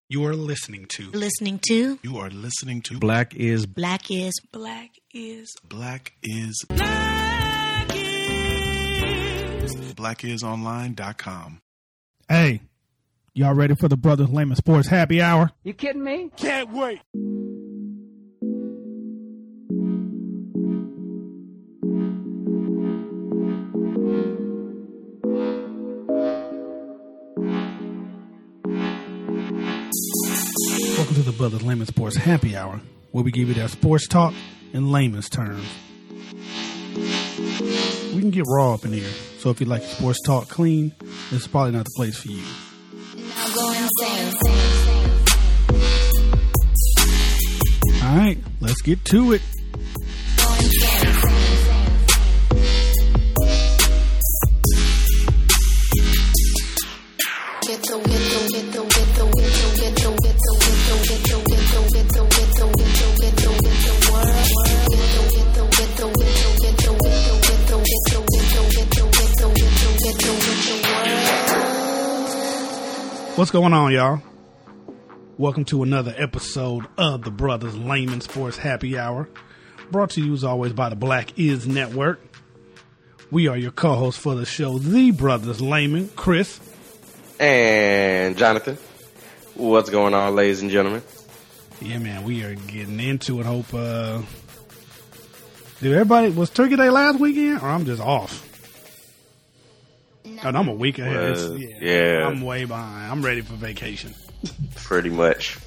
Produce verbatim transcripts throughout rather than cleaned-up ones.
You are listening to. Listening to. You are listening to. Black is. Black is. Black is. Black is. Black is. black is online dot com. Hey, y'all ready for the Brothers Layman Sports Happy Hour? You kidding me? Can't wait. Welcome to the Brothers Layman Sports Happy Hour, where we give you that sports talk in layman's terms. We can get raw up in here, so if you like sports talk clean, this is probably not the place for you. Now go insane. All right, let's get to it. What's going on, y'all? Welcome to another episode of the Brothers Layman Sports Happy Hour, brought to you as always by the Black Is Network. We are your co-hosts for the show, the Brothers Layman, Chris and Jonathan. What's going on, ladies and gentlemen? Yeah, man, we are getting into it. Hope, uh, did everybody, was Turkey Day last weekend, or I'm just off? Oh, I'm a week ahead. Uh, yeah, yeah. I'm way behind. I'm ready for vacation. Pretty much.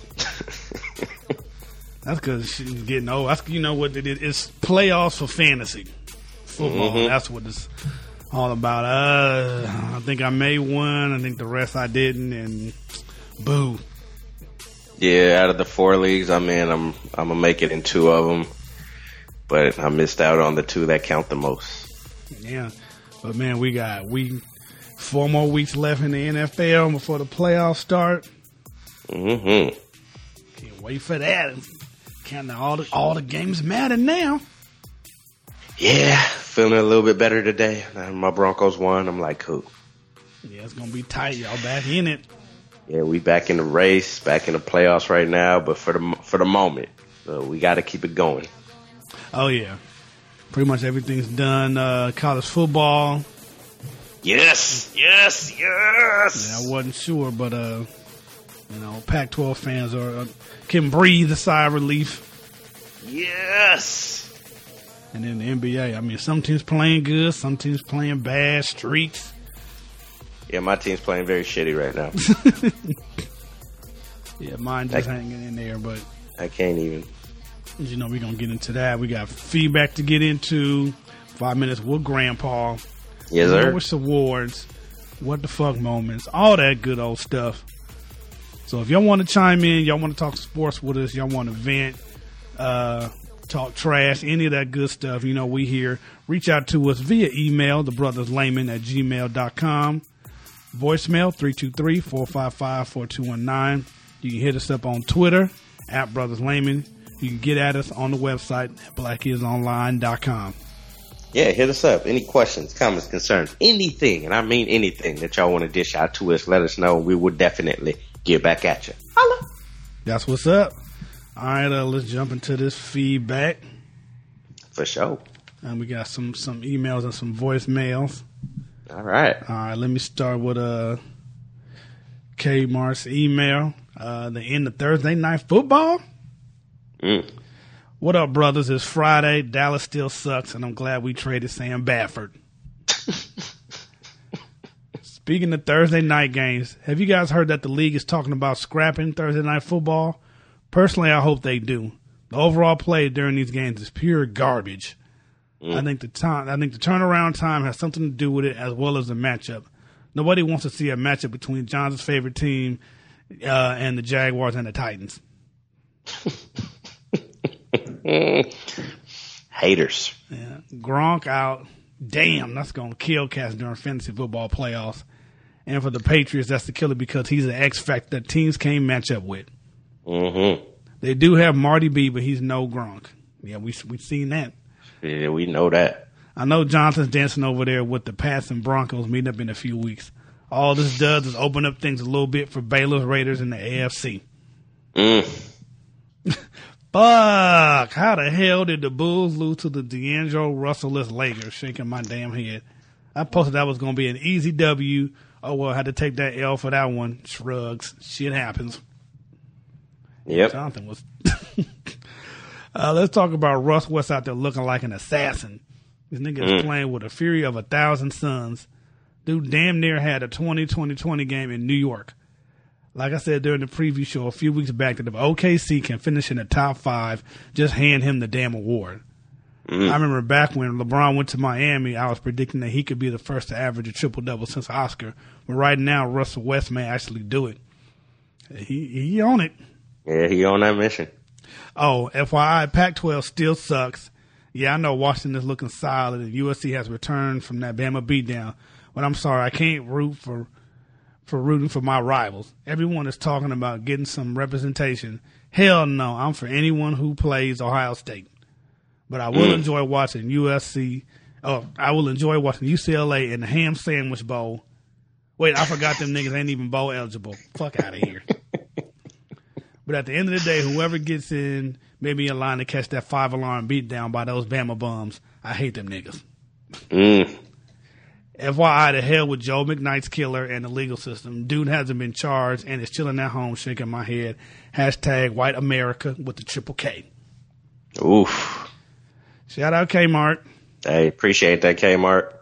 That's because she's getting old. That's, you know what it is? It's playoffs for fantasy football. Mm-hmm. That's what it's all about. Uh, I think I made one. I think the rest I didn't, and boo. Yeah, out of the four leagues I'm in, I'm I'm gonna make it in two of them, but I missed out on the two that count the most. Yeah, but man, we got we four more weeks left in the N F L before the playoffs start. Mm-hmm. Can't wait for that. Counting all the all the games matter now. Yeah, feeling a little bit better today. My Broncos won. I'm like, cool. Yeah, it's gonna be tight. Y'all back in it. Yeah, we back in the race, back in the playoffs right now. But for the for the moment, uh, we got to keep it going. Oh yeah, pretty much everything's done. Uh, college football. Yes, yes, yes. Yeah, I wasn't sure, but uh, you know, Pac twelve fans are uh, can breathe a sigh of relief. Yes. And then the N B A, I mean, some teams playing good, some teams playing bad, streaks. Yeah, my team's playing very shitty right now. Yeah, mine just I, hanging in there, but I can't even. You know, we're going to get into that. We got feedback to get into. Five minutes with Grandpa. Yes, sir. Lowest awards. What the fuck moments. All that good old stuff. So if y'all want to chime in, y'all want to talk sports with us, y'all want to vent, uh, talk trash, any of that good stuff, you know, we here. Reach out to us via email, thebrotherslayman at gmail dot com. Voicemail, three two three, four five five, four two one nine. You can hit us up on Twitter, at Brothers Layman. You can get at us on the website, black is online dot com. Yeah, hit us up. Any questions, comments, concerns, anything, and I mean anything that y'all want to dish out to us, let us know. We will definitely get back at you. Holla. That's what's up. All right, uh, let's jump into this feedback. For sure. And we got some, some emails and some voicemails. All right. All right, let me start with uh, Kmart's email. Uh, the end of Thursday night football. Mm. What up, brothers? It's Friday. Dallas still sucks, and I'm glad we traded Sam Bradford. Speaking of Thursday night games, have you guys heard that the league is talking about scrapping Thursday night football? Personally, I hope they do. The overall play during these games is pure garbage. Mm. I think the time, I think the turnaround time has something to do with it, as well as the matchup. Nobody wants to see a matchup between John's favorite team uh, and the Jaguars and the Titans. Haters. Yeah. Gronk out. Damn, that's going to kill cats during fantasy football playoffs. And for the Patriots, that's the killer because he's an X factor that teams can't match up with. Mm-hmm. They do have Marty B, but he's no Gronk. Yeah, we we've seen that. Yeah, we know that. I know Johnson's dancing over there with the Pats and Broncos meeting up in a few weeks. All this does is open up things a little bit for Baylor's Raiders in the A F C. Mm. Fuck. How the hell did the Bulls lose to the D'Angelo Russell-less Lakers? Shaking my damn head. I posted that was going to be an easy W. Oh, well, I had to take that L for that one. Shrugs. Shit happens. Yep. Jonathan was. uh, let's talk about Russ West out there looking like an assassin. This nigga is Mm. playing with a fury of a thousand suns. Dude damn near had a twenty twenty twenty game in New York. Like I said during the preview show a few weeks back, that if O K C can finish in the top five, just hand him the damn award. Mm. I remember back when LeBron went to Miami, I was predicting that he could be the first to average a triple-double since Oscar. But right now, Russell West may actually do it. He he on it. Yeah, he on that mission. Oh, F Y I, Pac twelve still sucks. Yeah, I know Washington is looking solid, and U S C has returned from that Bama beatdown. But I'm sorry, I can't root for for rooting for my rivals. Everyone is talking about getting some representation. Hell no, I'm for anyone who plays Ohio State. But I will Mm. enjoy watching U S C. Oh, I will enjoy watching U C L A in the Ham Sandwich Bowl. Wait, I forgot them niggas ain't even bowl eligible. Fuck out of here. But at the end of the day, whoever gets in, maybe in line to catch that five alarm beat down by those Bama bums, I hate them niggas. Mm. F Y I, to hell with Joe McKnight's killer and the legal system. Dude hasn't been charged and is chilling at home shaking my head. Hashtag white America with the triple K. Oof. Shout out Kmart. Hey, appreciate that, Kmart.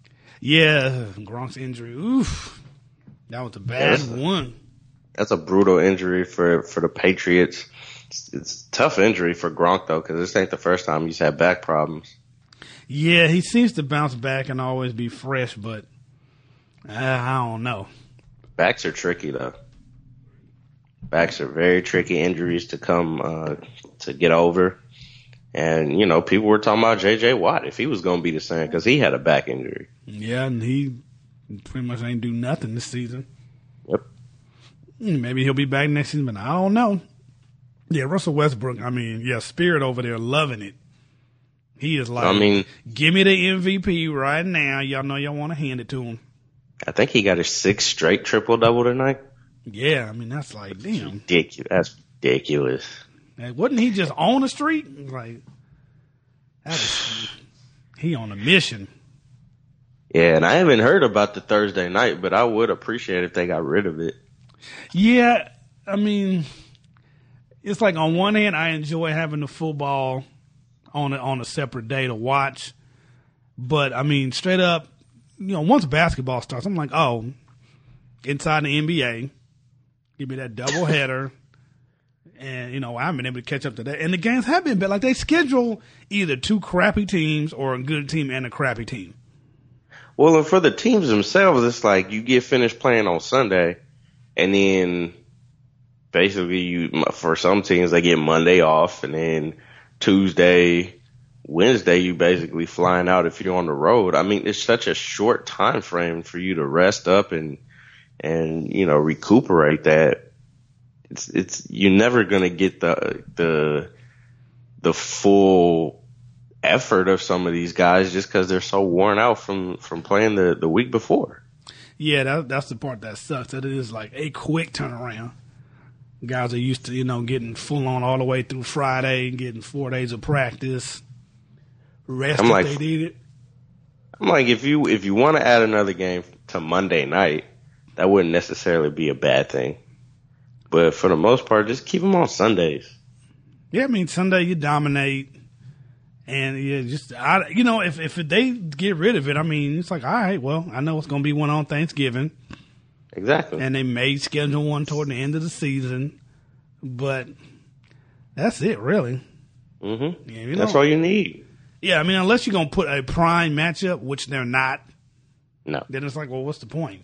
Yeah, Gronk's injury. Oof. That was a bad Yes. one. That's a brutal injury for, for the Patriots. It's, it's a tough injury for Gronk, though, because this ain't the first time he's had back problems. Yeah, he seems to bounce back and always be fresh, but uh, I don't know. Backs are tricky, though. Backs are very tricky injuries to come uh, to get over. And, you know, people were talking about J J Watt if he was going to be the same because he had a back injury. Yeah, and he pretty much ain't do nothing this season. Yep. Maybe he'll be back next season, but I don't know. Yeah, Russell Westbrook, I mean, yeah, Spirit over there loving it. He is like, I mean, give me the M V P right now. Y'all know y'all want to hand it to him. I think he got his sixth straight triple-double tonight. Yeah, I mean, that's like, damn. Ridiculous. That's ridiculous. Like, wasn't he just on the street? Like, that was, he on a mission. Yeah, and I haven't heard about the Thursday night, but I would appreciate if they got rid of it. Yeah, I mean, it's like on one hand, I enjoy having the football on a, on a separate day to watch. But, I mean, straight up, you know, once basketball starts, I'm like, oh, inside the N B A, give me that doubleheader. And, you know, I haven't been able to catch up to that. And the games have been bad. Like, they schedule either two crappy teams or a good team and a crappy team. Well, and for the teams themselves, it's like you get finished playing on Sunday, and then basically you, for some teams, they get Monday off, and then Tuesday, Wednesday, you basically flying out if you're on the road. I mean, it's such a short time frame for you to rest up and, and, you know, recuperate that. It's, it's, you're never going to get the, the, the full effort of some of these guys just because they're so worn out from, from playing the, the week before. Yeah, that, that's the part that sucks. That it is like a quick turnaround. Guys are used to, you know, getting full on all the way through Friday, getting four days of practice, rest I'm if like, they need it. I'm like, if you, if you want to add another game to Monday night, that wouldn't necessarily be a bad thing. But for the most part, just keep them on Sundays. Yeah, I mean, Sunday you dominate. And, yeah, just, I, you know, if, if they get rid of it, I mean, it's like, all right, well, I know it's going to be one on Thanksgiving. Exactly. And they may schedule one toward the end of the season. But that's it, really. Mm-hmm. Yeah, you That's know, all you need. Yeah, I mean, unless you're going to put a prime matchup, which they're not, No. then it's like, well, what's the point?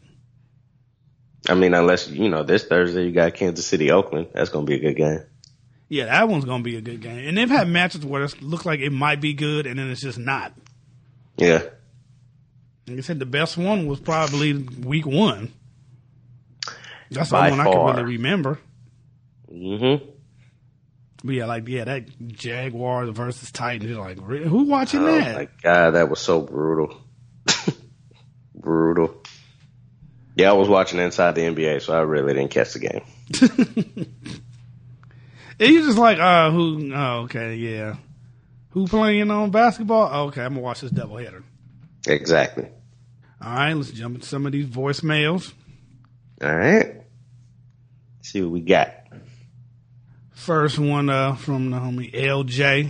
I mean, unless, you know, this Thursday you got Kansas City, Oakland. That's going to be a good game. Yeah, that one's going to be a good game. And they've had matches where it looks like it might be good, and then it's just not. Yeah. Like I said, the best one was probably week one. That's the By one I can far. really remember. Mm-hmm. But yeah, like, yeah, that Jaguars versus Titans. You're like, really? Who watching Oh, that? my God, that was so brutal. Brutal. Yeah, I was watching inside the N B A, so I really didn't catch the game. He's just like, uh, who? Oh, okay, yeah. Who playing on basketball? Oh, okay, I'm gonna watch this doubleheader. Exactly. All right, let's jump into some of these voicemails. All right. Let's see what we got. First one uh, from the homie L J.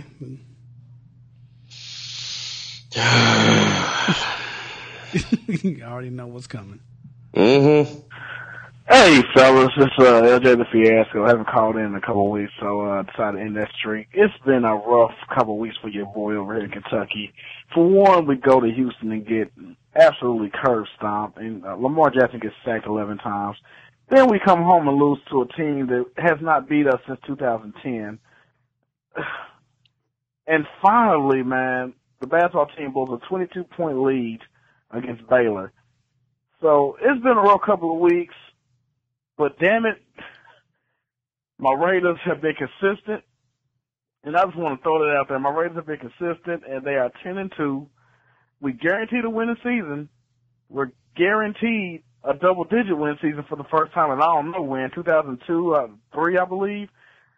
You already know what's coming. Mm-hmm. Hey, fellas, it's uh, L J the Fiasco. I haven't called in in a couple of weeks, so I uh, decided to end that streak. It's been a rough couple of weeks for your boy over here in Kentucky. For one, we go to Houston and get absolutely curb stomped, and uh, Lamar Jackson gets sacked eleven times. Then we come home and lose to a team that has not beat us since two thousand ten. And finally, man, the basketball team blows a twenty-two point lead against Baylor. So it's been a rough couple of weeks. But damn it, my Raiders have been consistent, and I just want to throw that out there. My Raiders have been consistent, and they are ten and two. We guaranteed a winning season. We're guaranteed a double-digit win season for the first time, and I don't know when, two thousand two, uh, three, I believe.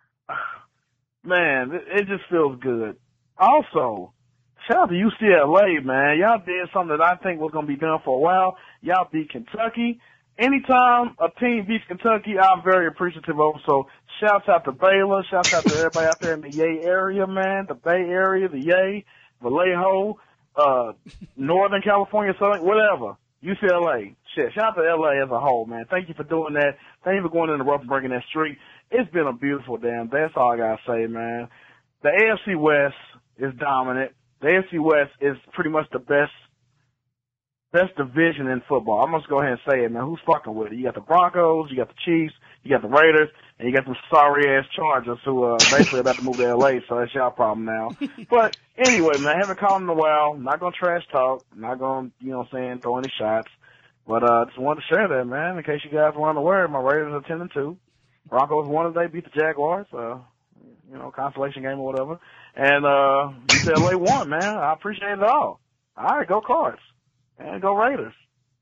Man, it, it just feels good. Also, shout out to U C L A, man. Y'all did something that I think was going to be done for a while. Y'all beat Kentucky. Anytime a team beats Kentucky, I'm very appreciative of. So shouts out to Baylor. Shouts out to everybody out there in the Yay area, man. The Bay Area, the Yay, Vallejo, uh, Northern California, Southern, whatever. U C L A. Shit. Shout out to L A as a whole, man. Thank you for doing that. Thank you for going in the rough and breaking that streak. It's been a beautiful damn day. That's all I got to say, man. The A F C West is dominant. The A F C West is pretty much the best Best division in football. I'm just go ahead and say it, man. Who's fucking with it? You got the Broncos, you got the Chiefs, you got the Raiders, and you got them sorry-ass Chargers who are uh, basically about to move to L A, so that's y'all problem now. But anyway, man, I haven't called in a while. I'm not going to trash talk. I'm not going to, you know what I'm saying, throw any shots. But uh, just wanted to share that, man, in case you guys weren't aware. My Raiders are ten and two. Broncos won today, beat the Jaguars, uh, you know, consolation game or whatever. And uh, U C L A won, man. I appreciate it all. All right, go Cards. And go Raiders.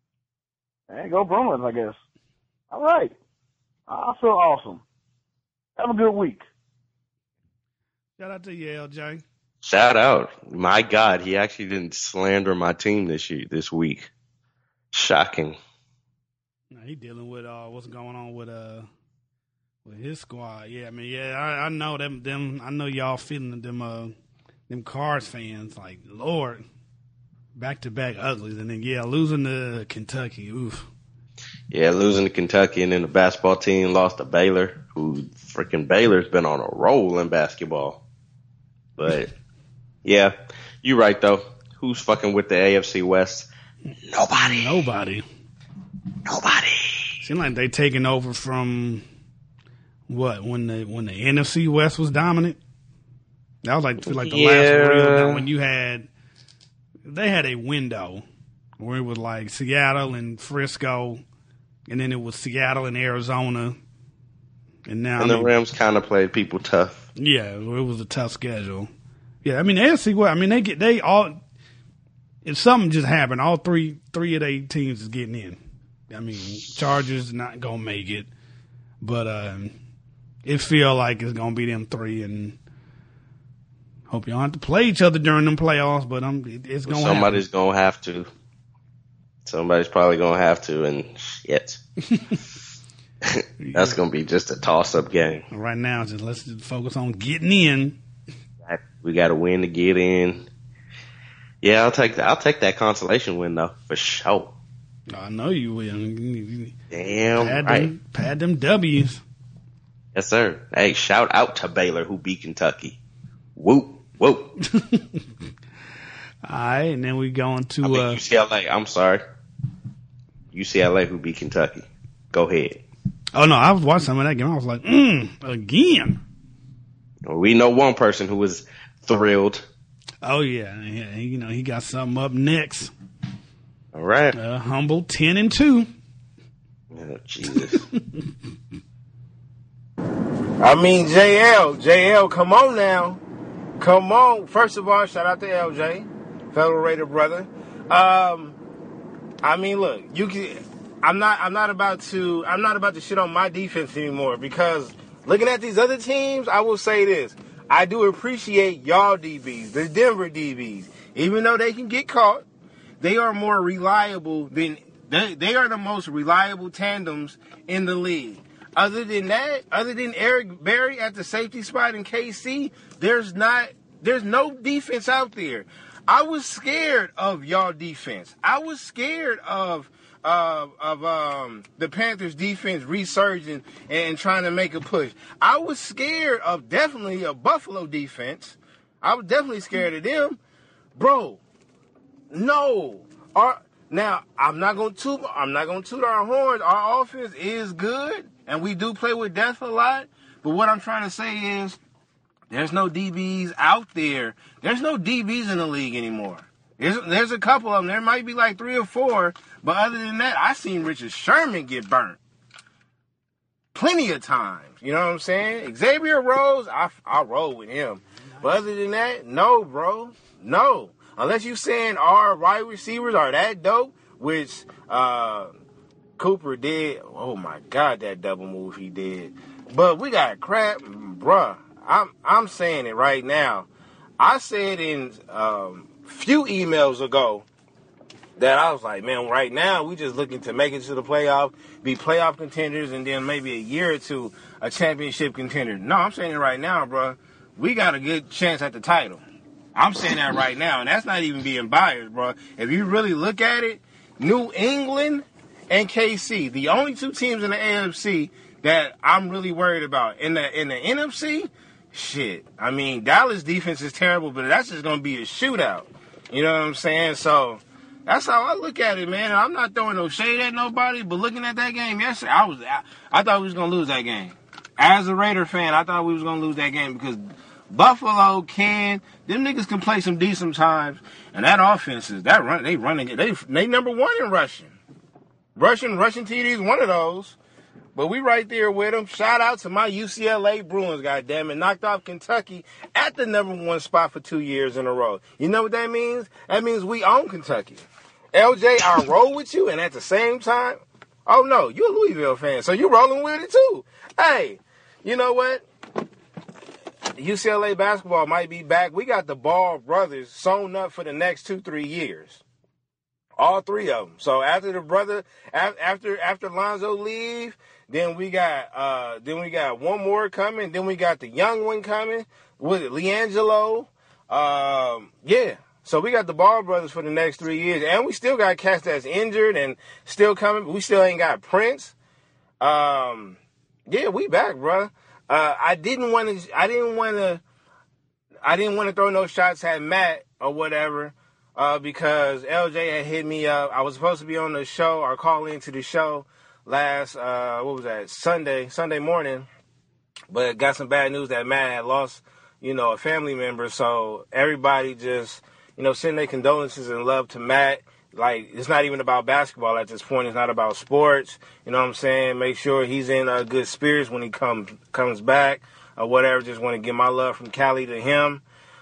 And go Bruins, I guess. All right. I feel awesome. Have a good week. Shout out to you, L J. Shout out. My God, he actually didn't slander my team this year, this week. Shocking. Nah, he dealing with uh, what's going on with uh with his squad. Yeah, I mean, yeah, I, I know them. Them, I know y'all feeling them. Uh, them Cards fans, like Lord. Back-to-back uglies, and then, yeah, losing to Kentucky, oof. Yeah, losing to Kentucky, and then the basketball team lost to Baylor, who freaking Baylor's been on a roll in basketball. But, yeah, you're right, though. Who's fucking with the A F C West? Nobody. Nobody. Nobody. Seems like they taking over from, what, when the when the N F C West was dominant? That was like, feel like the yeah. last real, when you had... They had a window where it was like Seattle and Frisco, and then it was Seattle and Arizona, and now and I the mean, Rams kind of played people tough. Yeah, it was a tough schedule. Yeah, I mean, A F C West. I mean, they get they all. If something just happened, all three three of their teams is getting in. I mean, Chargers not gonna make it, but um, it feel like it's gonna be them three and. Hope you don't have to play each other during them playoffs, but um, it, it's going to happen. Somebody's going to have to. Somebody's probably going to have to, and shit. That's going to be just a toss-up game. Right now, just let's just focus on getting in. We got to win to get in. Yeah, I'll take that. I'll take that consolation win, though, for sure. I know you will. Damn pad right. Them, pad them W's. Yes, sir. Hey, shout out to Baylor, who beat Kentucky. Whoop. Whoa. All right, and then we go into I mean, uh, U C L A. I'm sorry. U C L A who beat Kentucky. Go ahead. Oh, no, I was watching some of that game. I was like, mm, again. We know one person who was thrilled. Oh, yeah. yeah. You know, he got something up next. All right. Uh, humble ten and two. Oh, Jesus. I mean, J L. J L, come on now. Come on. First of all, shout out to L J, fellow Raider brother. Um, I mean, look, you can. I'm not. I'm not about to. I'm not about to shit on my defense anymore because looking at these other teams, I will say this. I do appreciate y'all D Bs, the Denver D Bs. Even though they can get caught, they are more reliable than they, they are the most reliable tandems in the league. Other than that, other than Eric Berry at the safety spot in K C, there's not there's no defense out there. I was scared of y'all defense. I was scared of uh, of um, the Panthers defense resurging and trying to make a push. I was scared of definitely a Buffalo defense. I was definitely scared of them. Bro, no. Our, now I'm not gonna toot I'm not gonna toot our horns. Our offense is good and we do play with death a lot. But what I'm trying to say is there's no D Bs out there. There's no D Bs in the league anymore. There's, there's a couple of them. There might be like three or four. But other than that, I seen Richard Sherman get burnt plenty of times. You know what I'm saying? Xavier Rhodes, I, I roll with him. But other than that, no, bro. No. Unless you saying our wide receivers are that dope, which uh, Cooper did. Oh, my God, that double move he did. But we got crap. Bruh, I'm, I'm saying it right now. I said in um, few emails ago that I was like, man, right now we just looking to make it to the playoff, be playoff contenders, and then maybe a year or two a championship contender. No, I'm saying it right now, bro. We got a good chance at the title. I'm saying that right now, and that's not even being biased, bro. If you really look at it, New England and K C, the only two teams in the A F C that I'm really worried about. In the in the N F C, shit. I mean, Dallas defense is terrible, but that's just going to be a shootout. You know what I'm saying? So that's how I look at it, man. And I'm not throwing no shade at nobody, but looking at that game yesterday, I was I, I thought we was going to lose that game. As a Raider fan, I thought we was going to lose that game because Buffalo can, them niggas can play some decent times, and that offense is, that run, they running it. They, they number one in rushing. Rushing, rushing T D is one of those. But we right there with them. Shout out to my U C L A Bruins, goddammit. Knocked off Kentucky at the number one spot for two years in a row. You know what that means? That means we own Kentucky. L J, I roll with you, and at the same time, oh no, you're a Louisville fan, so you rolling with it too. Hey, you know what? U C L A basketball might be back. We got the Ball brothers sewn up for the next two, three years. All three of them. So after the brother, after after Lonzo leave, then we got uh, then we got one more coming. Then we got the young one coming with it, LiAngelo. Um, yeah. So we got the Ball brothers for the next three years, and we still got cats that's injured and still coming. We still ain't got Prince. Um, yeah, we back, bro. Uh, I didn't want to. I didn't want to. I didn't want to throw no shots at Matt or whatever uh, because L J had hit me up. I was supposed to be on the show or call into the show last. Uh, what was that? Sunday, Sunday morning, but got some bad news that Matt had lost, you know, a family member. So everybody just, you know, send their condolences and love to Matt. Like, it's not even about basketball at this point. It's not about sports. You know what I'm saying? Make sure he's in uh, good spirits when he comes comes back or whatever. Just want to give my love from Cali to him.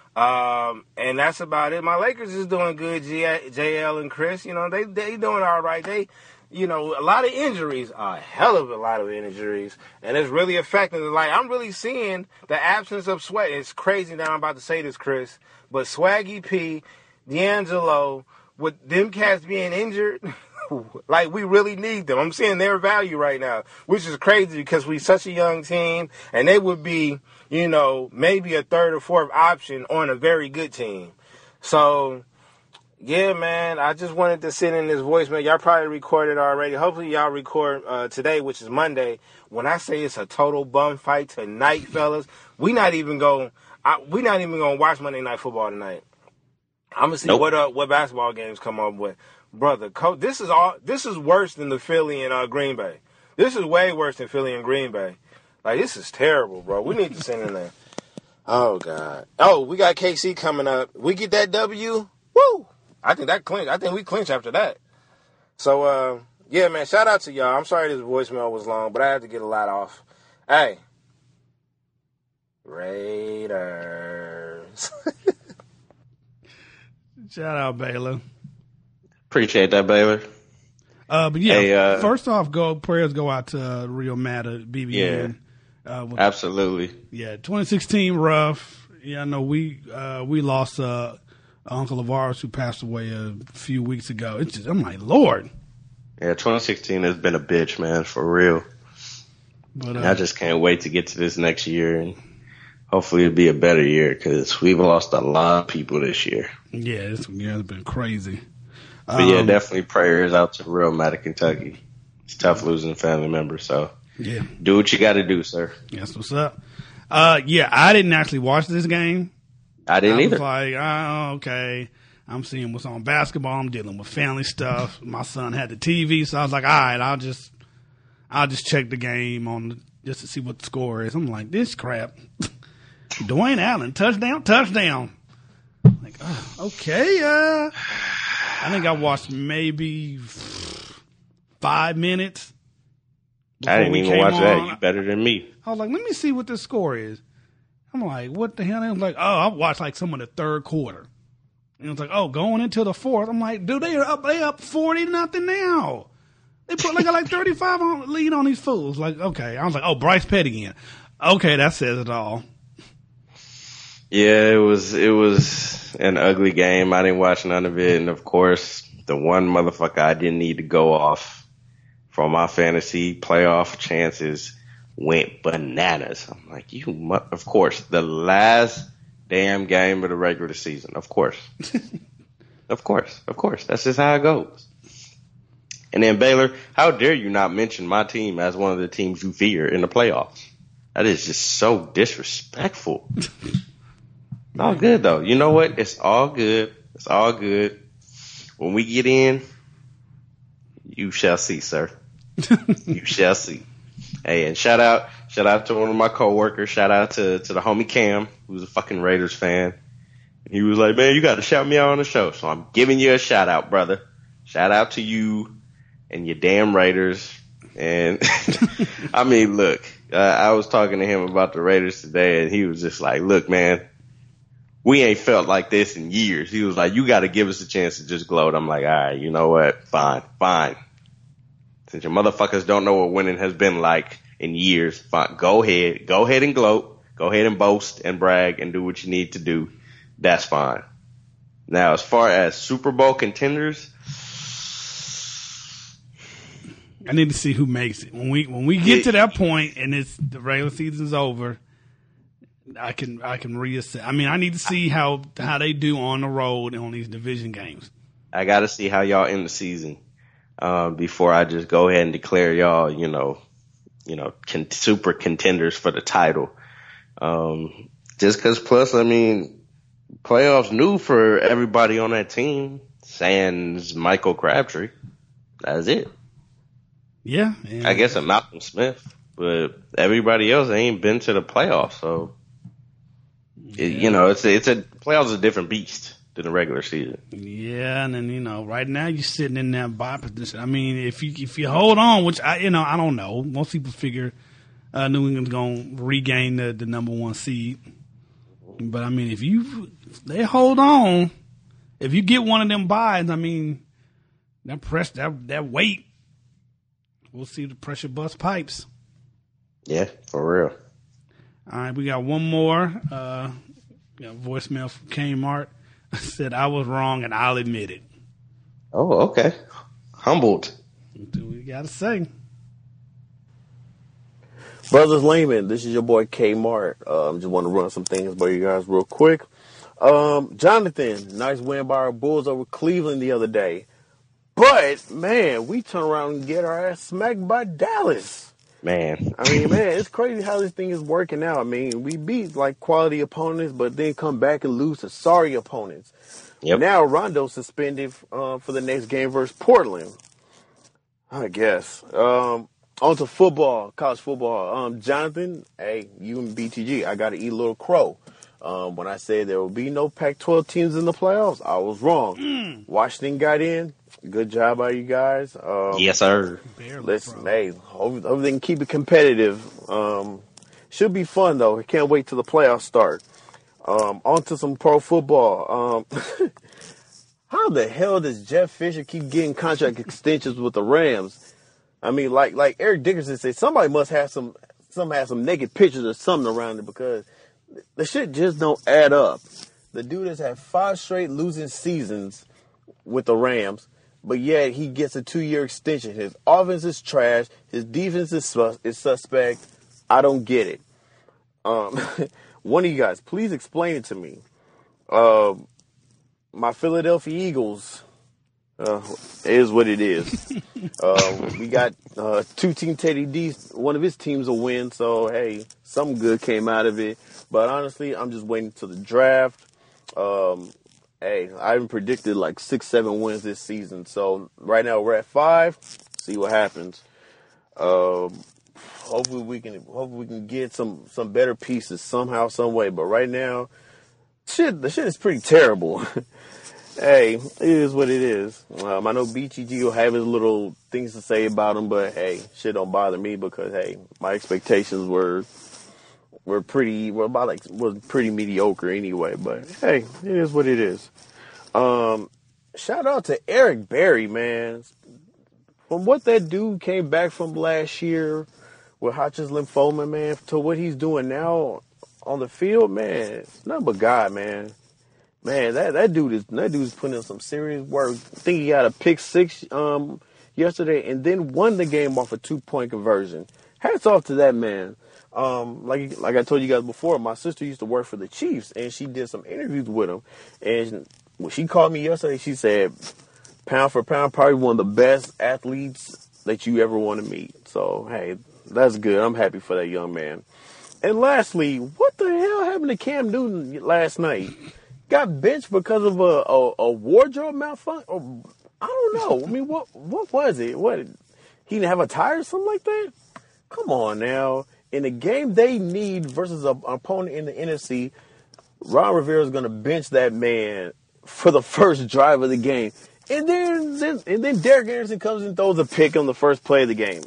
Um, and that's about it. My Lakers is doing good, G- J L and Chris. You know, they they doing all right. They, you know, a lot of injuries, a hell of a lot of injuries. And it's really affecting the life. I'm really seeing the absence of Sweat. It's crazy that I'm about to say this, Chris. But Swaggy P, D'Angelo, with them cats being injured, like, we really need them. I'm seeing their value right now, which is crazy because we such a young team, and they would be, you know, maybe a third or fourth option on a very good team. So, yeah, man, I just wanted to send in this voicemail. Y'all probably recorded already. Hopefully y'all record uh, today, which is Monday. When I say it's a total bum fight tonight, fellas, we not even going we not even going to watch Monday Night Football tonight. I'm gonna see nope. what uh, what basketball games come up with, brother. Co- this is all. This is worse than the Philly and uh, Green Bay. This is way worse than Philly and Green Bay. Like, this is terrible, bro. We need to send in there. Oh God. Oh, we got K C coming up. We get that W. Woo! I think that clinch. I think we clinch after that. So uh, yeah, man. Shout out to y'all. I'm sorry this voicemail was long, but I had to get a lot off. Hey, Raiders. Shout out, Baylor. Appreciate that, Baylor. Uh, but yeah, hey, uh, first off, go prayers go out to uh, Real Matter, B B N. Uh, with, Absolutely. yeah, twenty sixteen rough. Yeah, I know we uh, we lost uh, Uncle of ours who passed away a few weeks ago. It's just, I'm like, Lord. Yeah, twenty sixteen has been a bitch, man, for real. But uh, I just can't wait to get to this next year, and hopefully it'll be a better year because we've lost a lot of people this year. Yeah, this year has been crazy. But yeah, Um, definitely prayers out to real Matt of Kentucky. It's tough losing a family member, so Yeah, do what you got to do, sir. that's what's up. Uh, yeah, I didn't actually watch this game. I didn't I either. was like, oh, okay. I'm seeing what's on basketball. I'm dealing with family stuff. My son had the T V, so I was like, all right, I'll just, I'll just check the game on the, just to see what the score is. I'm like, this crap. Dwayne Allen, touchdown, touchdown. I'm like, oh, okay. Uh, I think I watched maybe five minutes. I didn't before we even came watch that. on. You better than me. I was like, let me see what the score is. I'm like, what the hell? And I was like, oh, I watched like some of the third quarter. And it was like, oh, going into the fourth. I'm like, dude, they are up, they up forty nothing now. They put like like thirty-five on lead on these fools. Like, okay. I was like, oh, Bryce Petty again. Okay, that says it all. Yeah, it was it was an ugly game. I didn't watch none of it, and of course, the one motherfucker I didn't need to go off for my fantasy playoff chances went bananas. I'm like, you, mu- of course, the last damn game of the regular season. Of course, of course, of course. That's just how it goes. And then Baylor, how dare you not mention my team as one of the teams you fear in the playoffs? That is just so disrespectful. It's all good, though. You know what? It's all good. It's all good. When we get in, you shall see, sir. You shall see. Hey, and shout out, shout out to one of my coworkers. Shout out to, to the homie Cam, who's a fucking Raiders fan. He was like, man, you got to shout me out on the show. So I'm giving you a shout out, brother. Shout out to you and your damn Raiders. And I mean, look, uh, I was talking to him about the Raiders today, and he was just like, look, man, we ain't felt like this in years. He was like, you got to give us a chance to just gloat. I'm like, all right, you know what? Fine, fine. Since your motherfuckers don't know what winning has been like in years, fine. Go ahead. Go ahead and gloat. Go ahead and boast and brag and do what you need to do. That's fine. Now, as far as Super Bowl contenders, I need to see who makes it. When we when we get to that point and it's the regular season's over, I can I can reassess. I mean, I need to see how how they do on the road and on these division games. I got to see how y'all end the season uh, before I just go ahead and declare y'all, you know, you know, con- super contenders for the title. Um, just because, plus, I mean, playoffs new for everybody on that team. Sans Michael Crabtree. That's it. Yeah, and I guess a Malcolm Smith, but everybody else ain't been to the playoffs, so it, you know, it's a, it's a playoffs is a different beast than the regular season. Yeah, and then you know, right now you're sitting in that bye position. I mean, if you if you hold on, which I you know I don't know, most people figure uh, New England's gonna regain the, the number one seed, but I mean, if you if they hold on, if you get one of them byes, I mean, that press that that weight. We'll see the pressure bust pipes. Yeah, for real. All right, we got one more. Uh, got a voicemail from Kmart. Said I was wrong and I'll admit it. Oh, okay. Humbled. That's what we got to say. Brothers Layman, this is your boy Kmart. Um, just want to run some things by you guys real quick. Um, Jonathan, nice win by our Bulls over Cleveland the other day. But, man, we turn around and get our ass smacked by Dallas. Man. I mean, man, it's crazy how this thing is working out. I mean, we beat, like, quality opponents, but then come back and lose to sorry opponents. Yep. Now, Rondo suspended uh, for the next game versus Portland. I guess. Um, on to football, college football. Um, Jonathan, hey, you and B T G, I got to eat a little crow. Um, when I said there will be no Pac twelve teams in the playoffs, I was wrong. Mm. Washington got in. Good job by you guys. Um, yes, sir. Listen, hey, hope, hope they can keep it competitive. Um, should be fun, though. I can't wait till the playoffs start. Um, on to some pro football. Um, how the hell does Jeff Fisher keep getting contract extensions with the Rams? I mean, like like Eric Dickerson said, somebody must have some some had some naked pictures or something around it because the shit just don't add up. The dude has had five straight losing seasons with the Rams, but yet he gets a two-year extension. His offense is trash. His defense is, sus- is suspect. I don't get it. Um, one of you guys, please explain it to me. Uh, my Philadelphia Eagles uh, is what it is. uh, we got uh, two-team Teddy D. One of his teams will win, so, hey, something good came out of it. But honestly, I'm just waiting till the draft. Um, hey, I even predicted like six, seven wins this season. So right now we're at five. See what happens. Um, hopefully we can, hopefully we can get some, some better pieces somehow, some way. But right now, shit, the shit is pretty terrible. Hey, it is what it is. Um, I know B T G will have his little things to say about him, but hey, shit don't bother me because hey, my expectations were. We're pretty, we're about like, was pretty mediocre anyway, but hey, it is what it is. Um, shout out to Eric Berry, man. From what that dude came back from last year with Hodgkin's lymphoma, man, to what he's doing now on the field, man, it's nothing but God, man. Man, that, that dude is, that dude's putting in some serious work. I think he had a pick six, um, yesterday and then won the game off a two point conversion. Hats off to that man. Um, like like I told you guys before, my sister used to work for the Chiefs, and she did some interviews with him. And when she called me yesterday, she said, pound for pound, probably one of the best athletes that you ever want to meet. So, hey, that's good. I'm happy for that young man. And lastly, what the hell happened to Cam Newton last night? Got benched because of a, a, a wardrobe malfunction? I don't know. I mean, what what was it? What, he didn't have a tire or something like that? Come on now. In a game they need versus a, an opponent in the N F C, Ron Rivera is going to bench that man for the first drive of the game. And then, then and then Derek Anderson comes and throws a pick on the first play of the game.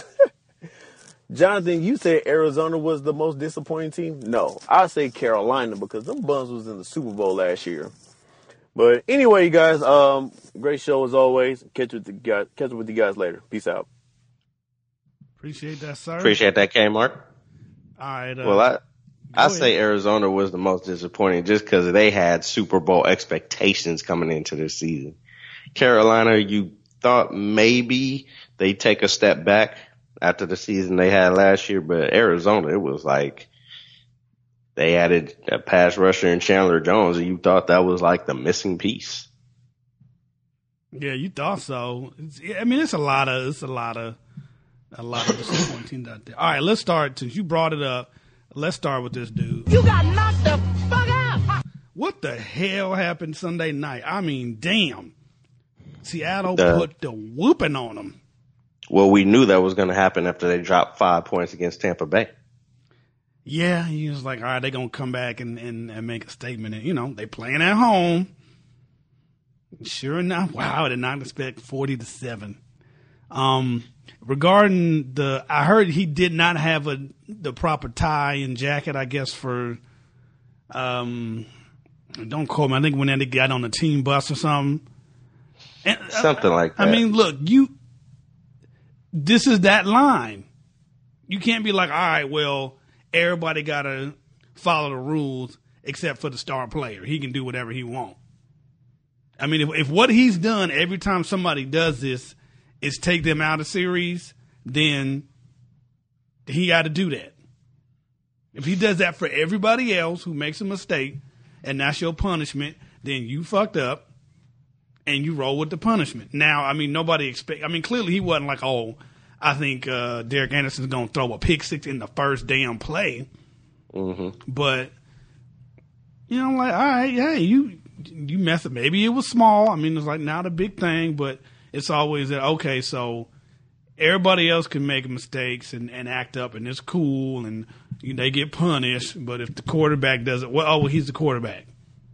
Jonathan, you said Arizona was the most disappointing team? No, I say Carolina because them bums was in the Super Bowl last year. But anyway, you guys, um, great show as always. Catch with the guys, catch up with you guys later. Peace out. Appreciate that, sir. Appreciate that, Kmart. All right. Uh, well, I I ahead. say Arizona was the most disappointing just because they had Super Bowl expectations coming into this season. Carolina, you thought maybe they take a step back after the season they had last year, but Arizona, it was like they added a pass rusher in Chandler Jones, and you thought that was like the missing piece. Yeah, you thought so. It's, I mean, it's a lot of it's a lot of. A lot of disappointing teams out there. All right, let's start. Since you brought it up, let's start with this dude. You got knocked the fuck out. What the hell happened Sunday night? I mean, damn. Seattle Uh, put the whooping on them. Well, we knew that was going to happen after they dropped five points against Tampa Bay. Yeah, he was like, all right, they're going to come back and, and, and make a statement. And, you know, they playing at home. Sure enough, wow, I did not expect forty to seven. Um, regarding the, I heard he did not have a the proper tie and jacket, I guess, for, um, don't quote me, I think when they got on the team bus or something. And, Something I, like that. I mean, look, you, this is that line. You can't be like, all right, well, everybody got to follow the rules except for the star player. He can do whatever he wants. I mean, if, if what he's done every time somebody does this is take them out of series, then he got to do that. If he does that for everybody else who makes a mistake and that's your punishment, then you fucked up and you roll with the punishment. Now, I mean, nobody expect. I mean, clearly he wasn't like, oh, I think uh, Derek Anderson's going to throw a pick six in the first damn play. Mm-hmm. But, you know, like, all right, hey, you you mess up. Maybe it was small. I mean, it's like not a big thing, but it's always that, okay, so everybody else can make mistakes and, and act up, and it's cool, and you know, they get punished. But if the quarterback does it, well, oh, well, he's the quarterback.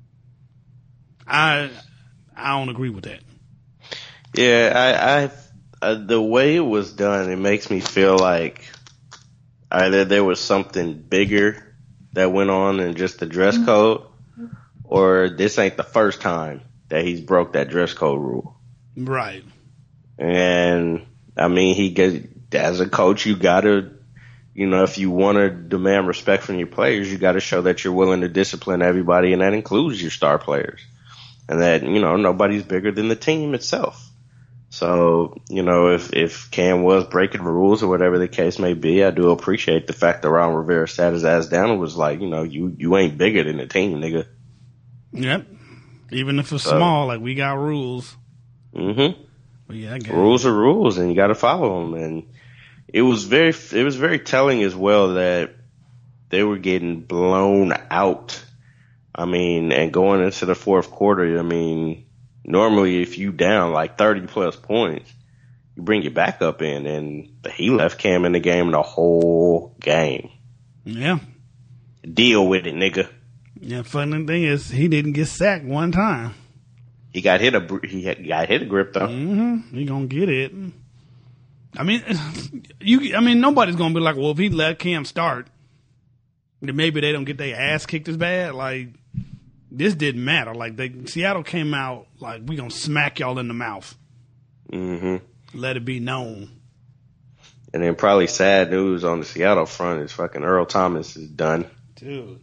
I I don't agree with that. Yeah, I, I uh, the way it was done, it makes me feel like either there was something bigger that went on than just the dress code, or this ain't the first time that he's broke that dress code rule. Right. And I mean, he get, as a coach, you gotta you know, if you want to demand respect from your players, you got to show that you're willing to discipline everybody, and that includes your star players. And that, you know, nobody's bigger than the team itself. So, you know, if, if Cam was breaking rules or whatever the case may be, I do appreciate the fact that Ron Rivera sat his ass down and was like, you know, you, you ain't bigger than the team, nigga. Yep. Even if it's So, small, like we got rules. Mm-hmm. But yeah, I get Rules are rules, and you got to follow them. And it was very, it was very telling as well that they were getting blown out. I mean, and going into the fourth quarter, I mean, normally if you down like thirty plus points, you bring your backup in, and he left Cam in the game the whole game. Yeah. Deal with it, nigga. Yeah, funny thing is, he didn't get sacked one time. He got hit a he had, got hit a grip though. Mm-hmm. He gonna get it. I mean, you. I mean, nobody's gonna be like, well, if he let Cam start, then maybe they don't get their ass kicked as bad. Like, this didn't matter. Like, they, Seattle came out like, we gonna smack y'all in the mouth. Mm-hmm. Let it be known. And then probably sad news on the Seattle front is fucking Earl Thomas is done. Dude.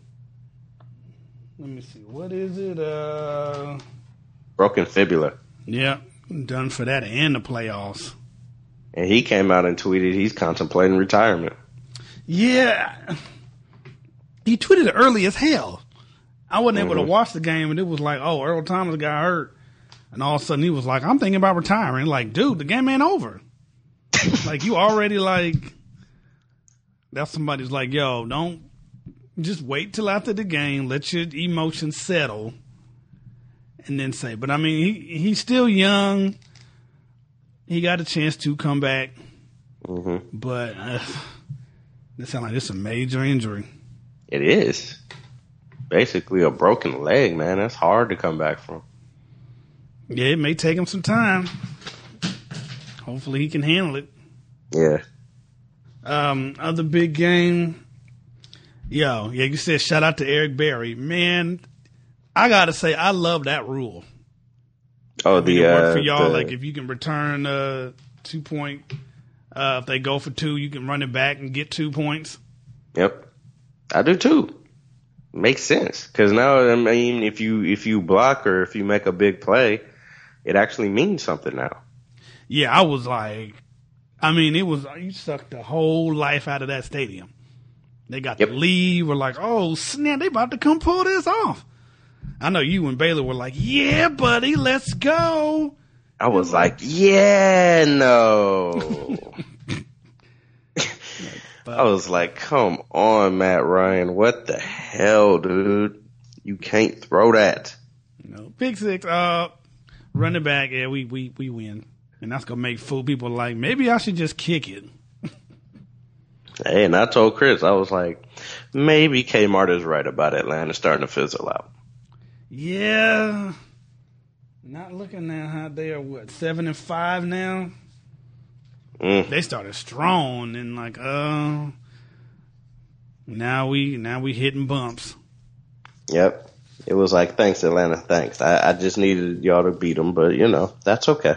Let me see. What is it? Uh, Broken fibula. yeah, done for that and the playoffs. And he came out and tweeted he's contemplating retirement. Yeah. He tweeted it early as hell. I wasn't able Mhm. to watch the game, and it was like, oh, Earl Thomas got hurt. And all of a sudden he was like, I'm thinking about retiring. Like, dude, the game ain't over. Like, you already like, that's somebody's like, yo, don't, just wait till after the game, let your emotions settle, and then say. But I mean, he he's still young. He got a chance to come back. Mm-hmm. But uh, it sounds like it's a major injury. It is. Basically a broken leg, man. That's hard to come back from. Yeah, it may take him some time. Hopefully he can handle it. Yeah. Um, other big game. Yo, yeah, you said shout out to Eric Berry. Man, I got to say, I love that rule. Oh, I mean, the, it work uh, for y'all, the- like if you can return uh, two point, uh, if they go for two, you can run it back and get two points. Yep. I do too. Makes sense. Cause now, I mean, if you, if you block or if you make a big play, it actually means something now. Yeah, I was like, I mean, it was, you sucked the whole life out of that stadium. They got Yep. to leave. We're like, oh, snap, they about to come pull this off. I know you and Baylor were like, yeah, buddy, let's go. I was like, yeah, no. I was like, come on, Matt Ryan. What the hell, dude? You can't throw that. You know, pick six, uh, running back, yeah, we, we, we win. And that's going to make fool people like, maybe I should just kick it. Hey, and I told Chris, I was like, maybe Kmart is right about Atlanta starting to fizzle out. Yeah. Not looking at how they are, what, seven and five now? Mm. They started strong and like, uh, now we, now we hitting bumps. Yep. It was like, thanks, Atlanta, thanks. I, I just needed y'all to beat them, but, you know, that's okay.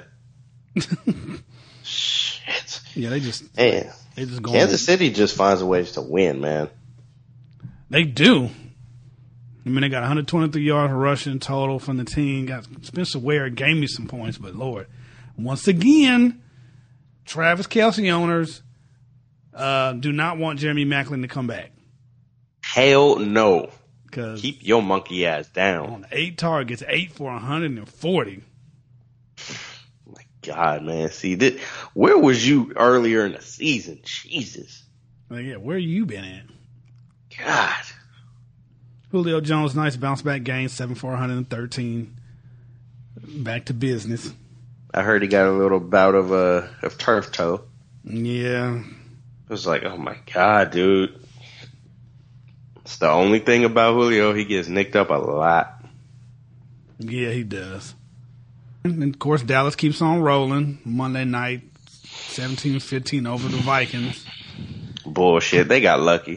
Shit. Yeah, they just, Man, they just going. Kansas City just finds a ways to win, man. They do. I mean, they got one hundred twenty-three yards rushing total from the team. Got Spencer Ware gave me some points, but Lord, once again, Travis Kelce owners uh, do not want Jeremy Maclin to come back. Hell no. Because Keep your monkey ass down. on eight targets, eight for one hundred forty. My God, man. See, this, where was you earlier in the season? Jesus. Like, yeah, where you been at? God. Julio Jones, nice bounce back game, seven for one hundred thirteen. Back to business. I heard he got a little bout of uh, of turf toe. Yeah. It was like, oh my God, dude. It's the only thing about Julio, he gets nicked up a lot. Yeah, he does. And of course, Dallas keeps on rolling. Monday night, seventeen fifteen over the Vikings. Bullshit. They got lucky.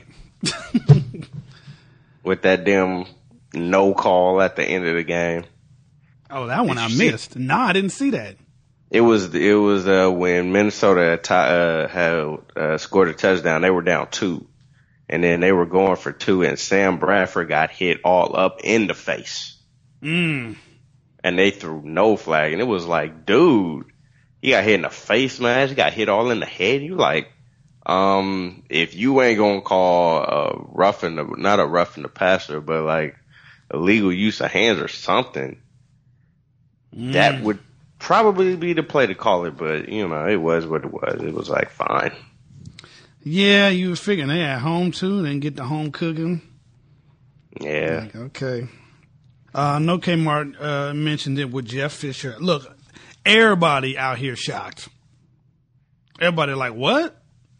With that damn no call at the end of the game. Oh, that one Did I you see- missed. Nah, I didn't see that. It was it was uh, when Minnesota t- uh, had uh, scored a touchdown. They were down two, and then they were going for two, and Sam Bradford got hit all up in the face. Mm. And they threw no flag, and it was like, dude, he got hit in the face, man. He got hit all in the head. You like, um, if you ain't gonna call a roughing the not a roughing the passer, but like illegal use of hands or something, mm. that would probably be the play to call it, but, you know, it was what it was. It was, like, fine. Yeah, you were figuring they at home, too. They didn't get the home cooking. Yeah. Like, okay. Uh, I know Kmart uh, mentioned it with Jeff Fisher. Look, everybody out here shocked. Everybody like, what?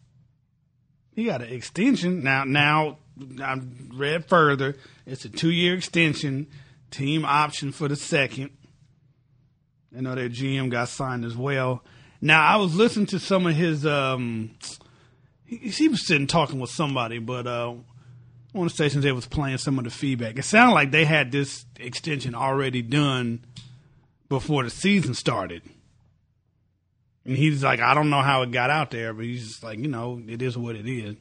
He got an extension. Now, now I read further. It's a two-year extension, team option for the second. I know their G M got signed as well. Now, I was listening to some of his, um, he, he was sitting talking with somebody, but uh, one of the stations they was playing some of the feedback. It sounded like they had this extension already done before the season started. And he's like, I don't know how it got out there, but he's just like, you know, it is what it is.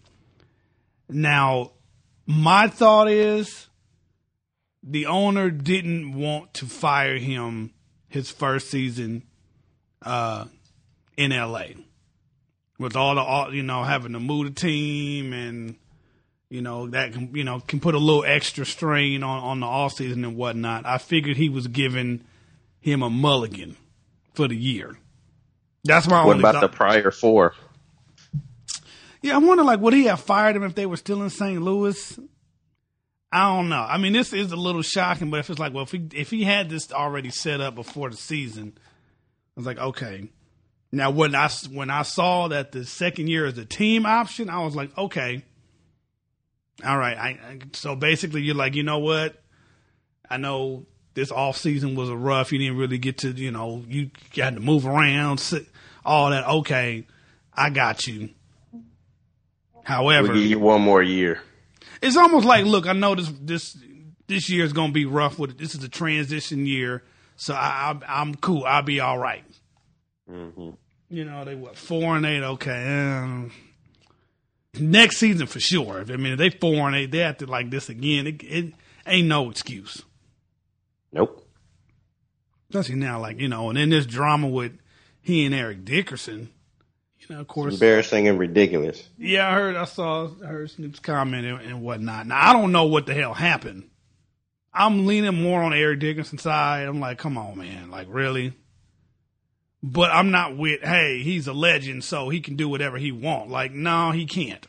Now, my thought is the owner didn't want to fire him his first season uh, in L A with all the, all, you know, having to move the team and, you know, that can, you know, can put a little extra strain on, on the off season and whatnot. I figured he was giving him a mulligan for the year. That's my What only about thought. the prior four? Yeah, I wonder, like, would he have fired him if they were still in Saint Louis? I don't know. I mean, this is a little shocking, but if it's like, well, if he if he had this already set up before the season, I was like, okay. Now, when I when I saw that the second year is a team option, I was like, okay, all right. I, I so basically, you're like, you know what? I know this off season was a rough. You didn't really get to, you know, you had to move around, sit, all that. Okay, I got you. However, We'll give you one more year. It's almost like, look, I know this this this year is gonna be rough with it. This is a transition year, so I, I I'm cool. I'll be all right. Mm-hmm. You know, they what four and eight? Okay, um, next season for sure. I mean, if they four and eight, they have to like this again. It, it ain't no excuse. Nope. Especially now, like, you know, and then this drama with he and Eric Dickerson. You know, of course, embarrassing and ridiculous. Yeah, I heard, I saw, I heard Snoop's comment and, and whatnot. Now, I don't know what the hell happened. I'm leaning more on Eric Dickerson's side. I'm like, come on, man. Like, really? But I'm not with, hey, he's a legend, so he can do whatever he wants. Like, no, he can't.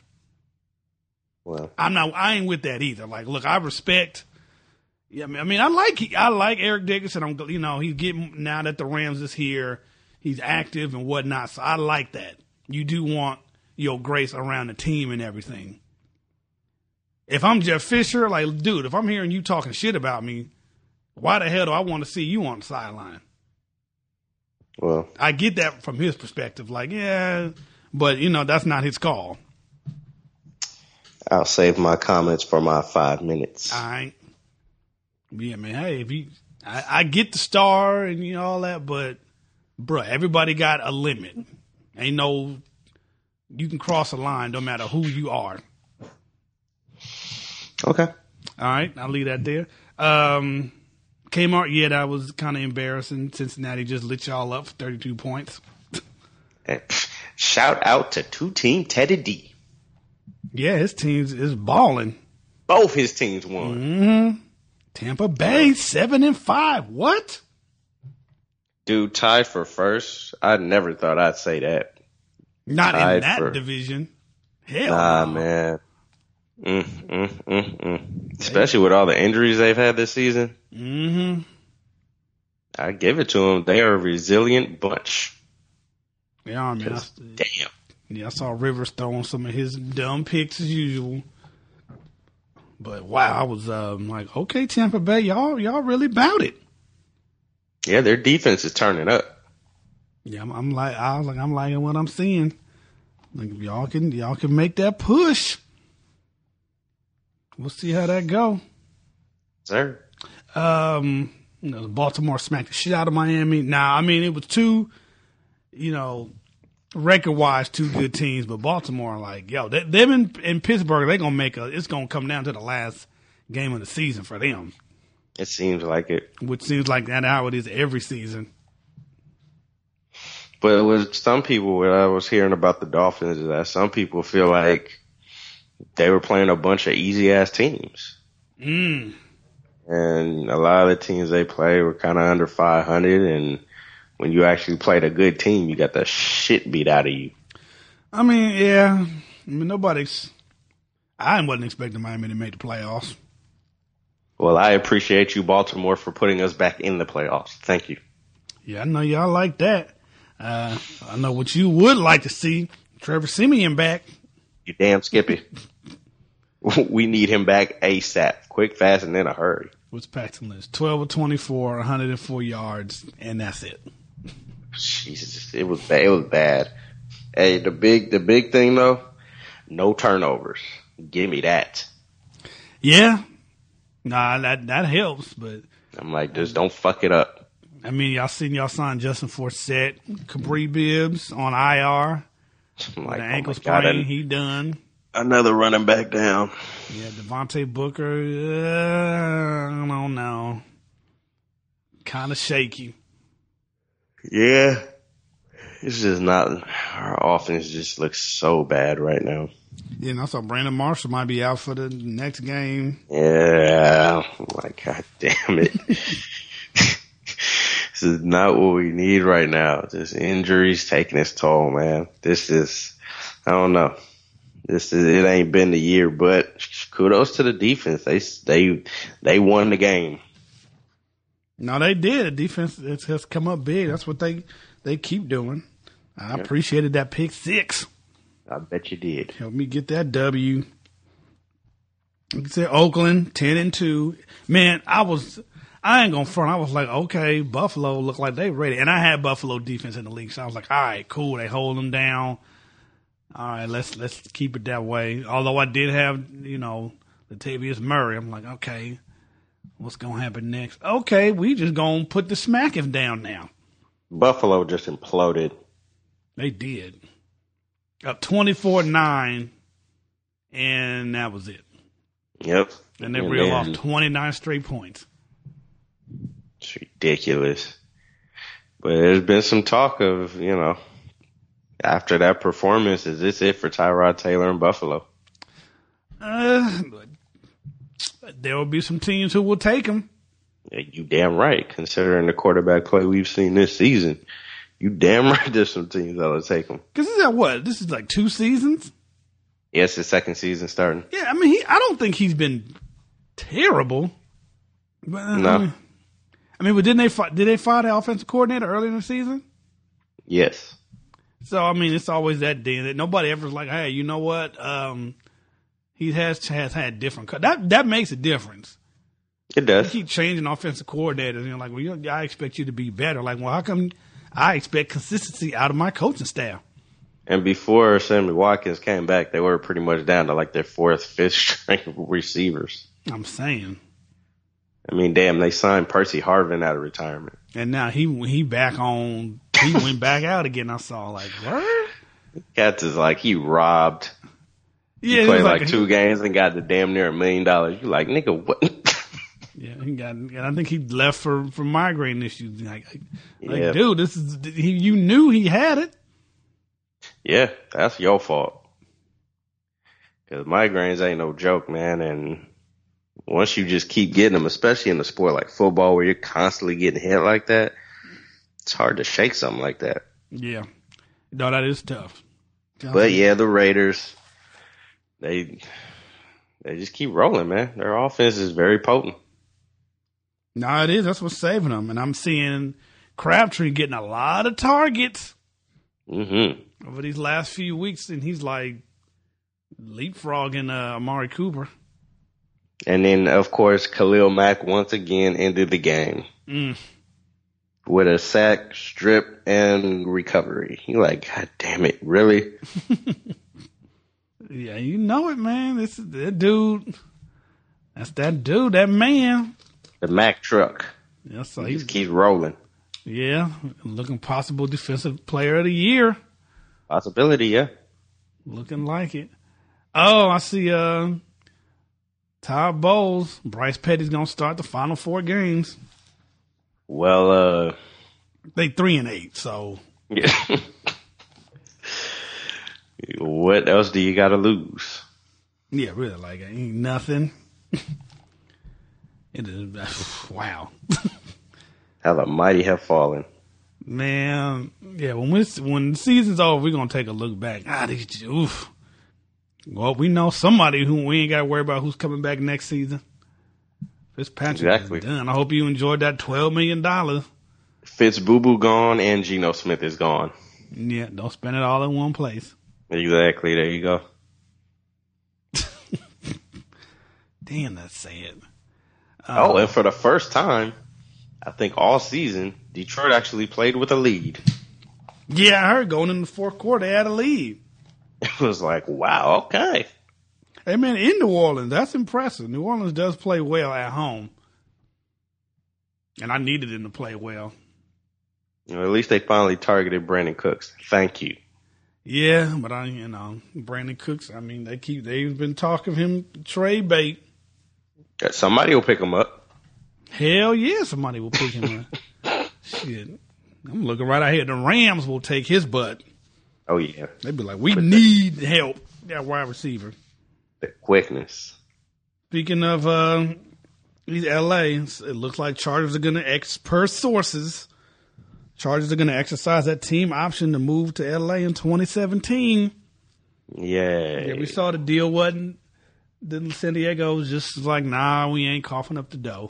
Well, I'm not, I ain't with that either. Like, look, I respect, yeah, I mean, I like, I like Eric Dickerson. I'm, you know, he's getting, now that the Rams is here, he's active and whatnot. So I like that. You do want your grace around the team and everything. If I'm Jeff Fisher, like, dude, if I'm hearing you talking shit about me, why the hell do I want to see you on the sideline? Well, I get that from his perspective. Like, yeah, but, you know, that's not his call. I'll save my comments for my five minutes. All right. Yeah, man, hey, if you, I, I get the star and, you know, all that, but, bruh, everybody got a limit. Ain't no, you can cross a line no matter who you are. Okay. All right, I'll leave that there. Um, Kmart, yeah, that was kind of embarrassing. Cincinnati just lit y'all up for thirty-two points. And shout out to two-team Teddy D. Yeah, his team is balling. Both his teams won. Mm-hmm. Tampa Bay, seven and five. What? Dude, tied for first. I never thought I'd say that. Not tied in that for, division. Hell Nah, no. man. Mm, mm, mm, mm. Especially with all the injuries they've had this season. Mm-hmm. I give it to them. They are a resilient bunch. Yeah, I mean, I, damn. Yeah, I saw Rivers throwing some of his dumb picks as usual. But wow, I was um, like, okay, Tampa Bay, y'all, y'all really bout it. Yeah, their defense is turning up. Yeah, I'm, I'm like, I was like, I'm liking what I'm seeing. Like, if y'all can, y'all can make that push. We'll see how that go. Sir. Um, you know, Baltimore smacked the shit out of Miami. Now, I mean, it was two you know, record wise, two good teams, but Baltimore, like, yo, they, them in, in Pittsburgh, they're gonna make a. It's gonna come down to the last game of the season for them. It seems like it. Which seems like that how it is every season. But with some people, what I was hearing about the Dolphins is that some people feel like they were playing a bunch of easy ass teams. Mm. And a lot of the teams they play were kind of under five hundred, and when you actually played a good team, you got the shit beat out of you. I mean, yeah. I mean, nobody's. I wasn't expecting Miami to make the playoffs. Well, I appreciate you, Baltimore, for putting us back in the playoffs. Thank you. Yeah, I know y'all like that. Uh, I know what you would like to see. Trevor Siemian back. You damn Skippy. We need him back ASAP. Quick, fast, and in a hurry. What's Paxton list? twelve of twenty-four, one hundred four yards, and that's it. Jesus, it was bad. It was bad. Hey, the big, the big thing though, no turnovers. Give me that. Yeah, nah, that that helps. But I'm like, just don't fuck it up. I mean, y'all seen y'all sign Justin Forsett, Capri Bibbs on I R. I'm like, the ankle oh my sprain, God, he done. Another running back down. Yeah, Devontae Booker. Uh, I don't know. Kind of shaky. Yeah. It's just not, our offense just looks so bad right now. Yeah, and I saw Brandon Marshall might be out for the next game. Yeah. I'm like, God damn it. This is not what we need right now. This injuries taking its toll, man. This is, I don't know. This is, it ain't been the year, but kudos to the defense. They, they, they won the game. No, they did. Defense has come up big. That's what they, they keep doing. I Yeah. appreciated that pick six. I bet you did. Help me get that W. You said Oakland, ten and two. Man, I was, I ain't gonna front. I was like, okay, Buffalo looked like they ready. And I had Buffalo defense in the league. So I was like, all right, cool. They hold them down. All right, let's, let's keep it that way. Although I did have, you know, Latavius Murray. I'm like, okay, what's gonna happen next? Okay, we just gonna put the smackers down now. Buffalo just imploded. They did. Up twenty-four nine, and that was it. Yep. And they And reeled then- off twenty-nine straight points. It's ridiculous. But there's been some talk of, you know, after that performance, is this it for Tyrod Taylor in Buffalo? Uh, there will be some teams who will take him. Yeah, you damn right. Considering the quarterback play we've seen this season, you damn right there's some teams that'll take him. Because this is at what? This is like two seasons? Yes, his second season starting. Yeah, I mean, he, I don't think he's been terrible. But, uh, No. I mean, I mean, but didn't they fi- did they fire the offensive coordinator early in the season? Yes. So, I mean, it's always that day that nobody ever's like, hey, you know what? Um, he has has had different co- that that makes a difference. It You does. keep changing offensive coordinators, and you're like, well, you I expect you to be better. Like, well, how come I expect consistency out of my coaching staff? And before Sammy Watkins came back, they were pretty much down to like their fourth, fifth string receivers. I'm saying. I mean, damn, they signed Percy Harvin out of retirement. And now he he back on. He went back out again. I saw like what? Cats is like he robbed. Yeah, he it played was like, like- two games and got the damn near a million dollars. You like, nigga, what? Yeah, he got. And I think he left for, for migraine issues. Like, like Yeah. dude, this is he. You knew he had it. Yeah, that's your fault. Because migraines ain't no joke, man. And once you just keep getting them, especially in a sport like football where you're constantly getting hit like that, it's hard to shake something like that. Yeah, no, that is tough. But yeah, the Raiders, they they just keep rolling, man. Their offense is very potent. No, it is. That's what's saving them. And I'm seeing Crabtree getting a lot of targets Mm-hmm. over these last few weeks, and he's like leapfrogging uh, Amari Cooper. And then, of course, Khalil Mack once again ended the game Mm. with a sack, strip, and recovery. You're like, God damn it, really? Yeah, you know it, man. This is that dude. That's that dude, that man. The Mack truck. Yeah, so He he's just keeps rolling. Yeah, looking possible defensive player of the year. Possibility, yeah. Looking like it. Oh, I see uh, Todd Bowles. Bryce Petty's going to start the final four games. Well, uh... They three and eight, so... Yeah. What else do you got to lose? Yeah, really, like, ain't nothing. It is... Wow. How the mighty have fallen. Man, yeah, when we, when the season's over, we're going to take a look back. Ah, these, oof. Well, we know somebody who we ain't got to worry about who's coming back next season. Fitzpatrick Exactly. is done. I hope you enjoyed that twelve million dollars. Fitz Boo Boo gone and Geno Smith is gone. Yeah, don't spend it all in one place. Exactly. There you go. Damn, that's sad. Uh, oh, Uh, and for the first time, I think all season, Detroit actually played with a lead. Yeah, I heard going in the fourth quarter, they had a lead. It was like, wow, okay. Hey, man, in New Orleans, that's impressive. New Orleans does play well at home. And I needed them to play well. Well, at least they finally targeted Brandon Cooks. Thank you. Yeah, but I, you know, Brandon Cooks, I mean, they keep, they've been talking of him trade bait. Somebody will pick him up. Hell yeah, somebody will pick him up. Shit. I'm looking right out here. The Rams will take his butt. Oh, yeah. They'd be like, we need help. That wide receiver. The quickness. Speaking of uh, these L A, it looks like Chargers are going to, ex per sources, Chargers are going to exercise that team option to move to L A in twenty seventeen. Yay. Yeah, we saw the deal wasn't. Then San Diego was just like, nah, we ain't coughing up the dough.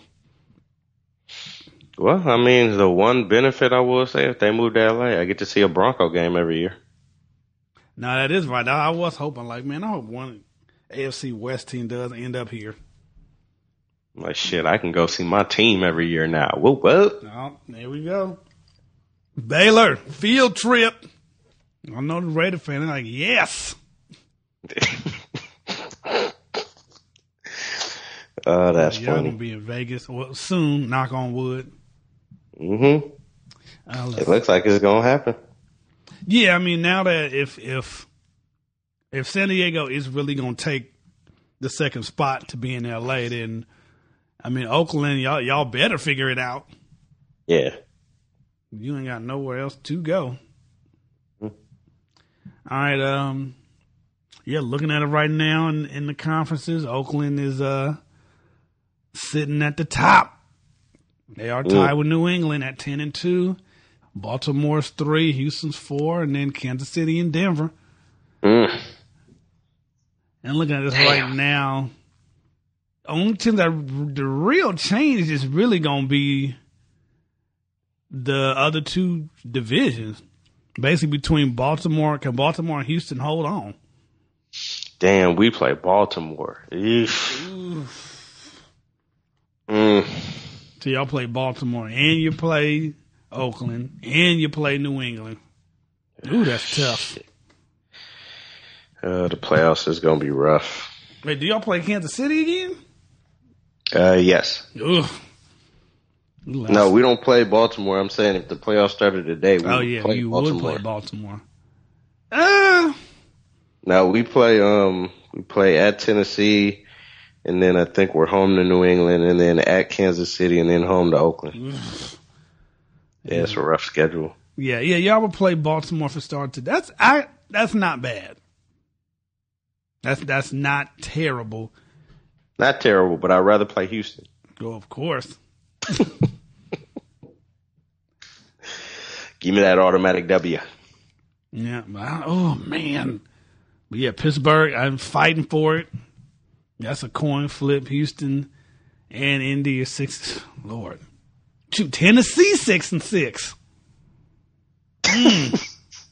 Well, I mean, the one benefit I will say, if they move to L A, I get to see a Bronco game every year. Now, that is right. I was hoping, like, man, I hope one A F C West team does end up here. Like, shit, I can go see my team every year now. Whoop, whoop. Oh, there we go. Baylor, field trip. I know the Raider fan are like, yes. Oh, that's Y'all funny. gonna be in Vegas well, soon. Knock on wood. Mm-hmm. Uh, It looks like it's gonna happen. yeah, I mean, now that if if if San Diego is really gonna take the second spot to be in L A, then I mean, Oakland, y'all y'all better figure it out. Yeah. You ain't got nowhere else to go. Mm-hmm. All right, um, yeah, looking at it right now in, in the conferences, Oakland is uh sitting at the top. They are tied mm. with New England at ten and two. Baltimore's three, Houston's four, and then Kansas City and Denver. Mm. And looking at this Damn. right now, only team that the real change is really gonna be the other two divisions. Basically between Baltimore, can Baltimore and Houston hold on? Damn, we play Baltimore. Eesh. Mm. So y'all play Baltimore and you play Oakland and you play New England. Ooh, that's tough. Uh, the playoffs is gonna be rough. Wait, do y'all play Kansas City again? Uh, yes. Ugh. No, we don't play Baltimore. I'm saying if the playoffs started today, we oh would yeah, play you Baltimore. would play Baltimore. Uh No, we play um we play at Tennessee, and then I think we're home to New England, and then at Kansas City, and then home to Oakland. Yeah, it's a rough schedule. Yeah, yeah, y'all would play Baltimore for start to. That's I. That's not bad. That's that's not terrible. Not terrible, but I'd rather play Houston. Oh, of course. Give me that automatic W. Yeah. But I, oh man. But yeah, Pittsburgh. I'm fighting for it. That's a coin flip. Houston and Indy are six. Lord, shoot, Tennessee six and six. Mm.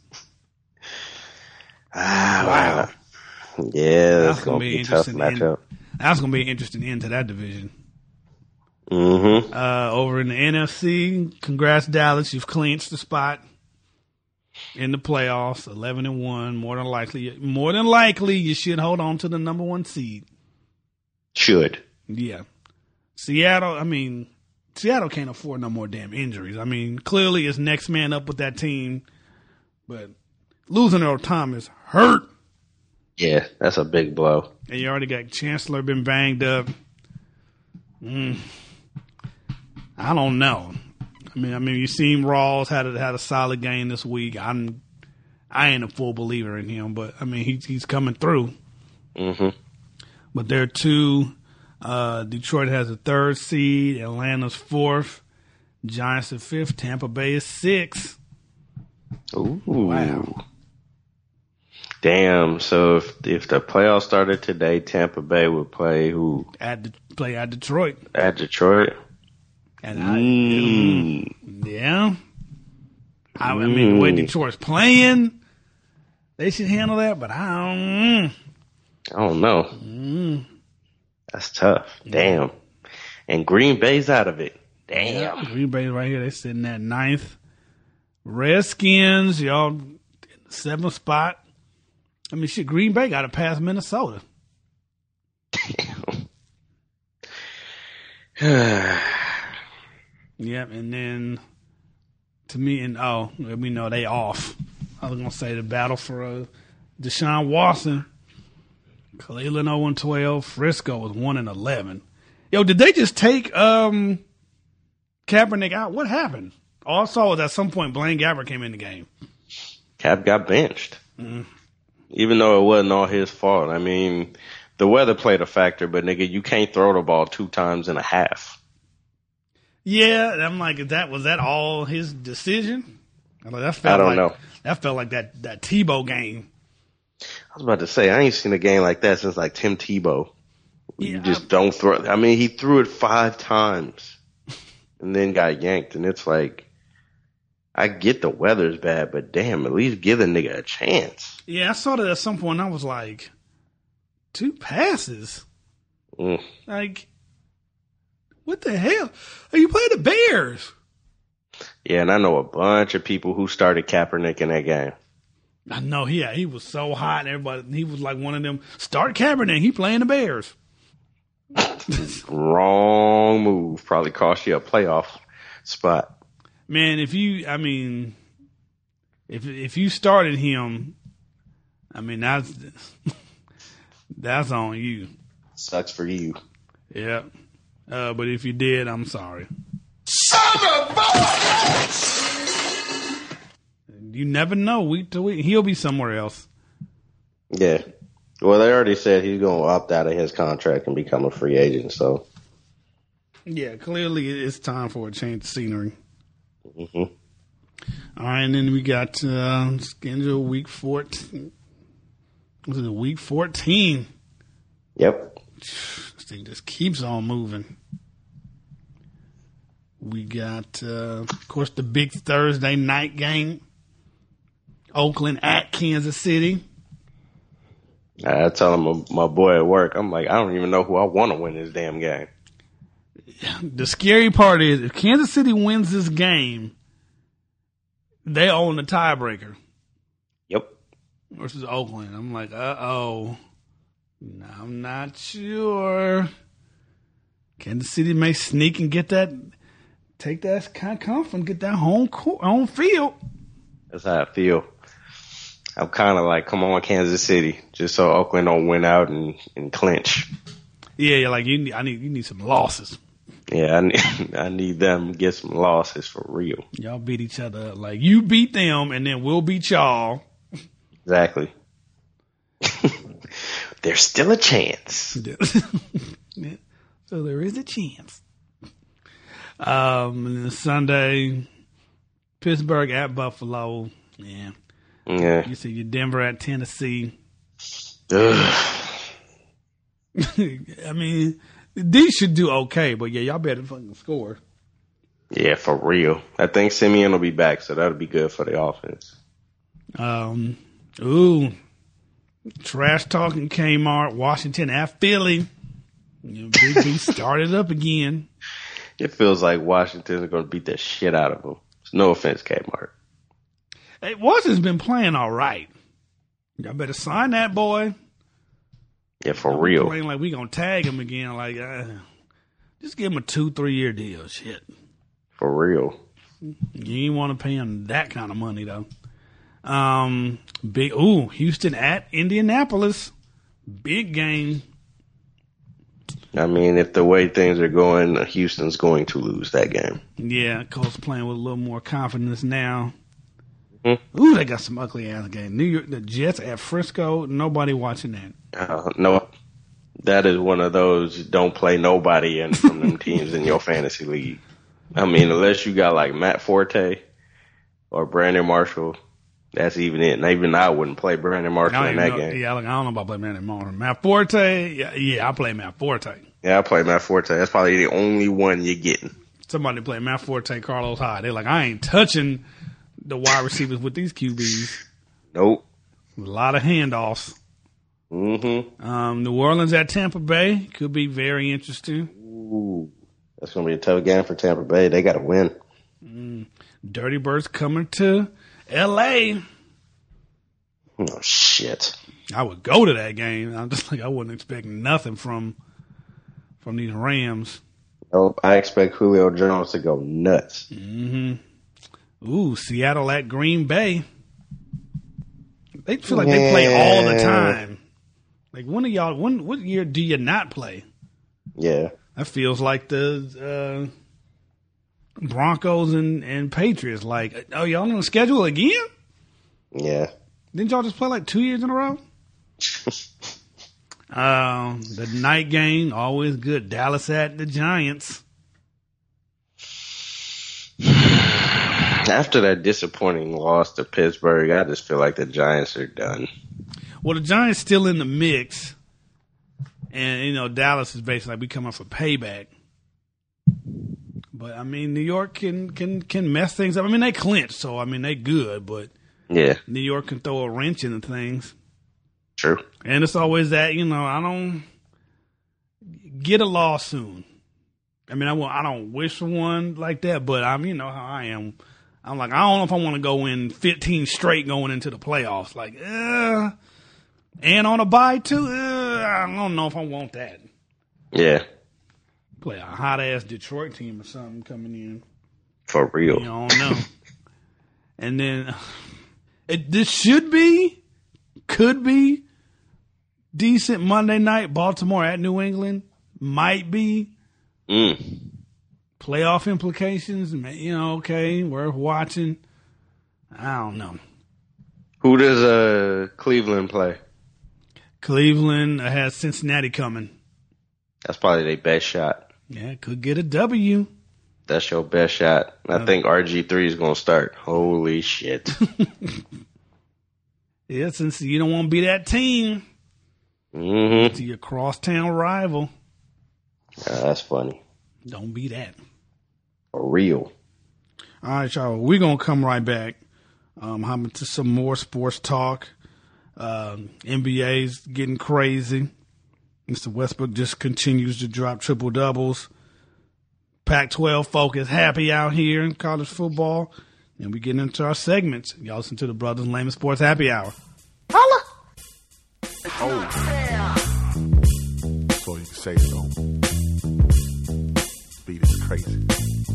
Ah, wow. Yeah, that's, that's gonna, gonna be, be a an tough interesting matchup. end. That's gonna be an interesting end to that division. Mm-hmm. Uh, over in the N F C, congrats Dallas, you've clinched the spot in the playoffs, eleven and one. More than likely, more than likely, you should hold on to the number one seed. Should. Yeah, Seattle. I mean, Seattle can't afford no more damn injuries. I mean, clearly it's next man up with that team, but losing Earl Thomas hurt. Yeah, that's a big blow. And you already got Chancellor been banged up. Mm. I don't know. I mean, I mean, you seen Rawls had a, had a solid game this week. I'm, I ain't a full believer in him, but I mean, he's he's coming through. Mm-hmm. But there are two. Uh, Detroit has a third seed. Atlanta's fourth. Giants are fifth. Tampa Bay is sixth. Ooh. Wow. Damn. So if if the playoffs started today, Tampa Bay would play who? At the, play at Detroit. At Detroit. And I, Mm. yeah. I, I mean, the way Detroit's playing, they should handle that. But I don't. I don't know. Mm. That's tough. Damn. And Green Bay's out of it. Damn. Yeah, Green Bay right here. They sitting at ninth. Redskins, y'all, in the seventh spot. I mean, shit, Green Bay got to pass Minnesota. Damn. Yep, and then to me, and oh, we know they off. I was gonna say the battle for uh, Deshaun Watson. Cleveland oh and twelve. Frisco was one and eleven. Yo, did they just take um, Kaepernick out? What happened? All I saw was at some point Blaine Gabbert came in the game. Cap got benched. Mm. Even though it wasn't all his fault. I mean, the weather played a factor, but nigga, you can't throw the ball two times and a half. Yeah, I'm like, is that was that all his decision? I'm like, that felt I don't like, know. That felt like that that Tebow game. I was about to say, I ain't seen a game like that since like Tim Tebow. You Yeah, just don't throw it. I mean, he threw it five times and then got yanked. And it's like, I get the weather's bad, but damn, at least give the nigga a chance. Yeah, I saw that at some point. And I was like, two passes? Mm. Like, what the hell? Are you playing the Bears? Yeah, and I know a bunch of people who started Kaepernick in that game. I know, yeah, he was so hot. And everybody, he was like one of them. Start Kaepernick. He playing the Bears. Wrong move. Probably cost you a playoff spot. Man, if you, I mean, if if you started him, I mean that's that's on you. Sucks for you. Yeah, uh, but if you did, I'm sorry. Son of a bitch! You never know. Week to week, he'll be somewhere else. Yeah. Well, they already said he's going to opt out of his contract and become a free agent. So. Yeah, clearly it's time for a change of scenery. Mm-hmm. All right, and then we got uh, schedule week fourteen. Was it week fourteen? Yep. This thing just keeps on moving. We got, uh, of course, the big Thursday night game. Oakland at Kansas City. I tell him my, my boy at work, I'm like, I don't even know who I want to win this damn game. The scary part is if Kansas City wins this game, they own the tiebreaker. Yep. Versus Oakland. I'm like, uh-oh. No, I'm not sure. Kansas City may sneak and get that, take that kind of confidence, get that home court, home field. That's how I feel. I'm kind of like, come on, Kansas City, just so Oakland don't win out and, and clinch. Yeah, yeah, like you need, I need, you need some losses. Yeah, I need, I need them to get some losses for real. Y'all beat each other up. Like you beat them, and then we'll beat y'all. Exactly. There's still a chance. Yeah. So there is a chance. Um, and then Sunday, Pittsburgh at Buffalo. Yeah. Yeah. You see your Denver at Tennessee. Ugh. I mean, these should do okay, but yeah, y'all better fucking score. Yeah, for real. I think Simeon will be back, so that'll be good for the offense. Um, ooh, trash talking Kmart, Washington at Philly. You know, Big B started up again. It feels like Washington is going to beat the shit out of them. No offense, Kmart. Hey, Washington's been playing all right. Y'all better sign that boy. Yeah, for Y'all real. Playing like we gonna tag him again. Like, uh, Just give him a two, three year deal. Shit. For real. You ain't want to pay him that kind of money though. Um, big. Ooh, Houston at Indianapolis. Big game. I mean, if the way things are going, Houston's going to lose that game. Yeah, Colts playing with a little more confidence now. Mm-hmm. Ooh, they got some ugly ass game. New York, the Jets at Frisco. Nobody watching that. Uh, no, that is one of those don't play nobody in from them teams in your fantasy league. I mean, unless you got like Matt Forte or Brandon Marshall, that's even it. And even I wouldn't play Brandon Marshall in that know, game. Yeah, like, I don't know about playing Brandon Marshall. Matt Forte, yeah, yeah, I play Matt Forte. Yeah, I play Matt Forte. That's probably the only one you're getting. Somebody play Matt Forte, Carlos Hyde. They're like, I ain't touching the wide receivers with these Q Bs. Nope. A lot of handoffs. Mm-hmm. Um, New Orleans at Tampa Bay could be very interesting. Ooh, that's going to be a tough game for Tampa Bay. They got to win. Mm. Dirty Birds coming to L A. Oh, shit. I would go to that game. I'm just like, I wouldn't expect nothing from from these Rams. Nope. I expect Julio Jones to go nuts. Mm-hmm. Ooh, Seattle at Green Bay. They feel like they play all the time. Like, when are y'all, when, what year do you not play? Yeah. That feels like the uh, Broncos and, and Patriots. Like, oh, y'all on the schedule again? Yeah. Didn't y'all just play like two years in a row? uh, the night game, always good. Dallas at the Giants. After that disappointing loss to Pittsburgh, I just feel like the Giants are done. Well, the Giants still in the mix. And, you know, Dallas is basically like we coming for payback. But, I mean, New York can, can, can mess things up. I mean, they clinched, so, I mean, they good. But yeah, New York can throw a wrench into things. True. And it's always that, you know, I don't get a loss soon. I mean, I, will, I don't wish for one like that, but I'm, you know how I am. I'm like, I don't know if I want to go in fifteen straight going into the playoffs. Like, uh, and on a bye too. Uh, I don't know if I want that. Yeah. Play a hot ass Detroit team or something coming in. For real. You don't know. And then it, this should be, could be decent Monday night. Baltimore at New England might be. Mm. Playoff implications, you know, okay, worth watching. I don't know. Who does uh, Cleveland play? Cleveland has Cincinnati coming. That's probably their best shot. Yeah, could get a W. That's your best shot. I uh, think R G three is going to start. Holy shit. Yeah, since you don't want to be that team. Mm-hmm. To your crosstown rival. Uh, that's funny. Don't be that. For real. All right, y'all. We're going to come right back. Um, hop into some more sports talk. Um, N B A's getting crazy. Mister Westbrook just continues to drop triple doubles. Pac twelve focus happy out here in college football. And we getting into our segments. Y'all listen to the Brothers Lame Sports Happy Hour. Holla! Oh. That's all you can say, though. Beat is crazy.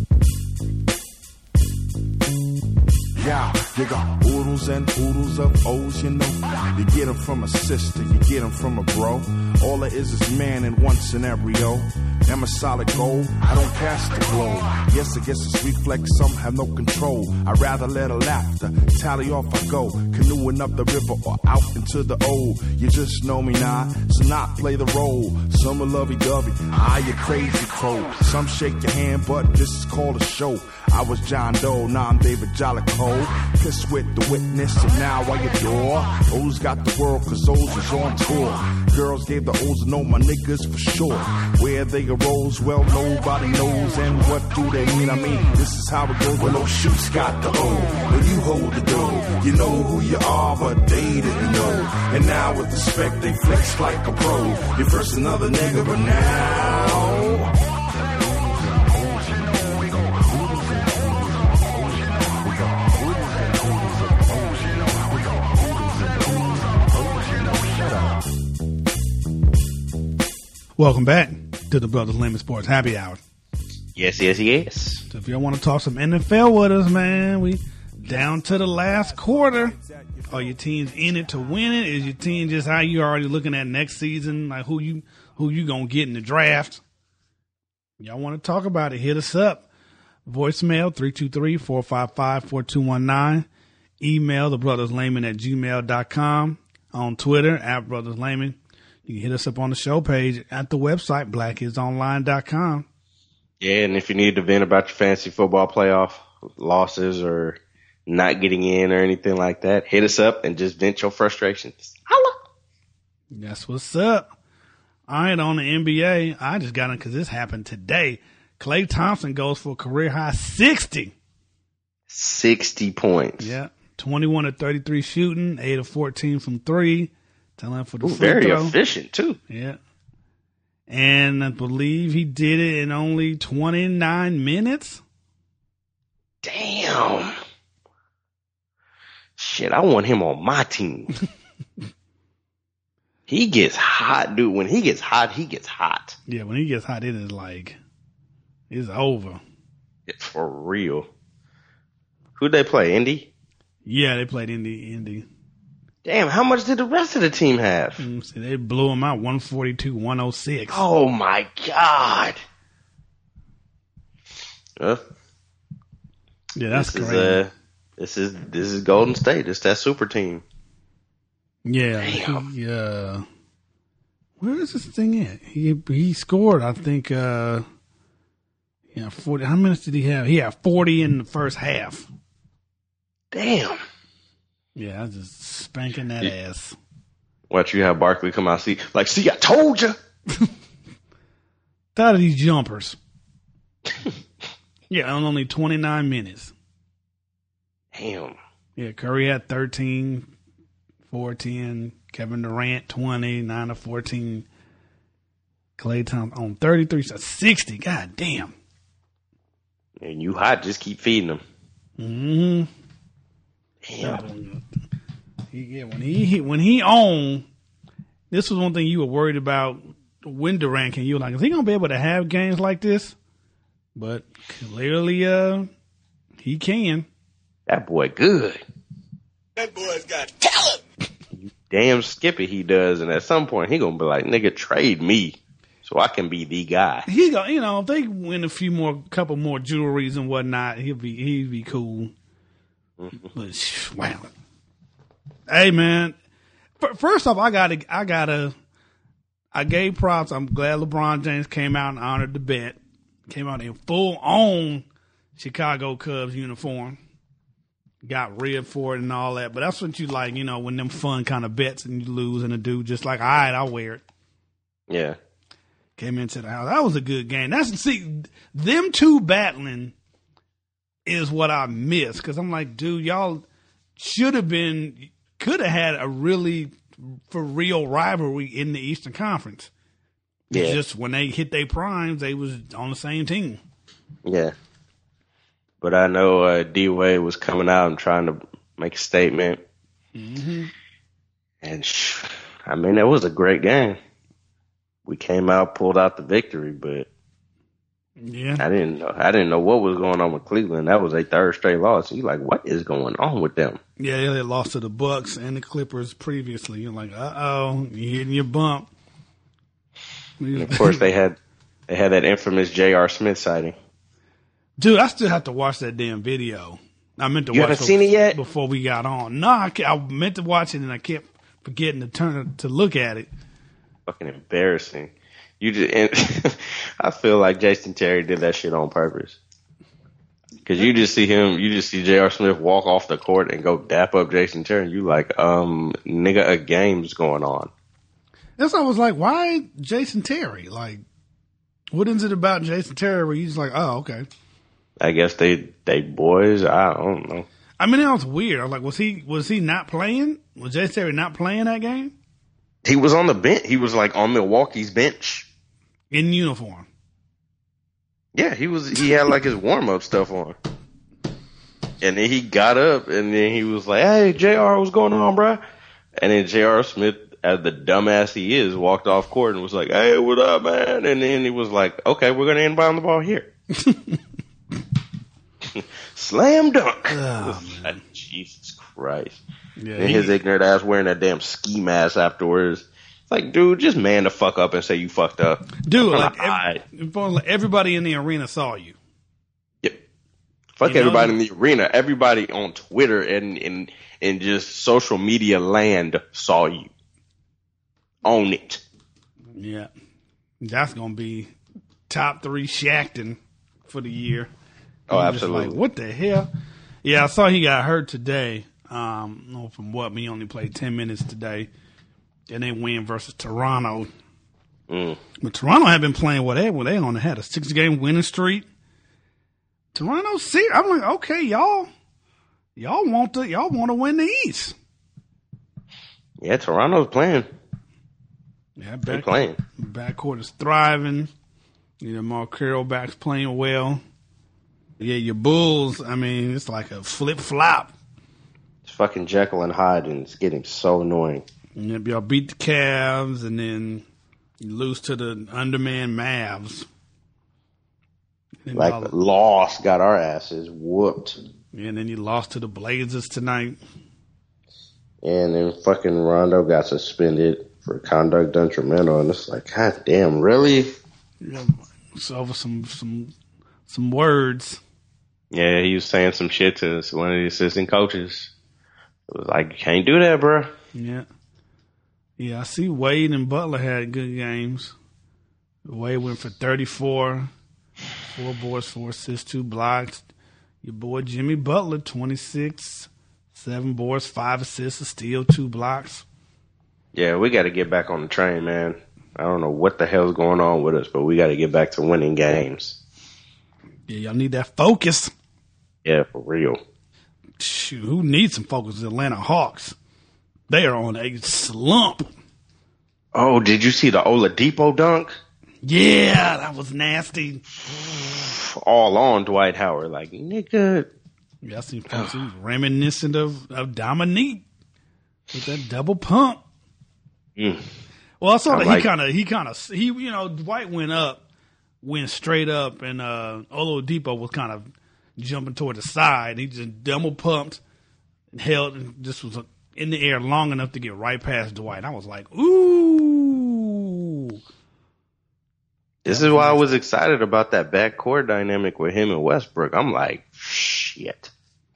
Yeah, you got oodles and oodles of O's, you know. You get them from a sister, you get them from a bro. All it is is man in one scenario. Am a solid goal, I don't cast the glow. Yes, I guess it's reflex, some have no control. I'd rather let a laughter tally off I go. Canoeing up the river or out into the O. You just know me now, so not play the role. Some are lovey-dovey, I you crazy crow. Some shake your hand, but this is called a show. I was John Doe, now I'm David Jollicoe. Pissed with the witness, and now I adore. O's got the world, cause O's is on tour. Girls gave the O's to know my niggas for sure. Where they arose, well, nobody knows. And what do they mean? I mean, this is how it goes. Well, no shoes got the O. When you hold the dough, you know who you are, but they didn't know. And now with the spec, they flex like a pro. You first another nigga, but now... Welcome back. to the Brothers Lemon Sports Happy Hour. Yes, yes, yes. So if y'all want to talk some N F L with us, man, we down to the last quarter. Are your teams in it to win it? Is your team just how you already looking at next season? Like who you who you gonna get in the draft? Y'all want to talk about it? Hit us up. Voicemail three two three, four five five, four two one nine. Email the Brothers Layman at gmail dot com. On Twitter at Brothers Layman. You can hit us up on the show page at the website black is online dot com. Yeah, and if you need to vent about your fantasy football playoff losses or not getting in or anything like that, hit us up and just vent your frustrations. Holla! That's what's up. All right, on the N B A, I just got in because this happened today. Klay Thompson goes for a career high sixty. sixty points. Yeah, twenty-one to thirty-three shooting, eight of fourteen from three. Telling for the Ooh, free very throw. efficient, too. Yeah. And I believe he did it in only twenty-nine minutes. Damn. Shit, I want him on my team. He gets hot, dude. When he gets hot, he gets hot. Yeah, when he gets hot, it is like, it's over. It's for real. Who'd they play, Indy? Yeah, they played Indy. Indy. Damn, how much did the rest of the team have? Mm, see, they blew him out one forty-two to one oh six. Oh, my God. Uh, yeah, that's this crazy. Is, uh, this is this is Golden State. It's that super team. Yeah. He, uh, where is this thing at? He he scored, I think, uh, yeah, forty. How minutes did he have? He had forty in the first half. Damn. Yeah, I was just spanking that yeah. ass. Watch you have Barkley come out, see, like, see, I told you. Tired of these jumpers. Yeah, on only twenty-nine minutes. Damn. Yeah, Curry had thirteen, four, ten. Kevin Durant, twenty, nine of fourteen. Klay Thompson on thirty-three, so sixty. God damn. And you hot, just keep feeding them. Mm-hmm. Damn. He, yeah, when he when he owned, this was one thing you were worried about when Durant came. You were like, is he gonna be able to have games like this? But clearly, uh, he can. That boy good. That boy's got talent. Damn Skippy he does, and at some point he gonna be like, nigga, trade me so I can be the guy. He go, you know, if they win a few more, couple more jewelries and whatnot, he'll be he'd be cool. Mm-hmm. But wow, hey man, first off, I gotta I gotta I gave props. I'm glad LeBron James came out and honored the bet. Came out in full on Chicago Cubs uniform. Got ribbed for it and all that. But that's what you like, you know, when them fun kind of bets and you lose and a dude just like, all right, I'll wear it. Yeah. Came into the house. That was a good game. That's see, them two battling is what I miss. Because I'm like, dude, y'all should have been, could have had a really, for real rivalry in the Eastern Conference. Yeah. Just when they hit their primes, they was on the same team. Yeah. But I know uh, D-Wade was coming out and trying to make a statement. Mm-hmm. And, sh- I mean, it was a great game. We came out, pulled out the victory, but yeah, I didn't know. I didn't know what was going on with Cleveland. That was a third straight loss. You're like, what is going on with them? Yeah, they lost to the Bucks and the Clippers previously. You're like, uh-oh, you're hitting your bump. And of course, they had they had that infamous J R. Smith sighting. Dude, I still have to watch that damn video. I meant to you watch haven't it seen it yet? Before we got on. No, I, I meant to watch it and I kept forgetting to turn to look at it. Fucking embarrassing. You just, and I feel like Jason Terry did that shit on purpose. Because you just see him, you just see J R. Smith walk off the court and go dap up Jason Terry, and you like, um, nigga, a game's going on. That's why I was like, why Jason Terry? Like, what is it about Jason Terry where you just like, oh, okay. I guess they they boys. I don't know. I mean, that was weird. I was like, was he was he not playing? Was Jason Terry not playing that game? He was on the bench. He was like on Milwaukee's bench in uniform. Yeah, he was. He had like his warm up stuff on, and then he got up and then he was like, "Hey, J R, what's going on, bro?" And then J R. Smith as the dumbass he is, walked off court and was like, "Hey, what up, man?" And then he was like, "Okay, we're gonna inbound the ball here." Slam dunk. Oh, like, Jesus Christ. Yeah, and he- his ignorant ass wearing that damn ski mask afterwards. It's like, dude, just man the fuck up and say you fucked up. Dude, like Alright. every, everybody in the arena saw you. Yep. Fuck You know? everybody in the arena. Everybody on Twitter and and and just social media land saw you. Own it. Yeah. That's going to be top three Shaqton for the year. Oh, I'm just absolutely. Like, what the hell? Yeah, I saw he got hurt today. Um, I don't know from what, but he only played ten minutes today. And they win versus Toronto. Mm. But Toronto had been playing whatever. They only had a six-game winning streak. Toronto, see, I'm like, okay, y'all, y'all want to, y'all want to win the East. Yeah, Toronto's playing. Yeah, They're back, playing. backcourt is thriving. You know, Mark Carroll back's playing well. Yeah, your Bulls, I mean, it's like a flip-flop. It's fucking Jekyll and Hyde, and it's getting so annoying. And if y'all beat the Cavs, and then you lose to the undermanned Mavs. And Like, y'all- lost, got our asses whooped. and then you lost to the Blazers tonight. And then fucking Rondo got suspended for conduct detrimental, and it's like, God damn, really? Yeah, it's over some some some words. Yeah, he was saying some shit to one of the assistant coaches. It was like, you can't do that, bro. Yeah. Yeah, I see Wade and Butler had good games. Wade went for thirty-four, four boards, four assists, two blocks. Your boy Jimmy Butler, twenty-six, seven boards, five assists, a steal, two blocks. Yeah, we got to get back on the train, man. I don't know what the hell's going on with us, but we got to get back to winning games. Yeah, y'all need that focus. Yeah, for real. Shoot, who needs some focus? The Atlanta Hawks. They are on a slump. Oh, did you see the Oladipo dunk? Yeah, that was nasty. All on Dwight Howard. Like, nigga. Yeah, I seen folks who was reminiscent of, of Dominique with that double pump. Mm. Well, I saw I that like- he kind of, he kind of, he, you know, Dwight went up, went straight up, and uh, Oladipo was kind of jumping toward the side. He just double pumped and held, and just was in the air long enough to get right past Dwight. I was like, ooh. This is why I was excited about that backcourt dynamic with him and Westbrook. I'm like, shit.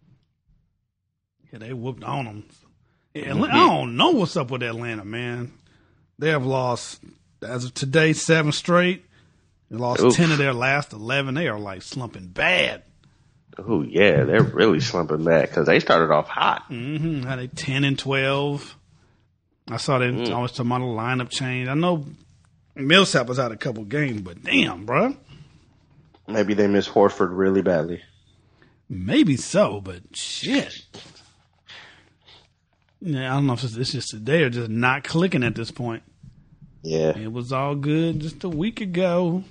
Yeah, they whooped on him. Yeah, Atlanta- I don't know what's up with Atlanta, man. They have lost, as of today, seven straight. They lost Oof. ten of their last eleven. They are like slumping bad. Oh, yeah, they're really slumping back because they started off hot. Mm-hmm. Had they ten and twelve. I saw they Mm. always talking about a lineup change. I know Millsap was out a couple games, but damn, bro. Maybe they miss Horford really badly. Maybe so, but shit. Yeah, I don't know if it's, it's just today or just not clicking at this point. Yeah. It was all good just a week ago.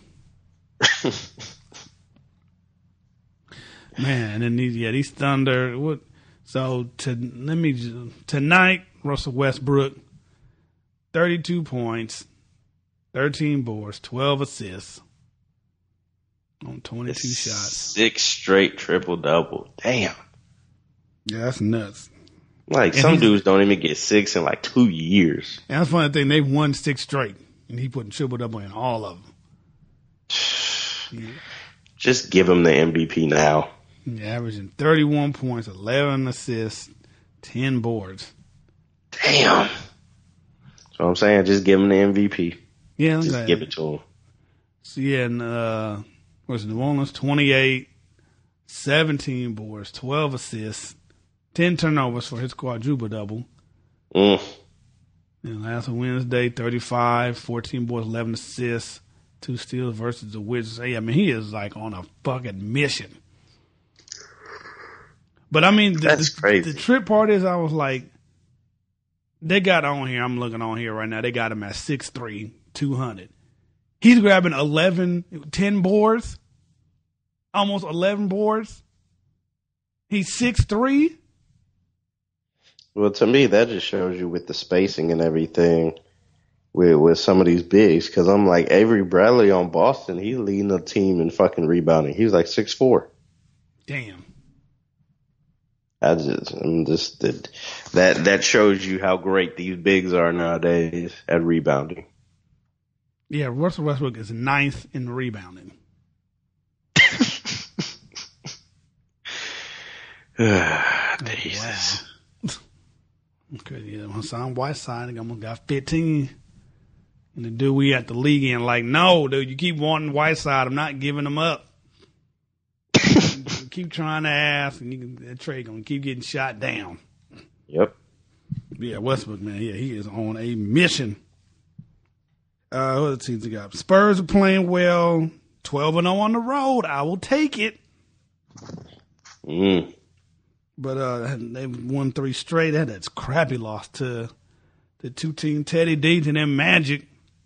Man, and these, yeah, these Thunder. What? So to let me ju- tonight, Russell Westbrook, thirty-two points, thirteen boards, twelve assists on twenty-two shots. Six straight triple double. Damn. Yeah, that's nuts. Like, And some he's- dudes don't even get six in like two years. And that's one of the things. They've won six straight, and he put triple double in all of them. Just give him the M V P now. Yeah, averaging thirty-one points, eleven assists, ten boards. Damn. So I'm saying, just give him the M V P. Yeah, I'm Just glad. give it to him. So yeah, and, uh, what's New Orleans? twenty-eight, seventeen boards, twelve assists, ten turnovers for his quadruple double. Mm. And last Wednesday, thirty-five, fourteen boards, eleven assists, two steals versus the Wizards. Hey, I mean, he is like on a fucking mission. But I mean, the, That's the, crazy. the trip part is I was like, they got on here. I'm looking on here right now. They got him at six three, two hundred. He's grabbing eleven, ten boards, almost eleven boards. He's six three. Well, to me, that just shows you with the spacing and everything with with some of these bigs. Because I'm like, Avery Bradley on Boston, he's leading the team in fucking rebounding. He's like six foot four. Damn. I just, I'm just that that shows you how great these bigs are nowadays at rebounding. Yeah, Russell Westbrook is ninth in rebounding. Jesus. Wow. Okay, yeah, Hassan Whiteside, I almost got fifteen. And the dude we at the league in like, no, dude, you keep wanting Whiteside. I'm not giving him up. You keep trying to ask, and you can, that trade gonna keep getting shot down. Yep. Yeah, Westbrook, man, yeah, he is on a mission. Uh, what other teams we got? Spurs are playing well. twelve and oh on the road. I will take it. Mm. But uh, they won three straight. They had that crappy loss to the two-team Teddy Deeds and then Magic.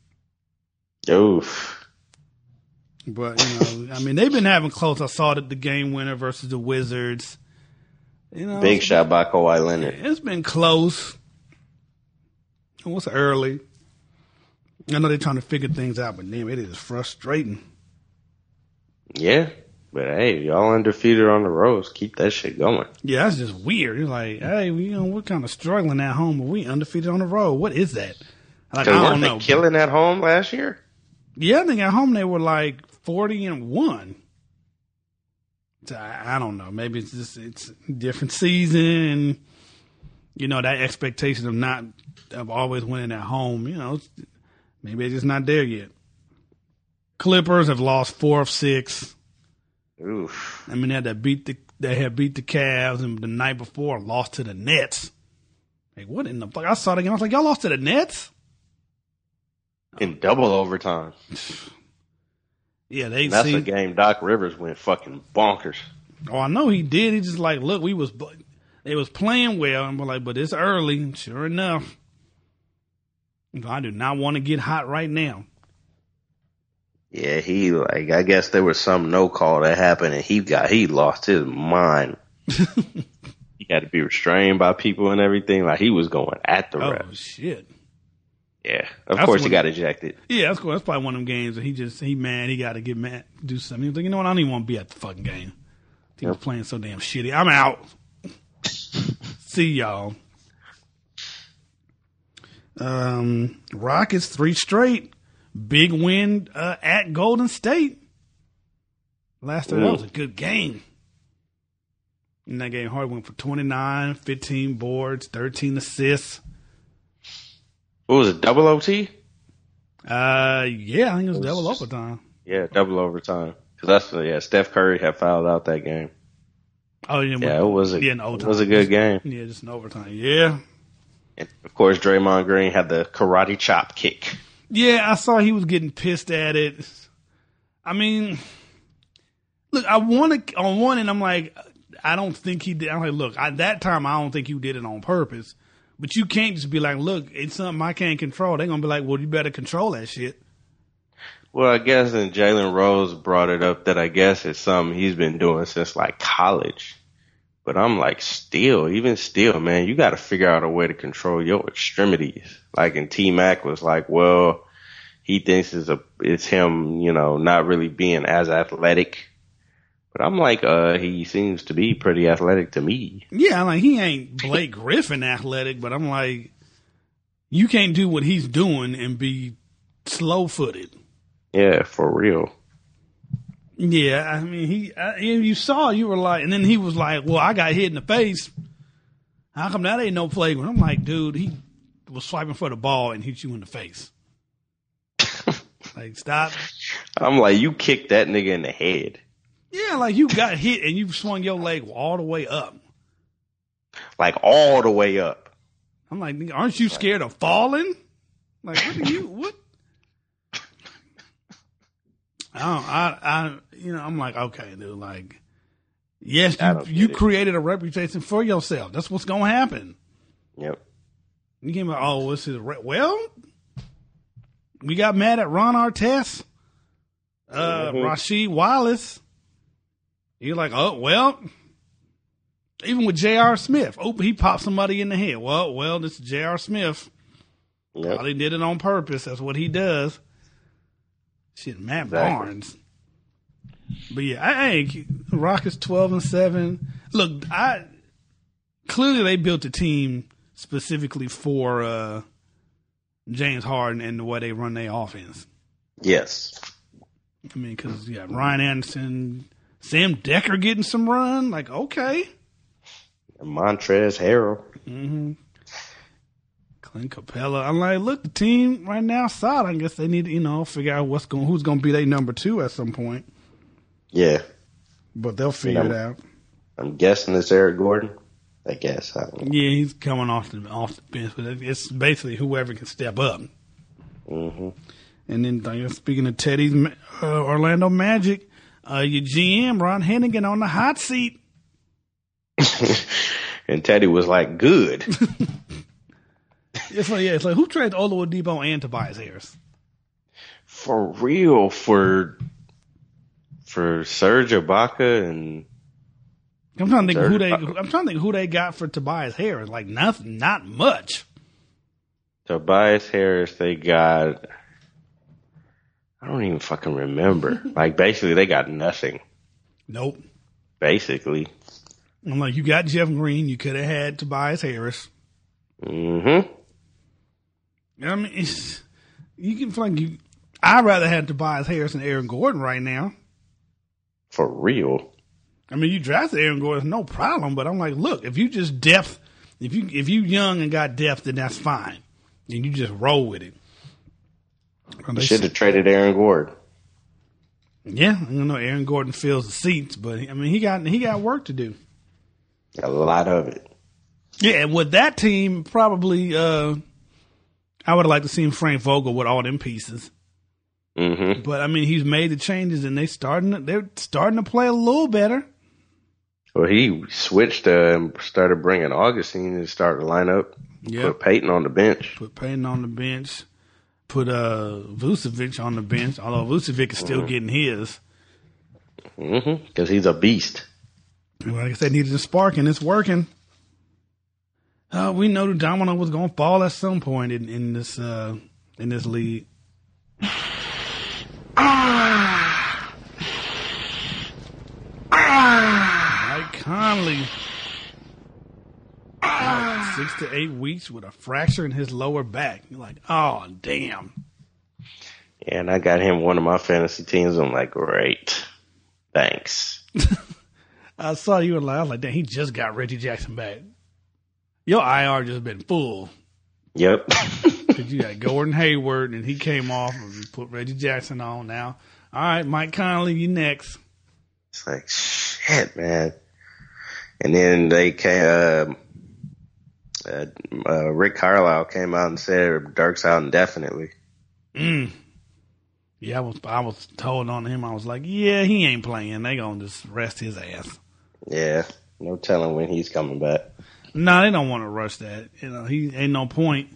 Oof. But, you know, I mean, they've been having close. I saw that the game winner versus the Wizards. You know, Big shot by Kawhi Leonard. It's been close. It was early. I know they're trying to figure things out, but damn, it is frustrating. Yeah. But hey, y'all undefeated on the road. Keep that shit going. Yeah, that's just weird. It's like, hey, we, you know, we're kind of struggling at home, but we undefeated on the road. What is that? Like, I don't weren't know. They killing at home last year? Yeah, I think at home they were like forty and one. So I, I don't know. Maybe it's just it's a different season. You know, that expectation of not of always winning at home. You know, maybe it's just not there yet. Clippers have lost four of six. Oof. I mean, they had to beat the they had beat the Cavs, and the night before lost to the Nets. Like, what in the fuck? I saw the game. I was like, y'all lost to the Nets in double overtime. Yeah, they. And that's see, a game Doc Rivers went fucking bonkers. Oh, I know he did. He just like, look, we was they was playing well, and we're like, but it's early. Sure enough, I do not want to get hot right now. Yeah, he like I guess there was some no call that happened, and he got he lost his mind. He had to be restrained by people and everything. Like he was going at the ref. Oh shit! Yeah, of That's course he what- got ejected. Yeah, that's cool. That's probably one of them games that he just he mad. He got to get mad, do something. He was like, you know what? I don't even want to be at the fucking game. He was playing so damn shitty. I'm out. See y'all. Um, Rockets three straight. Big win uh, at Golden State. Last time, that was a good game. In that game, Harden went for twenty-nine, fifteen boards, thirteen assists. What was it? Double O T? Uh, yeah, I think it was double overtime. Yeah, double overtime. Because that's yeah. Steph Curry had fouled out that game. Oh, yeah, Yeah, it was a yeah, in it overtime. was a good game. Yeah, just in overtime. Yeah. And of course, Draymond Green had the karate chop kick. Yeah, I saw he was getting pissed at it. I mean, look, I want to, on one end, I'm like, I don't think he did. I'm like, look, at that time, I don't think you did it on purpose. But you can't just be like, look, it's something I can't control. They're going to be like, well, you better control that shit. Well, I guess then Jalen Rose brought it up that I guess it's something he's been doing since like college. But I'm like, still, even still, man, you got to figure out a way to control your extremities. Like, and T-Mac was like, well, he thinks it's a, it's him, you know, not really being as athletic. But I'm like, uh, he seems to be pretty athletic to me. Yeah, like, he ain't Blake Griffin athletic, but I'm like, you can't do what he's doing and be slow-footed. Yeah, for real. Yeah, I mean, he, I, you saw, you were like, and then he was like, well, I got hit in the face. How come that ain't no flagrant? I'm like, dude, he was swiping for the ball and hit you in the face. Like, stop. I'm like, you kicked that nigga in the head. Yeah, like, you got hit and you swung your leg all the way up. Like, all the way up. I'm like, nigga, aren't you scared of falling? Like, what do you, what? I don't, I, I, you know, I'm like, okay, dude, like, yes, I you, don't you get it. created a reputation for yourself. That's what's going to happen. Yep. You came out, oh, what's his, re- well, we got mad at Ron Artest, uh, Mhm. Rasheed Wallace. You're like, oh, well, Even with J R. Smith. Oh, he popped somebody in the head. Well, well, this is J R. Smith. Yep. Probably did it on purpose. That's what he does. Shit, Matt Exactly. Barnes. But yeah, I ain't Rockets twelve and seven. Look, I clearly they built a team specifically for uh, James Harden and the way they run their offense. Yes. I mean, because you got Ryan Anderson, Sam Decker getting some run. Like, okay. Montrezl Harrell. Mm-hmm. Clint Capella. I'm like, look, the team right now solid. I guess they need to, you know, figure out what's going, who's going to be their number two at some point. Yeah. But they'll figure I'm, it out. I'm guessing it's Eric Gordon. I guess. I don't know. Yeah, he's coming off the off the bench, but it's basically whoever can step up. Mm-hmm. And then, like, speaking of Teddy's uh, Orlando Magic, uh, your G M Ron Hennigan on the hot seat. And Teddy was like, "Good." It's like, yeah, it's like who traded Oladipo and Tobias Harris? For real, for for Serge Ibaka and I'm trying to think Serge who they. Ibaka. I'm trying to think who they got for Tobias Harris. Like nothing, not much. Tobias Harris, they got. I don't even fucking remember. Like basically, they got nothing. Nope. Basically. I'm like, you got Jeff Green. You could have had Tobias Harris. Mm-hmm. I mean, it's, you can feel like you. I'd rather have Tobias Harris than Aaron Gordon right now. For real. I mean, you drafted Aaron Gordon, no problem. But I'm like, look, if you just depth, if you if you young and got depth, then that's fine. Then you just roll with it. You should have traded Aaron Gordon. Yeah, I don't know. Aaron Gordon fills the seats, but I mean, he got he got work to do. A lot of it. Yeah, and with that team, probably uh, I would have liked to see Frank Vogel with all them pieces. Mm-hmm. But I mean, he's made the changes, and they starting they're starting to play a little better. Well, he switched uh, and started bringing Augustine to start the lineup. Yep. Put Peyton on the bench. Put Payton on the bench. Put uh, Vucevic on the bench, although Vucevic is still mm-hmm. getting his. Mm-hmm. Because he's a beast. Like I said, needed a spark, and it's working. Uh, we know the domino was going to fall at some point in, in this uh, in this league. Ah. Ah. Mike Conley. Like six to eight weeks with a fracture in his lower back. You're like, oh, damn. Yeah, and I got him one of my fantasy teams. I'm like, great. Thanks. I saw you and I was like, damn, he just got Reggie Jackson back. Your I R just been full. Yep. Because you got Gordon Hayward, and he came off and put Reggie Jackson on now. All right, Mike Conley, you next. It's like, shit, man. And then they came, uh, uh, uh, Rick Carlisle came out and said Dirk's out indefinitely. Mm. Yeah, I was I was told on him. I was like, yeah, he ain't playing. They gonna just rest his ass. Yeah, no telling when he's coming back. No, nah, they don't want to rush that. You know, he ain't no point.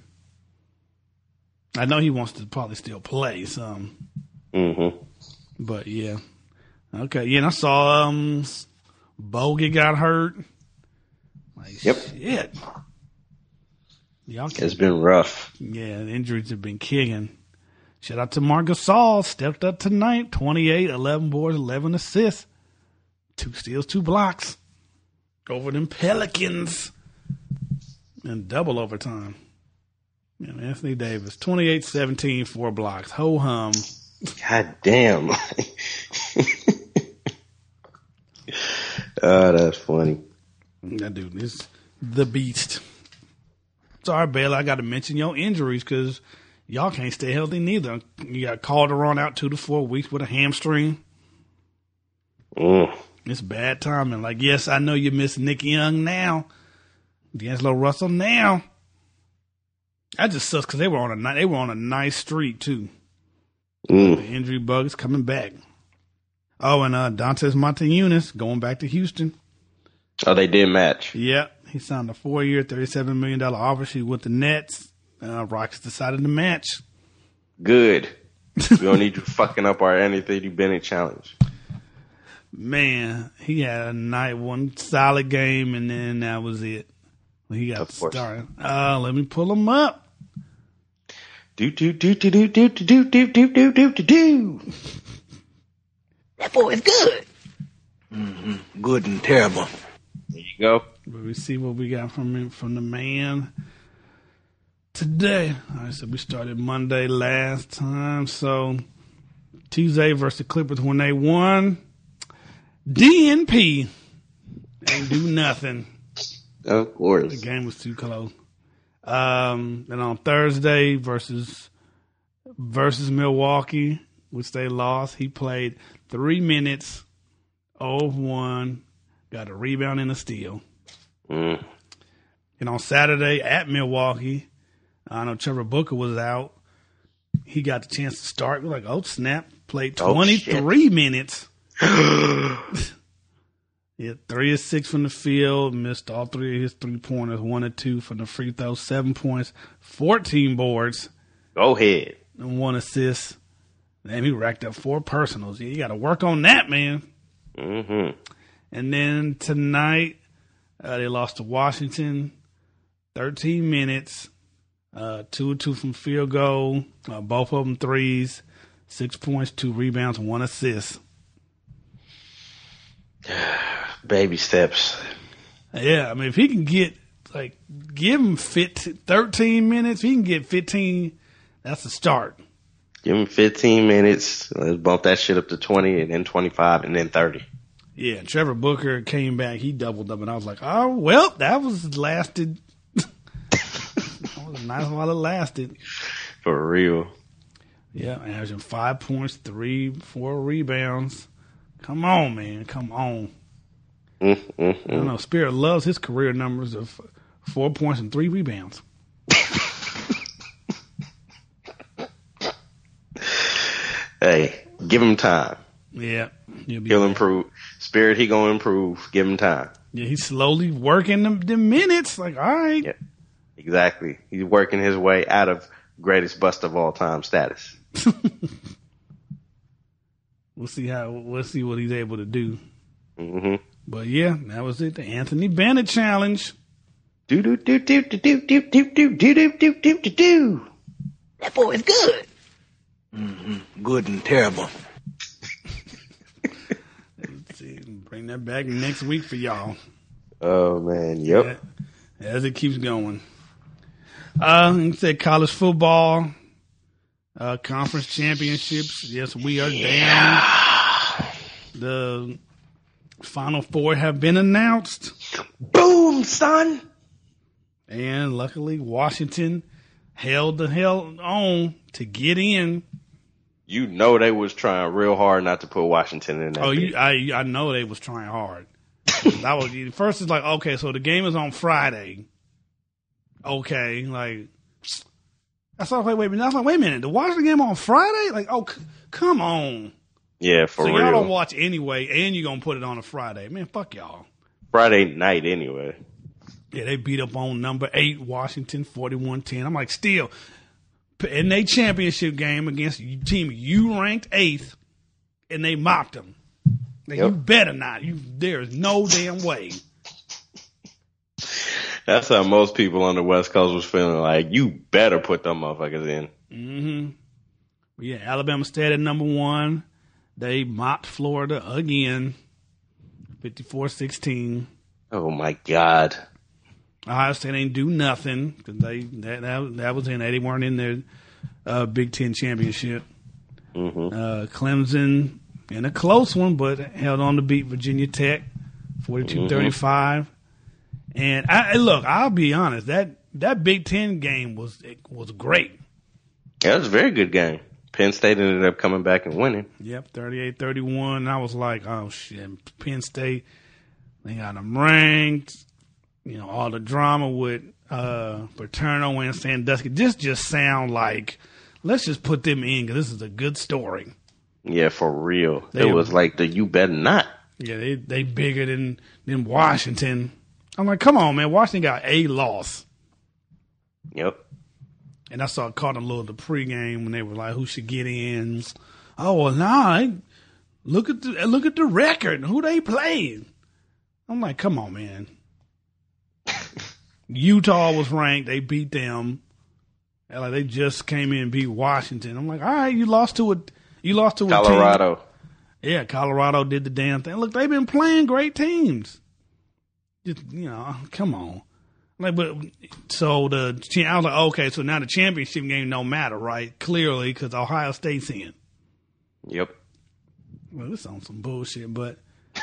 I know he wants to probably still play some. Mm-hmm. But yeah, okay. Yeah, and I saw um, Bogut got hurt. Like, yep. Shit. Y'all it's been rough. Yeah, the injuries have been kicking. Shout out to Marc Gasol. Stepped up tonight. twenty-eight, eleven boards, eleven assists. Two steals, two blocks. Over them Pelicans. And double overtime. Yeah, Anthony Davis. twenty-eight, seventeen, four blocks. Ho hum. God damn. Oh, that's funny. That dude is the beast. Sorry, Baylor, I got to mention your injuries because y'all can't stay healthy neither. You got Calderon out two to four weeks with a hamstring. Mm. It's bad timing. Like, yes, I know you miss Nick Young now. D'Angelo Russell now. That just sucks because they were on a they were on a nice streak too. Mm. The injury bug is coming back. Oh, and uh, Dantes Montejunas going back to Houston. Oh, they did match. Yep. He signed a four-year, thirty-seven million dollars offer sheet with the Nets. Uh, Rockets decided to match. Good. We don't need you fucking up our Anthony Bennett challenge. Man, he had a night, one solid game, and then that was it. He got Of the course. start. Uh, let me pull him up. Do do do do do do do do do do do do do. That boy is good. Mm-hmm. Good and terrible. There you go. Let me see what we got from him, from the man today. All right, so we started Monday last time. So Tuesday versus the Clippers when they won. D N P ain't do nothing. Of The course. game was too close. Um, and on Thursday versus versus Milwaukee, which they lost, he played three minutes, oh of one, got a rebound and a steal. Mm. And on Saturday at Milwaukee, I know Trevor Booker was out. He got the chance to start. We're like, oh, snap. Played Oh, twenty-three shit. minutes. Yeah, three of six from the field. Missed all three of his three-pointers. One or two from the free throw. Seven points. fourteen boards. Go ahead. And one assist. Damn, he racked up four personals. Yeah, you got to work on that, man. Mm-hmm. And then tonight, uh, they lost to Washington. thirteen minutes. Uh, two or two from field goal. Uh, both of them threes. Six points, two rebounds, one assist. Baby steps. Yeah, I mean, if he can get, like, give him fifteen, thirteen minutes, if he can get fifteen, that's a start. Give him fifteen minutes. Let's bump that shit up to twenty and then twenty-five and then thirty. Yeah, Trevor Booker came back, he doubled up, and I was like, oh, well, that was lasted. That was nice while it lasted. For real. Yeah, averaging five points, three, four rebounds. Come on, man. Come on. Mm, mm, I don't know. Spirit loves his career numbers of four points and three rebounds. Hey, give him time. Yeah. He'll, be He'll back. improve. Spirit, he gonna improve. Give him time. Yeah, he's slowly working the, the minutes. Like, all right. Yeah, exactly. He's working his way out of greatest bust of all time status. We'll see how. We'll see what he's able to do. Mm-hmm. But yeah, that was it. The Anthony Bennett challenge. Do do do do do do do do do do do do do do do. That boy is good. Mm-hmm. Good and terrible. Let's see, bring that back next week for y'all. Oh man, yep. Yeah, as it keeps going. Uh, you said college football, uh, conference championships. Yes, we are down. The Final Four have been announced. Boom, son. And luckily, Washington held the hell on to get in. You know they was trying real hard not to put Washington in that. Oh, you, bitch. I I know they was trying hard. That was first. It's like, okay, so the game is on Friday. Okay, like that's all. Wait, wait a minute. I was like, wait a minute. The Washington game on Friday? Like, oh, c- come on. Yeah, for so real. y'all don't watch anyway, and you're gonna put it on a Friday? Man, fuck y'all. Friday night anyway. Yeah, they beat up on number eight Washington forty-one ten. I'm like, still in their championship game against a team you ranked eighth, and they mopped them. Like, Yep. You better not. You there is no damn way. That's how most people on the West Coast was feeling. Like, you better put them motherfuckers in. Mm-hmm. Yeah, Alabama stayed at number one. They mopped Florida again, fifty-four sixteen. Oh my God. Ohio State ain't do nothing because they that, that that was in. They weren't in their uh, Big Ten championship. Mm-hmm. Uh, Clemson in a close one, but held on to beat Virginia Tech, forty-two thirty-five. Mm-hmm. And I, look, I'll be honest that that Big Ten game was it was great. Yeah, it was a very good game. Penn State ended up coming back and winning. Yep, thirty-eight thirty-one. I was like, oh, shit, Penn State, they got them ranked. You know, all the drama with uh, Paterno and Sandusky. This just sound like, let's just put them in because this is a good story. Yeah, for real. They- it was like the you better not. Yeah, they they bigger than, than Washington. I'm like, come on, man. Washington got a loss. Yep. And I saw caught a little the pregame when they were like, who should get in? Oh, well, nah. They, Look at the look at the record. Who they played? I'm like, come on, man. Utah was ranked. They beat them. Like they just came in and beat Washington. I'm like, all right, you lost to a you lost to a Colorado. team. Yeah, Colorado did the damn thing. Look, they've been playing great teams. Just, you know, come on. Like, but so the I was like, okay, so now the championship game don't matter, right? Clearly, because Ohio State's in. Yep. Well, this on some bullshit, but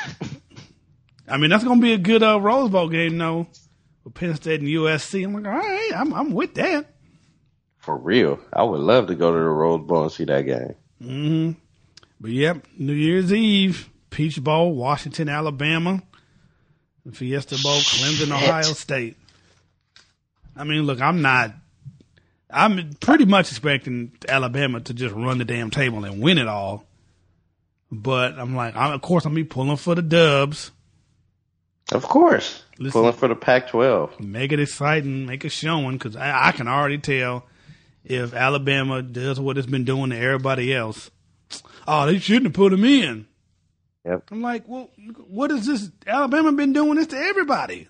I mean that's gonna be a good uh, Rose Bowl game, though. With Penn State and U S C. I'm like, all right, I'm I'm with that. For real, I would love to go to the Rose Bowl and see that game. Mm-hmm. But yep, New Year's Eve, Peach Bowl, Washington, Alabama, Fiesta Bowl, Clemson, Ohio State. I mean, look, I'm not. I'm pretty much expecting Alabama to just run the damn table and win it all. But I'm like, I'm, of course, I'm be pulling for the dubs. Of course, Listen, pulling for the Pac twelve. Make it exciting, make it showing, because I, I can already tell if Alabama does what it's been doing to everybody else. Oh, they shouldn't have put them in. Yep. I'm like, well, what is this? Alabama been doing this to everybody.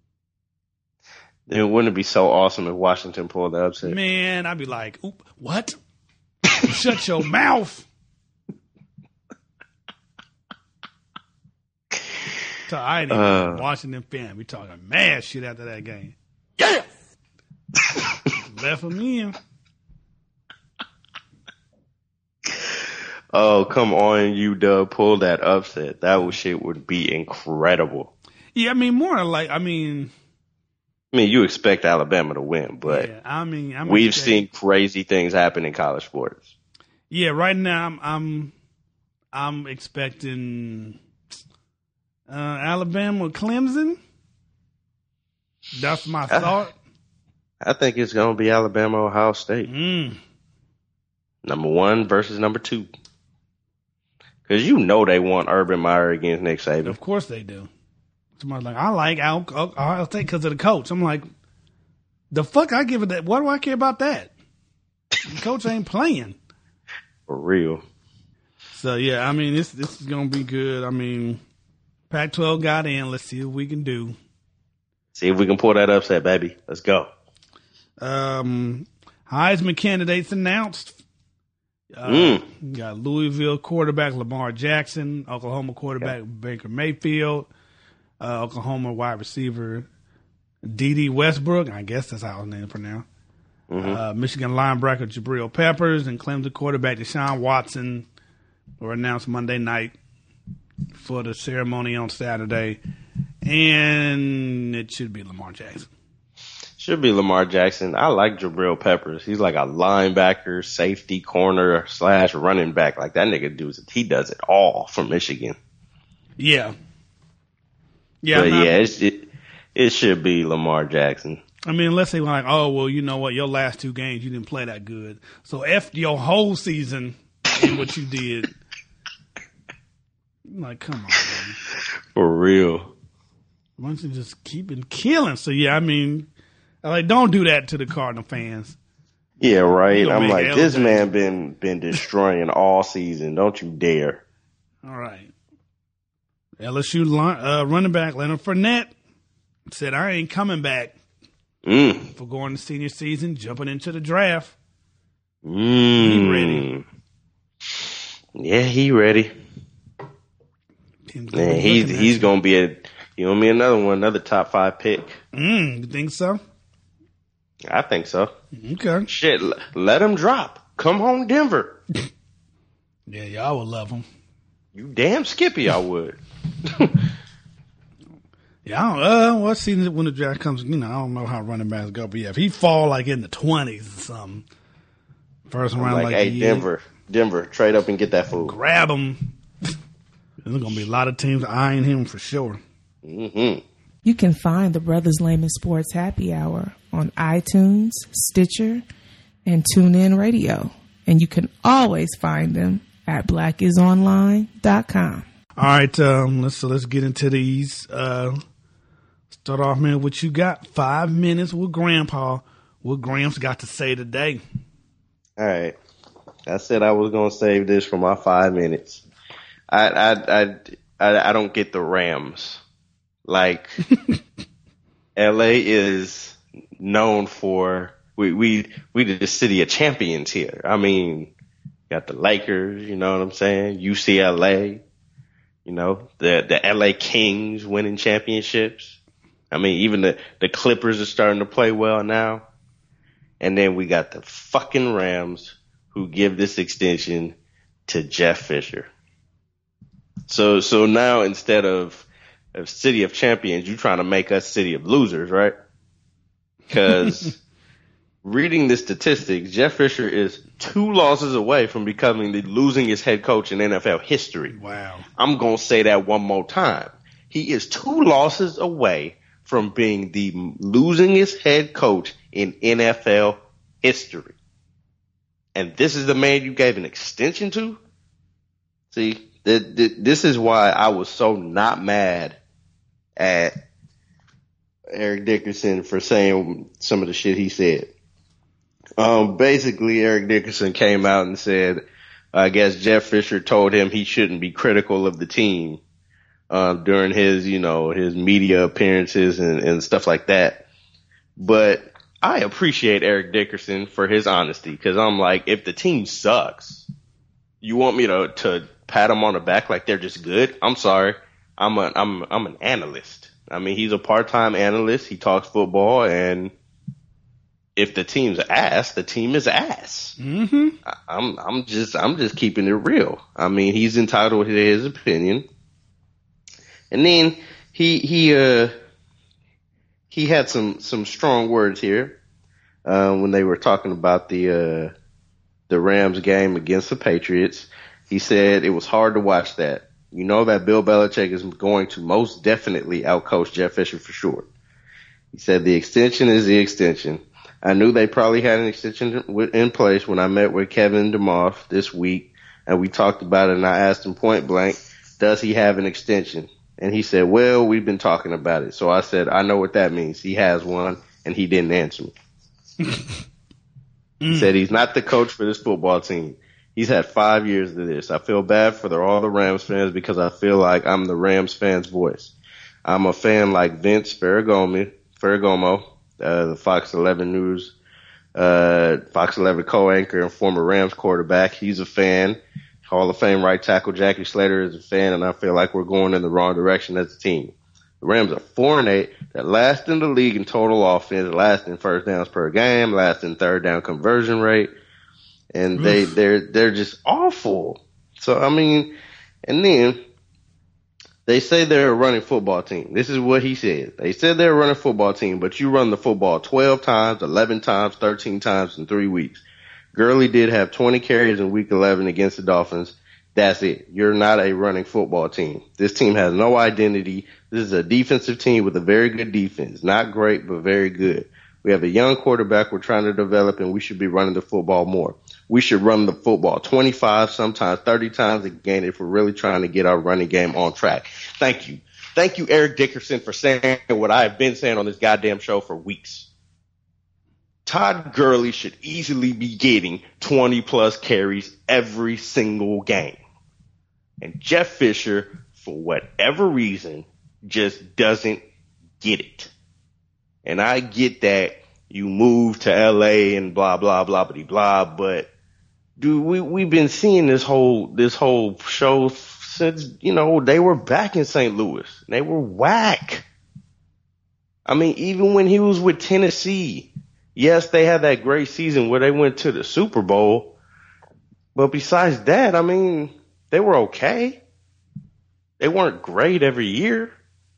Then wouldn't it be so awesome if Washington pulled the upset? Man, I'd be like, Oop, what? Shut your mouth. So I ain't even Uh. a Washington fan. We talking mad shit after that game. Yeah. Left them in. Oh, come on, you Dub, pull that upset. That would, shit would be incredible. Yeah, I mean, more like, I mean, I mean, you expect Alabama to win, but yeah, I mean, I'm we've expecting- seen crazy things happen in college sports. Yeah, right now I'm I'm, I'm expecting uh, Alabama, Clemson. That's my thought. I think it's going to be Alabama, Ohio State. Mm. Number one versus number two. Because you know they want Urban Meyer against Nick Saban. Of course they do. Somebody's like, I like Al- Ohio State because of the coach. I'm like, the fuck I give it that? Why do I care about that? The coach ain't playing. For real. So, yeah, I mean, this this is going to be good. I mean, Pac twelve got in. Let's see what we can do. See if we can pull that upset, baby. Let's go. Um, Heisman candidates announced. Uh, Mm. you got Louisville quarterback Lamar Jackson, Oklahoma quarterback Baker Mayfield, uh, Oklahoma wide receiver D D Westbrook. I guess that's how his name is pronounced. Mm-hmm. Uh, Michigan linebacker Jabril Peppers and Clemson quarterback Deshaun Watson were announced Monday night for the ceremony on Saturday, and it should be Lamar Jackson. Should be Lamar Jackson. I like Jabril Peppers. He's like a linebacker, safety, corner, slash running back. Like that nigga does it. He does it all for Michigan. Yeah. Yeah. But I'm not- yeah, it's, it, it should be Lamar Jackson. I mean, let's say like, oh, well, you know what? Your last two games, you didn't play that good. So F your whole season and what you did. I'm like, come on, man. For real. Why don't you just keep it killing? So, yeah, I mean, like, don't do that to the Cardinal fans. Yeah, right. You gonna I'm make like, L this J. man been been destroying all season. Don't you dare. All right. L S U line, uh, running back Leonard Fournette said, I ain't coming back Mm. for going to senior season, jumping into the draft. Mm. He ready. Yeah, he ready. Team's gonna Man, be he's looking at he's you. gonna be a you know me another one, another top five pick. Mm, you think so? I think so. Okay. Shit, l- let him drop. Come home, Denver. Yeah, y'all would love him. You damn Skippy, I would. Yeah, I don't, uh, what season when the draft comes? You know, I don't know how running backs go, but yeah, if he fall like in the twenties or something, first I'm round, like, like, hey, he Denver, Denver, trade up and get that fool. grab him. There's gonna be a lot of teams eyeing him for sure. Mm-hmm. You can find the Brothers Lehman Sports Happy Hour on iTunes, Stitcher, and TuneIn Radio. And you can always find them at black is online dot com. All right, um, let's so let's get into these. Uh, start off, man. What you got? Five minutes with Grandpa. What Gramps got to say today? All right. I said I was going to save this for my five minutes. I, I, I, I, I don't get the Rams. Like, L A is known for, we, we, we the city of champions here. I mean, got the Lakers, you know what I'm saying? U C L A, you know, the, the L A Kings winning championships. I mean, even the, the Clippers are starting to play well now. And then we got the fucking Rams who give this extension to Jeff Fisher. So, so now instead of, of city of champions, you're trying to make us city of losers, right? Because reading the statistics, Jeff Fisher is two losses away from becoming the losingest head coach in N F L history. Wow. I'm going to say that one more time. He is two losses away from being the losingest head coach in N F L history. And this is the man you gave an extension to? See, th- th- this is why I was so not mad at Eric Dickerson for saying some of the shit he said. Um, basically, Eric Dickerson came out and said, I guess Jeff Fisher told him he shouldn't be critical of the team uh, during his, you know, his media appearances and, and stuff like that. But I appreciate Eric Dickerson for his honesty, because I'm like, if the team sucks, you want me to, to pat them on the back like they're just good? I'm sorry. I'm a, I'm, I'm an analyst. I mean, he's a part-time analyst. He talks football, and if the team's ass, the team is ass. Mm-hmm. I, I'm, I'm just, I'm just keeping it real. I mean, he's entitled to his opinion. And then he, he, uh, he had some, some strong words here, uh, when they were talking about the, uh, the Rams game against the Patriots. He said it was hard to watch that. You know that Bill Belichick is going to most definitely outcoach Jeff Fisher for sure. He said the extension is the extension. I knew they probably had an extension in place when I met with Kevin DeMoff this week, and we talked about it, and I asked him point blank, does he have an extension? And he said, well, we've been talking about it. So I said, I know what that means. He has one, and he didn't answer me. He said he's not the coach for this football team. He's had five years of this. I feel bad for the, all the Rams fans because I feel like I'm the Rams fans' voice. I'm a fan like Vince Ferragamo, Ferragamo, uh, the Fox eleven News, uh, Fox eleven co-anchor and former Rams quarterback. He's a fan. Hall of Fame right tackle Jackie Slater is a fan, and I feel like we're going in the wrong direction as a team. The Rams are four and eight, that last in the league in total offense, last in first downs per game, last in third down conversion rate. And they, they're, they're just awful. So, I mean, and then they say they're a running football team. This is what he said. They said they're a running football team, but you run the football twelve times, eleven times, thirteen times in three weeks. Gurley did have twenty carries in week eleven against the Dolphins. That's it. You're not a running football team. This team has no identity. This is a defensive team with a very good defense. Not great, but very good. We have a young quarterback we're trying to develop, and we should be running the football more. We should run the football twenty-five, sometimes thirty times a game if we're really trying to get our running game on track. Thank you. Thank you, Eric Dickerson, for saying what I have been saying on this goddamn show for weeks. Todd Gurley should easily be getting twenty-plus carries every single game. And Jeff Fisher, for whatever reason, just doesn't get it. And I get that you moved to L A and blah, blah, blah, blah, blah, but dude, we, we've been seeing this whole, this whole show since, you know, they were back in Saint Louis. They were whack. I mean, even when he was with Tennessee, yes, they had that great season where they went to the Super Bowl, but besides that, I mean, they were okay. They weren't great every year.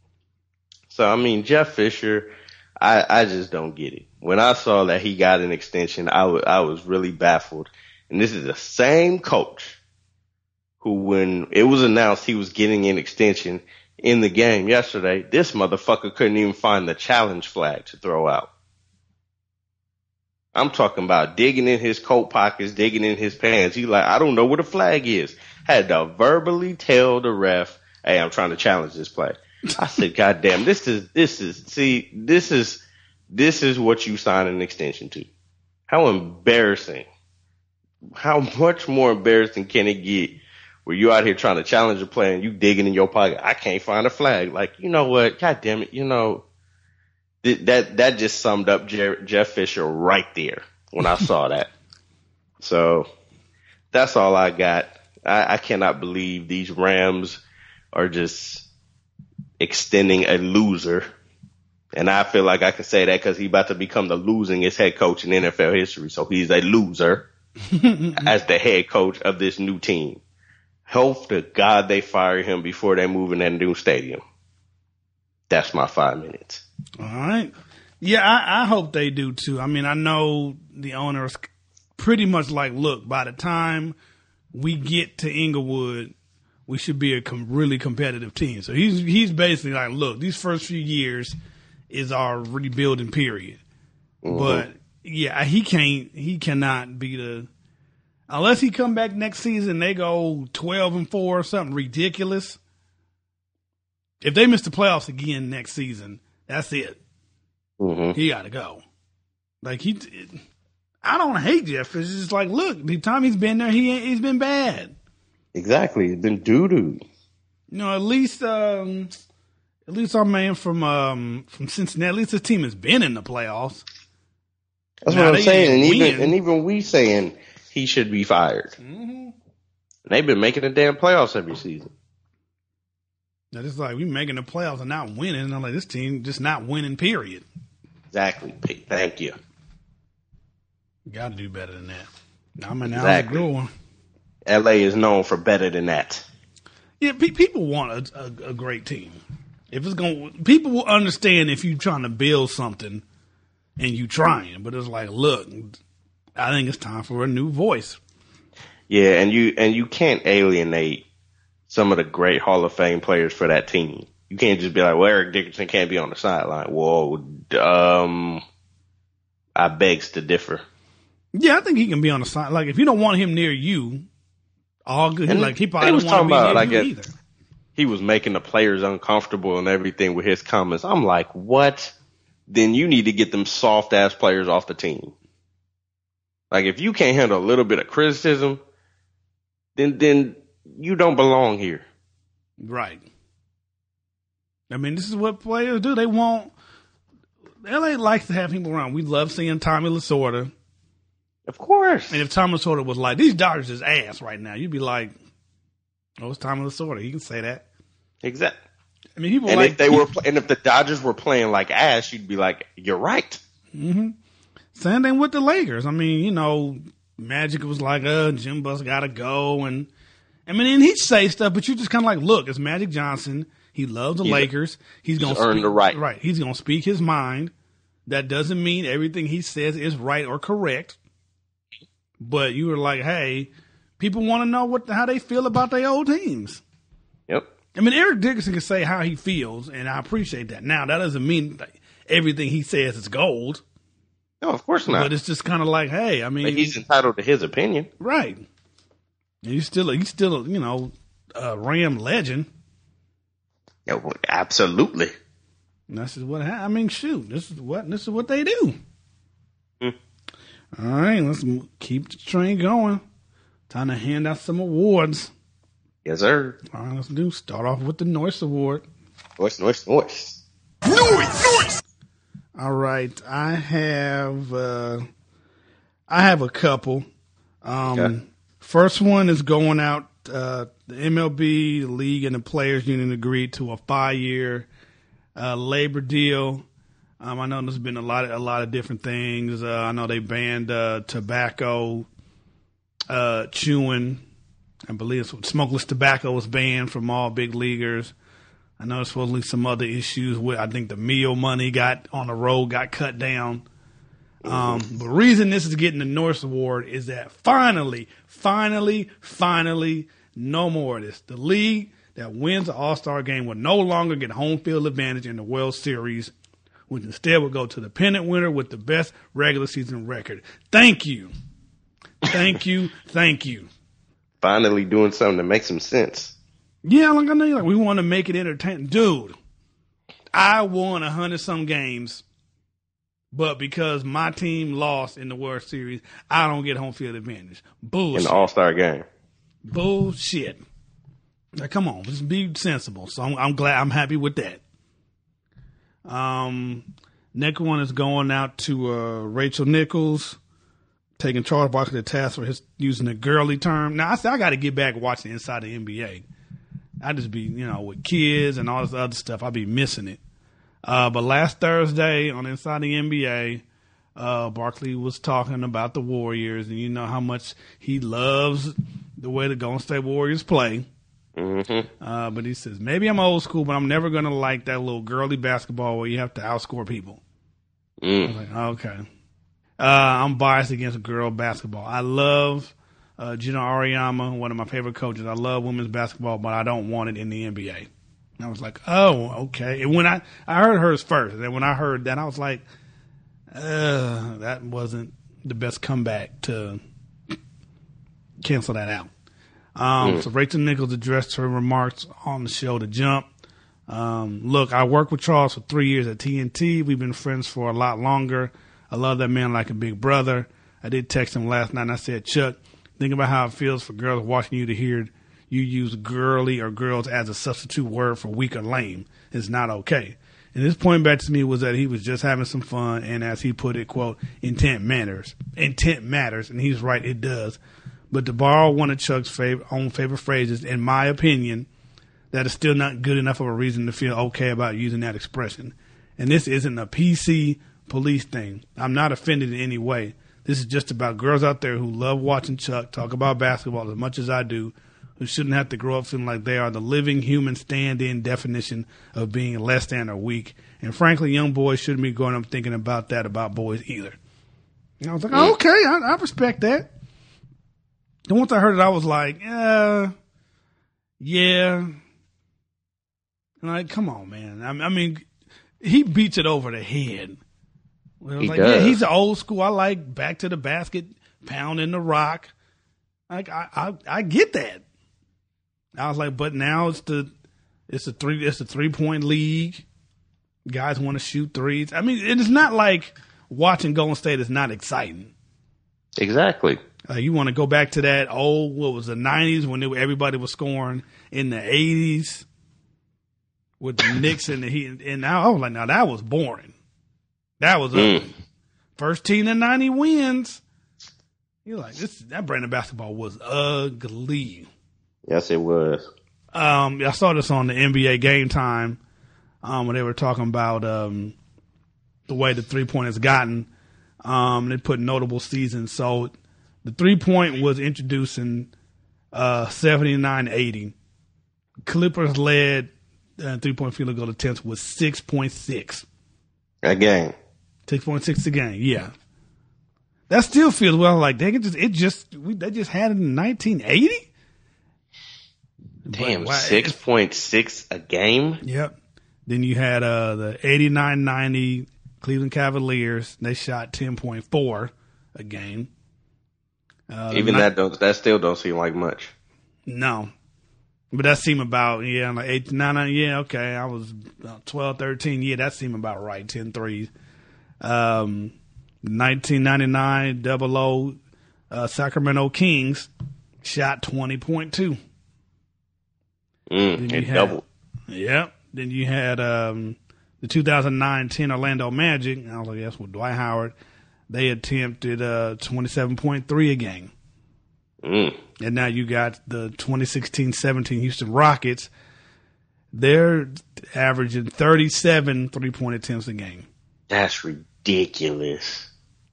So, I mean, Jeff Fisher, I, I just don't get it. When I saw that he got an extension, I, w- I was really baffled. And this is the same coach who, when it was announced he was getting an extension in the game yesterday, this motherfucker couldn't even find the challenge flag to throw out. I'm talking about digging in his coat pockets, digging in his pants. He like, I don't know where the flag is. Had to verbally tell the ref, hey, I'm trying to challenge this play. I said, God damn, this is, this is, see, this is, this is what you sign an extension to. How embarrassing. How much more embarrassing can it get where you out here trying to challenge a player and you digging in your pocket. I can't find a flag. Like, you know what? God damn it. You know, th- that, that just summed up Jer- Jeff Fisher right there when I saw that. So that's all I got. I, I cannot believe these Rams are just extending a loser. And I feel like I can say that because he's about to become the losingest head coach in N F L history. So he's a loser as the head coach of this new team. Hope to God they fire him before they move in that new stadium. That's my five minutes. All right. Yeah, I, I hope they do too. I mean, I know the owners pretty much like, look, by the time we get to Inglewood, we should be a com- really competitive team. So he's he's basically like, look, these first few years is our rebuilding period. Mm-hmm. But yeah, he can't, he cannot be the, unless he come back next season, they go twelve and four or something ridiculous. If they miss the playoffs again next season, that's it. Mm-hmm. He got to go. Like he, I don't hate Jeff. It's just like, look, the time he's been there, he he's been bad. Exactly, it's been doo doo. You know, at least, um, at least our man from um, from Cincinnati, at least his team has been in the playoffs. That's now what I'm saying, and win. even and even we saying he should be fired. Mm-hmm. They've been making the damn playoffs every season. Now, it's like we making the playoffs and not winning. And I'm like, this team just not winning, period. Exactly. Thank you. Got to do better than that. I mean, now exactly. growing. L A is known for better than that. Yeah, pe- people want a, a, a great team. If it's going, people will understand if you're trying to build something and you trying. But it's like, look, I think it's time for a new voice. Yeah, and you and you can't alienate some of the great Hall of Fame players for that team. You can't just be like, well, Eric Dickerson can't be on the sideline. Well, um, I begs to differ. Yeah, I think he can be on the side. Like, if you don't want him near you, all good. And like, he probably don't want to be about, near like you a, either. He was making the players uncomfortable and everything with his comments. I'm like, what? Then you need to get them soft-ass players off the team. Like, if you can't handle a little bit of criticism, then then you don't belong here. Right. I mean, this is what players do. They want – L A likes to have people around. We love seeing Tommy Lasorda. Of course. And if Tommy Lasorda was like, these Dodgers is ass right now, you'd be like, oh, it's Tommy Lasorda. He can say that. Exactly. I mean, people and like – if they were, and if the Dodgers were playing like ass, you'd be like, you're right. Mm-hmm. Same thing with the Lakers. I mean, you know, Magic was like, uh, Jim Buss got to go. And, I mean, and he'd say stuff, but you're just kind of like, look, it's Magic Johnson. He loves the he's Lakers. He's, he's going to earn the right. Right. He's going to speak his mind. That doesn't mean everything he says is right or correct. But you were like, hey, people want to know what how they feel about their old teams. Yep. I mean, Eric Dickerson can say how he feels, and I appreciate that. Now, that doesn't mean that everything he says is gold. No, of course not. But it's just kind of like, hey, I mean, but he's entitled to his opinion, right? And he's still, he's still, you know, a Ram legend. Yeah, well, absolutely. And this is what I mean. Shoot, this is what this is what they do. Hmm. All right, let's keep the train going. Time to hand out some awards. Yes, sir. All right, let's do start off with the Noyce Award. Noyce, Noyce, Noyce. Noyce, Noyce. All right, I have uh, I have a couple. Um, okay. First one is going out. Uh, the M L B, the league, and the players union agreed to a five-year uh, labor deal. Um, I know there's been a lot of a lot of different things. Uh, I know they banned uh, tobacco uh, chewing. I believe smokeless tobacco was banned from all big leaguers. I know there's supposedly some other issues with, I think the meal money got on the road, got cut down. Um, the reason this is getting the Noyce Award is that finally, finally, finally, no more of this. The league that wins the All-Star game will no longer get home field advantage in the World Series, which instead will go to the pennant winner with the best regular season record. Thank you. Thank you. Thank you. Finally doing something that makes some sense. Yeah, like I know, like we want to make it entertaining, dude. I won a hundred some games, but because my team lost in the World Series, I don't get home field advantage. Bullshit. In the All Star game. Bullshit. Like, come on, just be sensible. So I'm, I'm glad, I'm happy with that. Um, next one is going out to uh, Rachel Nichols, taking Charles Barkley to task for his using the girly term. Now, I say I got to get back watching Inside the N B A. I just be, you know, with kids and all this other stuff, I'll be missing it. Uh, but last Thursday on Inside the N B A, uh, Barkley was talking about the Warriors, and you know how much he loves the way the Golden State Warriors play. Mm-hmm. Uh, but he says, maybe I'm old school, but I'm never going to like that little girly basketball where you have to outscore people. Mm. I was like, okay. Uh, I'm biased against girl basketball. I love uh, Gino Auriemma, one of my favorite coaches. I love women's basketball, but I don't want it in the N B A. And I was like, oh, okay. And when I, I heard hers first, and then when I heard that, I was like, uh, that wasn't the best comeback to cancel that out. Um, mm. So Rachel Nichols addressed her remarks on the show The Jump. Um, look, I worked with Charles for three years at T N T. We've been friends for a lot longer. I love that man like a big brother. I did text him last night and I said, Chuck, think about how it feels for girls watching you to hear you use girly or girls as a substitute word for weak or lame. It's not okay. And his point back to me was that he was just having some fun, and as he put it, quote, intent matters. Intent matters, and he's right, it does. But to borrow one of Chuck's favorite, own favorite phrases, in my opinion, that is still not good enough of a reason to feel okay about using that expression. And this isn't a P C police thing. I'm not offended in any way. This is just about girls out there who love watching Chuck talk about basketball as much as I do, who shouldn't have to grow up feeling like they are the living human stand-in definition of being less than or weak. And frankly, young boys shouldn't be growing up thinking about that about boys either. And I was like, oh, okay, I, I respect that. And once I heard it, I was like, uh, yeah. And like, come on, man. I, I mean, he beats it over the head. Well, I was he like, does. yeah, he's old school. I like back to the basket, pounding the rock. Like, I, I, I get that. I was like, but now it's the, it's a three, it's a three point league. Guys want to shoot threes. I mean, it's not like watching Golden State is not exciting. Exactly. Uh, you want to go back to that old, what was the nineties when they, everybody was scoring in the eighties with the Knicks and the Heat. And now I was like, now that was boring. That was mm. ugly. First team in ninety wins. You're like, this, that brand of basketball was ugly. Yes, it was. Um, I saw this on the N B A Game Time um, when they were talking about um, the way the three-point has gotten. Um, they put notable seasons. So the three-point was introduced in uh, seventy-nine eighty. Clippers led uh, three-point field goal attempts with six point six. A game. six point six a game, yeah. That still feels well like they can just, it just, we, they just had it in nineteen eighty? Damn, six point six a game? Yep. Then you had uh, the eighty-nine ninety Cleveland Cavaliers. They shot ten point four a game. Uh, Even not, that don't that still don't seem like much. No. But that seemed about, yeah, like eight, nine, yeah, okay. I was about twelve, thirteen. Yeah, that seemed about right. ten threes. Um, nineteen ninety-nine double O uh, Sacramento Kings shot twenty point two. Mm, it doubled. Yep. Then you had um, the two thousand nine ten Orlando Magic. I was like, that's with Dwight Howard. They attempted uh, twenty-seven point three a game. Mm. And now you got the twenty sixteen seventeen Houston Rockets. They're averaging thirty-seven three-point attempts a game. That's ridiculous.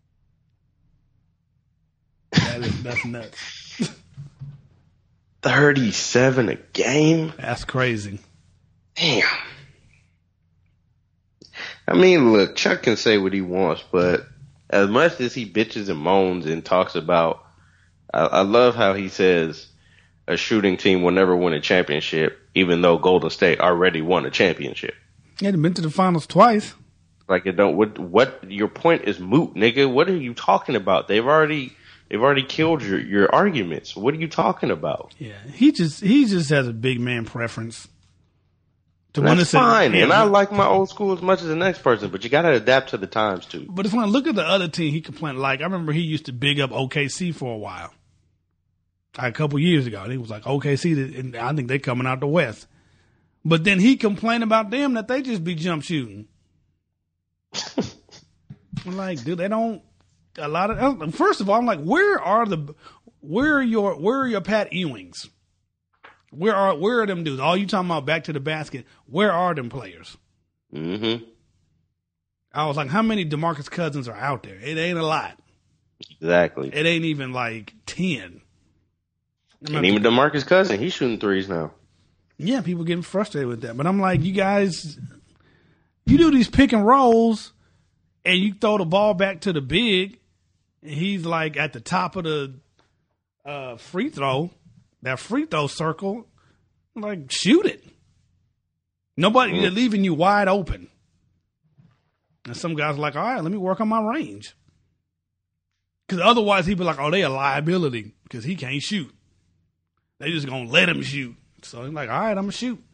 That is, that's nuts. thirty-seven a game? That's crazy. Damn. I mean, look, Chuck can say what he wants, but as much as he bitches and moans and talks about, I, I love how he says a shooting team will never win a championship, even though Golden State already won a championship. Yeah, they've been to the finals twice. Like, it don't, what, what, your point is moot, nigga. What are you talking about? They've already, they've already killed your, your arguments. What are you talking about? Yeah, he just, he just has a big man preference. To That's fine, say, and I like my old school as much as the next person, but you got to adapt to the times too. But if when I look at the other team, he complained. Like I remember, he used to big up O K C for a while. a couple years ago. And he was like, O K C, and I think they're coming out the West. But then he complained about them that they just be jump shooting. I'm like, dude, they don't. A lot of. First of all, I'm like, where are the, where are your, where are your Pat Ewings? Where are, where are them dudes? All you talking about back to the basket? Where are them players? Mm-hmm. I was like, how many DeMarcus Cousins are out there? It ain't a lot. Exactly. It ain't even like ten. And even DeMarcus Cousins, he's shooting threes now. Yeah, people getting frustrated with that. But I'm like, you guys, you do these pick and rolls, and you throw the ball back to the big, and he's like at the top of the uh, free throw, that free throw circle. Like, shoot it. Nobody, Mm. they're leaving you wide open. And some guys are like, all right, let me work on my range. Because otherwise he'd be like, oh, they a liability because he can't shoot. They just going to let him shoot. So he's like, all right, I'm going to shoot.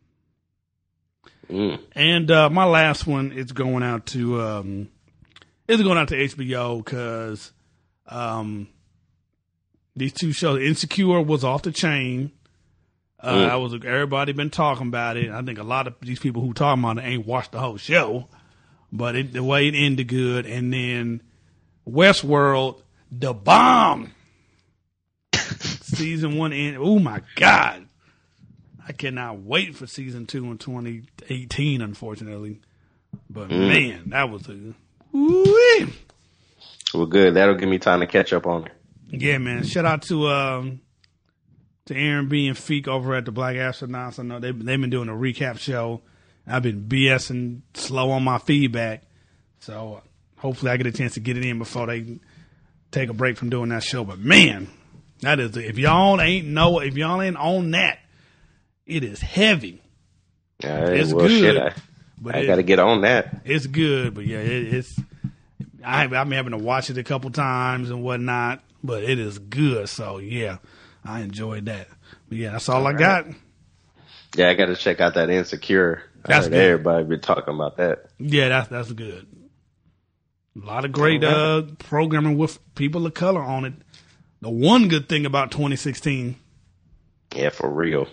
Mm. And uh, my last one is going out to um, it's going out to H B O because um, these two shows, Insecure was off the chain. Uh, Mm. I was everybody been talking about it. I think a lot of these people who talking about it ain't watched the whole show, but it, the way it ended good. And then Westworld, the bomb. Season one end. Oh my God. I cannot wait for season two in twenty eighteen, unfortunately. But Mm. man, that was a woo-wee. Well, good. That'll give me time to catch up on it. Yeah, man. Shout out to um to Aaron B and Feek over at the Black Astronauts. I know they've they've been doing a recap show. I've been BSing slow on my feedback, so hopefully I get a chance to get it in before they take a break from doing that show. But man, that is if y'all ain't know if y'all ain't on that, it is heavy. Yeah, It's well, good, shit, I, but I it- got to get on that. It's good, but yeah, it, it's. I, I've been having to watch it a couple times and whatnot, but it is good. So yeah, I enjoyed that. But yeah, that's all, All I right. got. Yeah, I got to check out that Insecure. That's I heard good. everybody been talking about that. Yeah, that's that's good. A lot of great All uh, programming with people of color on it. The one good thing about twenty sixteen. Yeah, for real.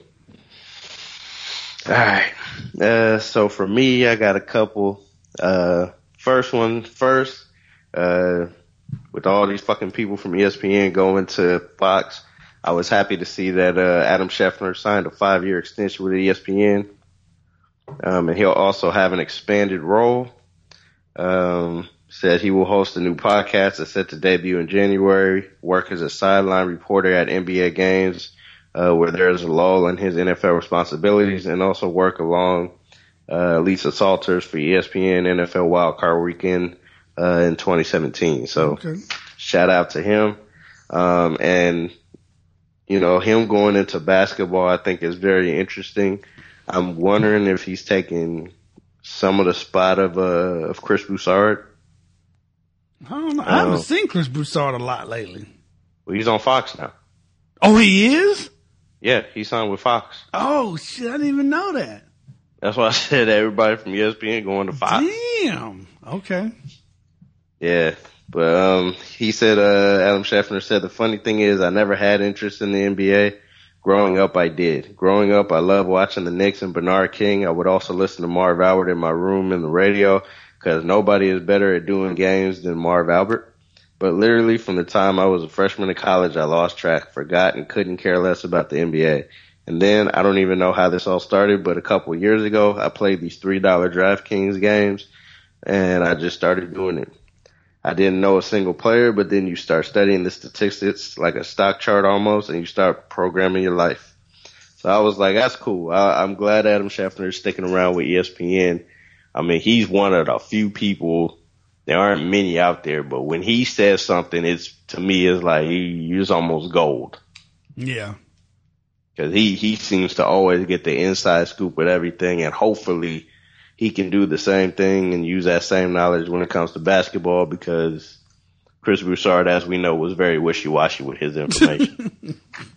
All right. Uh, so for me, I got a couple. Uh, first one first. Uh, with all these fucking people from E S P N going to Fox, I was happy to see that uh, Adam Schefter signed a five-year extension with E S P N. Um, and he'll also have an expanded role. Um, said he will host a new podcast that's set to debut in January, work as a sideline reporter at N B A games, uh, where there's a lull in his N F L responsibilities, and also work along uh, Lisa Salters for E S P N N F L Wildcard Weekend uh, in twenty seventeen. So Okay. shout out to him. Um, and, you know, him going into basketball, I think is very interesting. I'm wondering if he's taking some of the spot of uh, of Chris Broussard. I don't know. I haven't Oh. seen Chris Broussard a lot lately. Well, he's on Fox now. Oh, he is? Yeah, he signed with Fox. Oh shit! I didn't even know that. That's why I said everybody from E S P N going to Fox. Damn. Okay. Yeah, but um, he said, uh, Adam Schefter said, the funny thing is I never had interest in the N B A. Growing up, I did. Growing up, I loved watching the Knicks and Bernard King. I would also listen to Marv Albert in my room in the radio because nobody is better at doing games than Marv Albert. But literally from the time I was a freshman in college, I lost track, forgot, and couldn't care less about the N B A. And then I don't even know how this all started, but a couple of years ago, I played these three dollar DraftKings games, and I just started doing it. I didn't know a single player, but then you start studying the statistics like a stock chart almost, and you start programming your life. So I was like, that's cool. I, I'm glad Adam Schefter is sticking around with E S P N. I mean, he's one of the few people. There aren't many out there, but when he says something, it's to me, it's like he, he's almost gold. Yeah. Because he, he seems to always get the inside scoop with everything, and hopefully he can do the same thing and use that same knowledge when it comes to basketball, because Chris Broussard, as we know, was very wishy-washy with his information.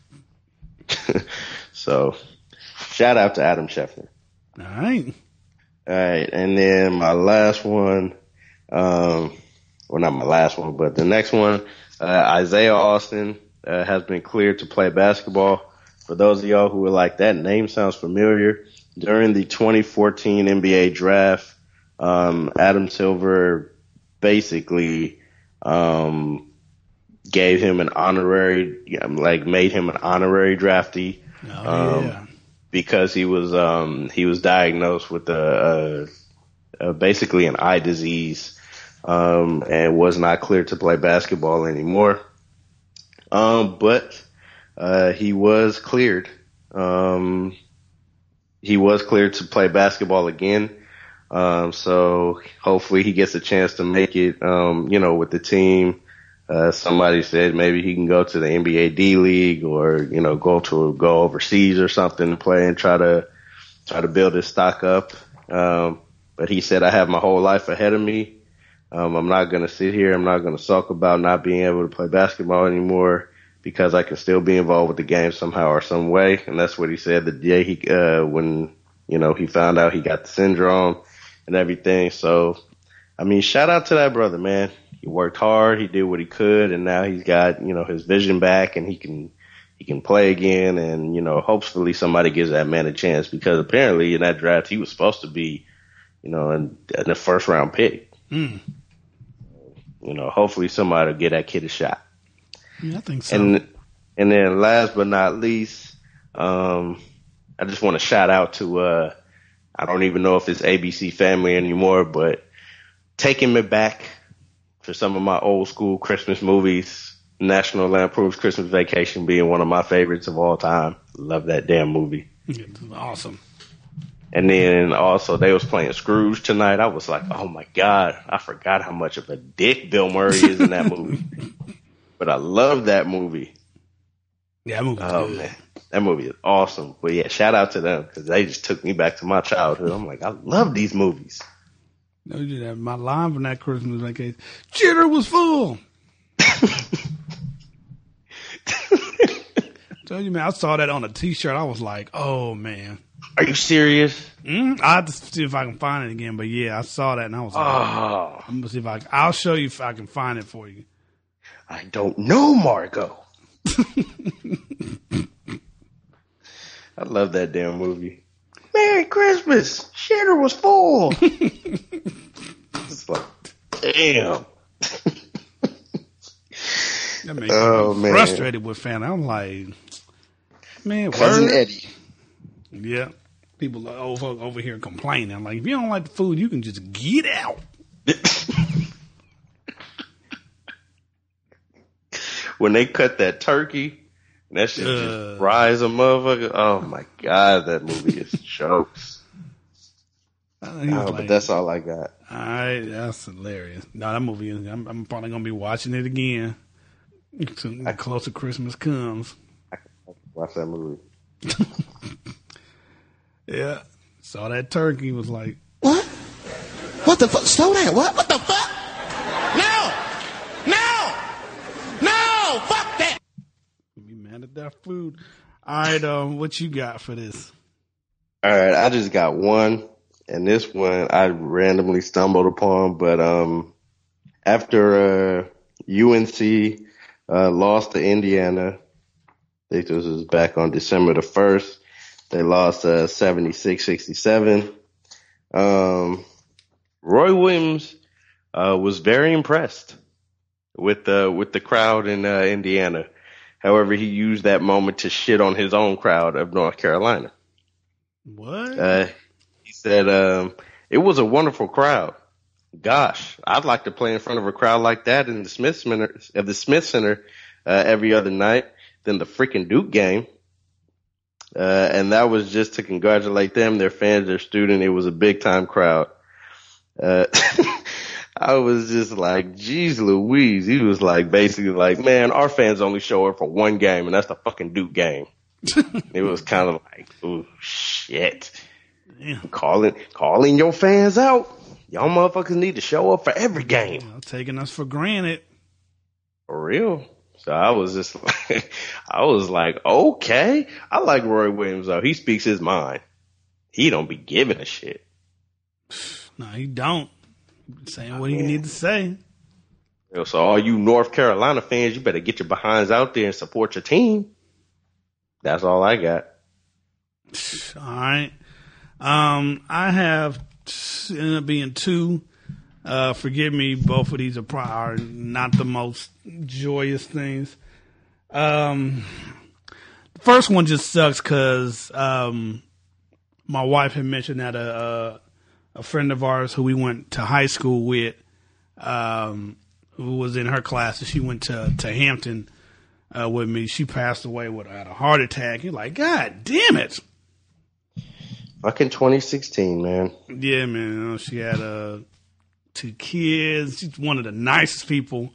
So, shout out to Adam Schefter. All right. All right, and then my last one, um, well, not my last one, but the next one, uh, Isaiah Austin uh, has been cleared to play basketball. For those of y'all who are like, that name sounds familiar, during the twenty fourteen N B A draft, um, Adam Silver basically um, gave him an honorary, like made him an honorary draftee. Oh, um, yeah. Because he was um, he was diagnosed with a, a, a basically an eye disease um, and was not cleared to play basketball anymore. Um, but uh, he was cleared. Um, he was cleared to play basketball again. Um, so hopefully he gets a chance to make it, um, you know, with the team. Uh, somebody said maybe he can go to the N B A D League or, you know, go to, go overseas or something and play and try to, try to build his stock up. Um, but he said, I have my whole life ahead of me. Um, I'm not going to sit here. I'm not going to sulk about not being able to play basketball anymore because I can still be involved with the game somehow or some way. And that's what he said the day he, uh, when, you know, he found out he got the syndrome and everything. So, I mean, shout out to that brother, man. He worked hard. He did what he could, and now he's got, you know, his vision back, and he can he can play again. And, you know, hopefully somebody gives that man a chance because apparently in that draft he was supposed to be, you know, in, in the first round pick. Mm. You know, hopefully somebody will get that kid a shot. Yeah, I think so. And and then last but not least, um, I just want to shout out to uh, I don't even know if it's A B C Family anymore, but taking me back for some of my old school Christmas movies, National Lampoon's Christmas Vacation being one of my favorites of all time. Love that damn movie. It's awesome. And then also they was playing Scrooge tonight. I was like, oh my God, I forgot how much of a dick Bill Murray is in that movie. But I love that movie. Yeah, that movie's oh, good. Man. That movie is awesome. But yeah, shout out to them because they just took me back to my childhood. I'm like, I love these movies. No, you did that. My line from that Christmas vacation, Jitter was full. Tell you, man, I saw that on a T-shirt. I was like, oh, man. Are you serious? Mm-hmm. I have to see if I can find it again. But, yeah, I saw that, and I was like, oh. I'm going to see if I can. I'll show you if I can find it for you. I don't know, Margot. I love that damn movie. Merry Christmas. Shitter was full. It's like, damn. That makes oh, me man. frustrated with family. I'm like, man, Cousin word? Eddie. Yeah. People are over, over here complaining. I'm like, if you don't like the food, you can just get out. When they cut that turkey, that shit Uh. just fries a motherfucker. Oh my God, that movie is jokes. Uh, Oh, like, but that's all I got. all right, that's hilarious. No, that movie, is, I'm, I'm probably going to be watching it again. So the closer Christmas comes. Watch that movie. Yeah. Saw that turkey, was like, What? What the fuck? Slow down. What? What the fuck? No! No! No! Fuck that! be mad at that food. All right, um, what you got for this? All right, I just got one, and this one I randomly stumbled upon, but um, after uh, U N C uh, lost to Indiana, I think this was back on December the first, they lost uh, seventy-six sixty-seven. Um, Roy Williams uh, was very impressed with the with the crowd in uh, Indiana. However, he used that moment to shit on his own crowd of North Carolina. What? Uh, he said, um, it was a wonderful crowd. Gosh, I'd like to play in front of a crowd like that in the Smith Center, at the Smith Center uh, every other night than the freaking Duke game. Uh, and that was just to congratulate them, their fans, their student. It was a big time crowd. Uh, I was just like, geez Louise. He was like, basically like, man, our fans only show up for one game, and that's the fucking Duke game. It was kind of like, oh shit. Damn. Calling, calling your fans out. Y'all motherfuckers need to show up for every game. You know, taking us for granted. For real. So I was just like, I was like, okay. I like Roy Williams though. He speaks his mind. He don't be giving a shit. No, he don't. Saying what he need to say. You know, so all you North Carolina fans, you better get your behinds out there and support your team. That's all I got. All right. Um, I have ended up being two. Uh, forgive me, both of these are, pro- are not the most joyous things. Um, the first one just sucks because um, my wife had mentioned that a, a a friend of ours who we went to high school with, um, who was in her class, and she went to to Hampton uh, with me. She passed away with had a heart attack. You're like, God damn it! Fucking twenty sixteen, man. Yeah, man. You know, she had uh, two kids. She's one of the nicest people.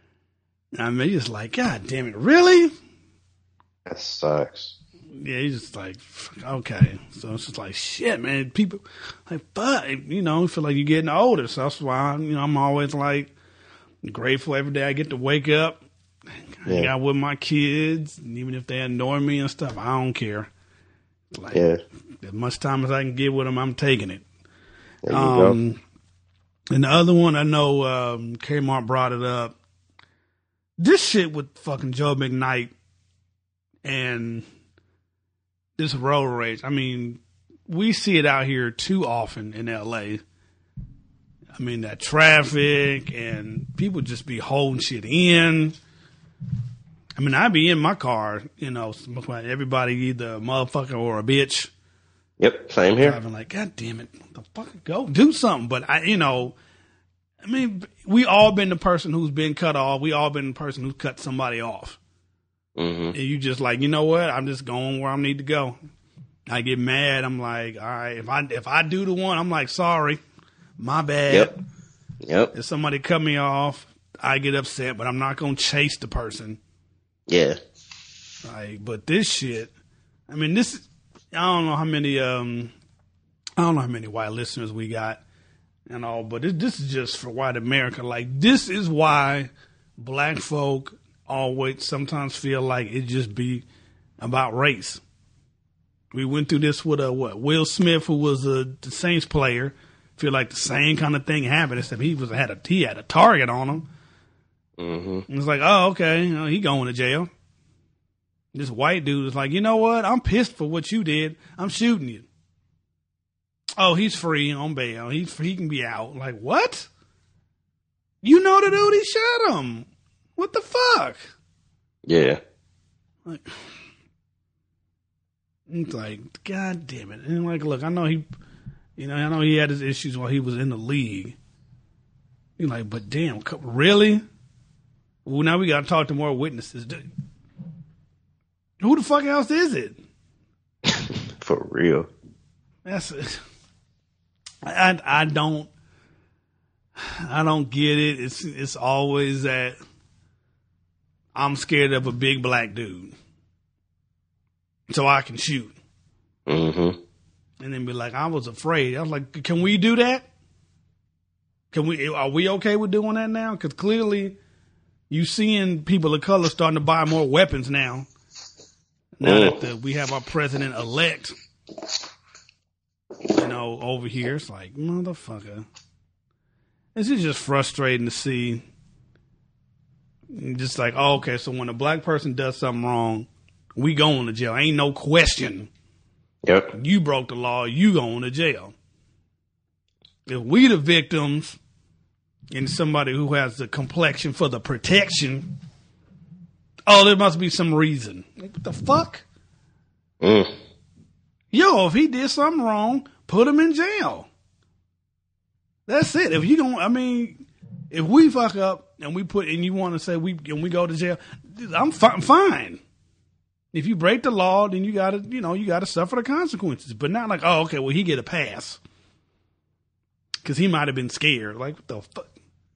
I mean, just like, God damn it, really? That sucks. Yeah, he's just like, okay. So it's just like, shit, man. People, like, fuck, you know, feel like you're getting older. So that's why, you know, I'm always like grateful every day I get to wake up, hang Yeah. out with my kids, and even if they annoy me and stuff, I don't care. Like, Yeah. as much time as I can get with them, I'm taking it. There you Um, go. and the other one, I know um, Kmart brought it up. This shit with fucking Joe McKnight and this road rage. I mean, we see it out here too often in L A. I mean, that traffic and people just be holding shit in. I mean, I be in my car, you know, everybody either a motherfucker or a bitch. Yep, same here. Driving like, God damn it, what the fuck, go do something. But I, you know, I mean, we all been the person who's been cut off. We all been the person who cut somebody off. Mm-hmm. And you just like, you know what? I'm just going where I need to go. I get mad. I'm like, all right, if I if I do the one, I'm like, sorry, my bad. Yep. Yep. If somebody cut me off, I get upset, but I'm not gonna chase the person. Yeah. Like, but this shit, I mean, this. I don't know how many. Um, I don't know how many white listeners we got. And all, but this, this is just for white America. Like, this is why black folk always sometimes feel like it just be about race. We went through this with a what Will Smith, who was a the Saints player. Feel like the same kind of thing happened, except he was had a he had a target on him. Mm-hmm. It's like, oh, okay, you know, he going to jail. This white dude is like, you know what? I'm pissed for what you did. I'm shooting you. Oh, he's free on bail. He's he can be out. Like, what? You know the dude, he shot him. What the fuck? Yeah. Like, it's like, God damn it. And like, look, I know he, you know, I know he had his issues while he was in the league. You're like, but damn, really? Well, now we got to talk to more witnesses. Who the fuck else is it? For real. That's it. I, I don't I don't get it. It's it's always that I'm scared of a big black dude, so I can shoot. Mm-hmm. And then be like, I was afraid. I was like, can we do that? Can we? Are we okay with doing that now? Because clearly, you seeing people of color starting to buy more weapons now. Now Mm. that the, we have our president elect. You know, over here, it's like, motherfucker. It's just frustrating to see. Just like, oh, okay, so when a black person does something wrong, we going to jail. Ain't no question. Yep. You broke the law, you going to jail. If we the victims and somebody who has the complexion for the protection, oh, there must be some reason. Like, what the fuck? Mm. Yo, if he did something wrong, put him in jail. That's it. If you don't, I mean, if we fuck up and we put, and you want to say we, and we go to jail, I'm fi- fine. If you break the law, then you gotta, you know, you gotta suffer the consequences. But not like, oh, okay, well, he get a pass. Cause he might have been scared. Like, what the fuck?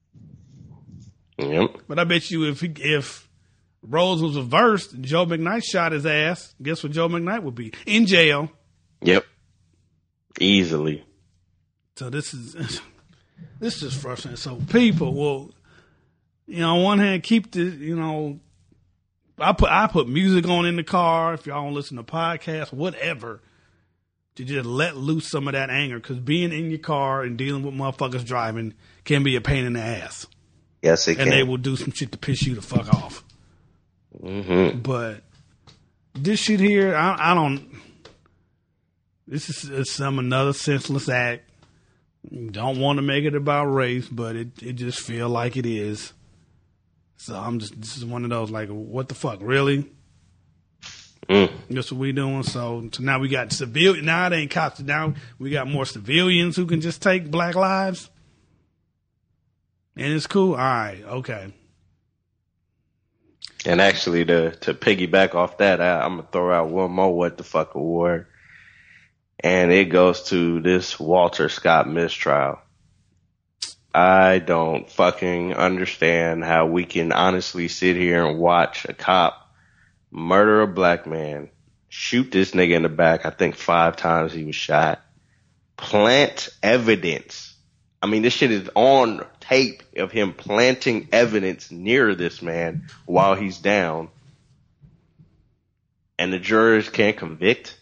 Yep. But I bet you if he, if Rose was reversed, Joe McKnight shot his ass, guess what Joe McKnight would be? In jail. Yep. Easily. So this is this is frustrating. So people will, you know, on one hand, keep the, you know, I put I put music on in the car. If y'all don't listen to podcasts, whatever, to just let loose some of that anger. Because being in your car and dealing with motherfuckers driving can be a pain in the ass. Yes, it and can. they will do some shit to piss you the fuck off. Mm-hmm. But this shit here, I, I don't. This is it's some another senseless act. Don't want to make it about race, but it it just feel like it is. So I'm just this is one of those like, what the fuck, really? Mm. That's what we doing. So, so now we got civilian. Now it ain't cops. Now we got more civilians who can just take black lives, and it's cool. All right, okay. And actually, to to piggyback off that, I, I'm gonna throw out one more what the fuck award, and it goes to this Walter Scott mistrial. I don't fucking understand how we can honestly sit here and watch a cop murder a black man, shoot this nigga in the back. I think five times he was shot. Plant evidence. I mean, this shit is on tape of him planting evidence near this man while he's down. And the jurors can't convict.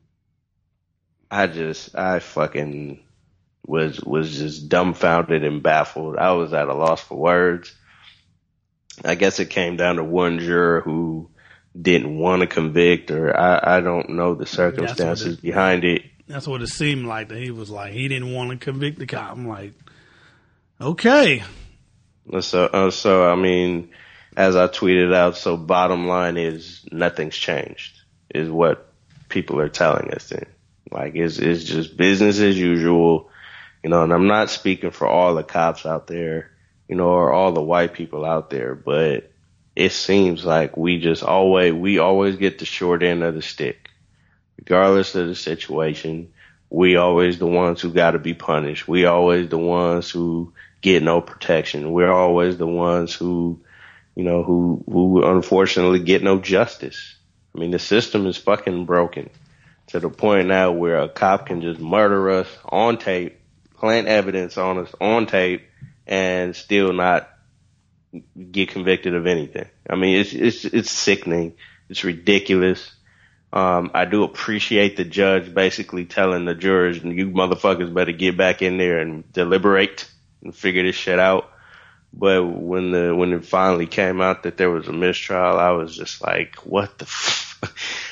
I just, I fucking was, was just dumbfounded and baffled. I was at a loss for words. I guess it came down to one juror who didn't want to convict, or I, I don't know the circumstances it, behind it. That's what it seemed like, that he was like, he didn't want to convict the cop. I'm like, okay. So, uh, so I mean, as I tweeted out, so bottom line is nothing's changed, is what people are telling us then. Like, it's, it's just business as usual, you know, and I'm not speaking for all the cops out there, you know, or all the white people out there, but it seems like we just always, we always get the short end of the stick. Regardless of the situation, we always the ones who got to be punished. We always the ones who get no protection. We're always the ones who, you know, who, who unfortunately get no justice. I mean, the system is fucking broken to the point now where a cop can just murder us on tape, plant evidence on us on tape, and still not get convicted of anything. I mean, it's it's it's sickening. It's ridiculous. Um, I do appreciate the judge basically telling the jurors, "You motherfuckers better get back in there and deliberate and figure this shit out." But when the when it finally came out that there was a mistrial, I was just like, "What the fuck?"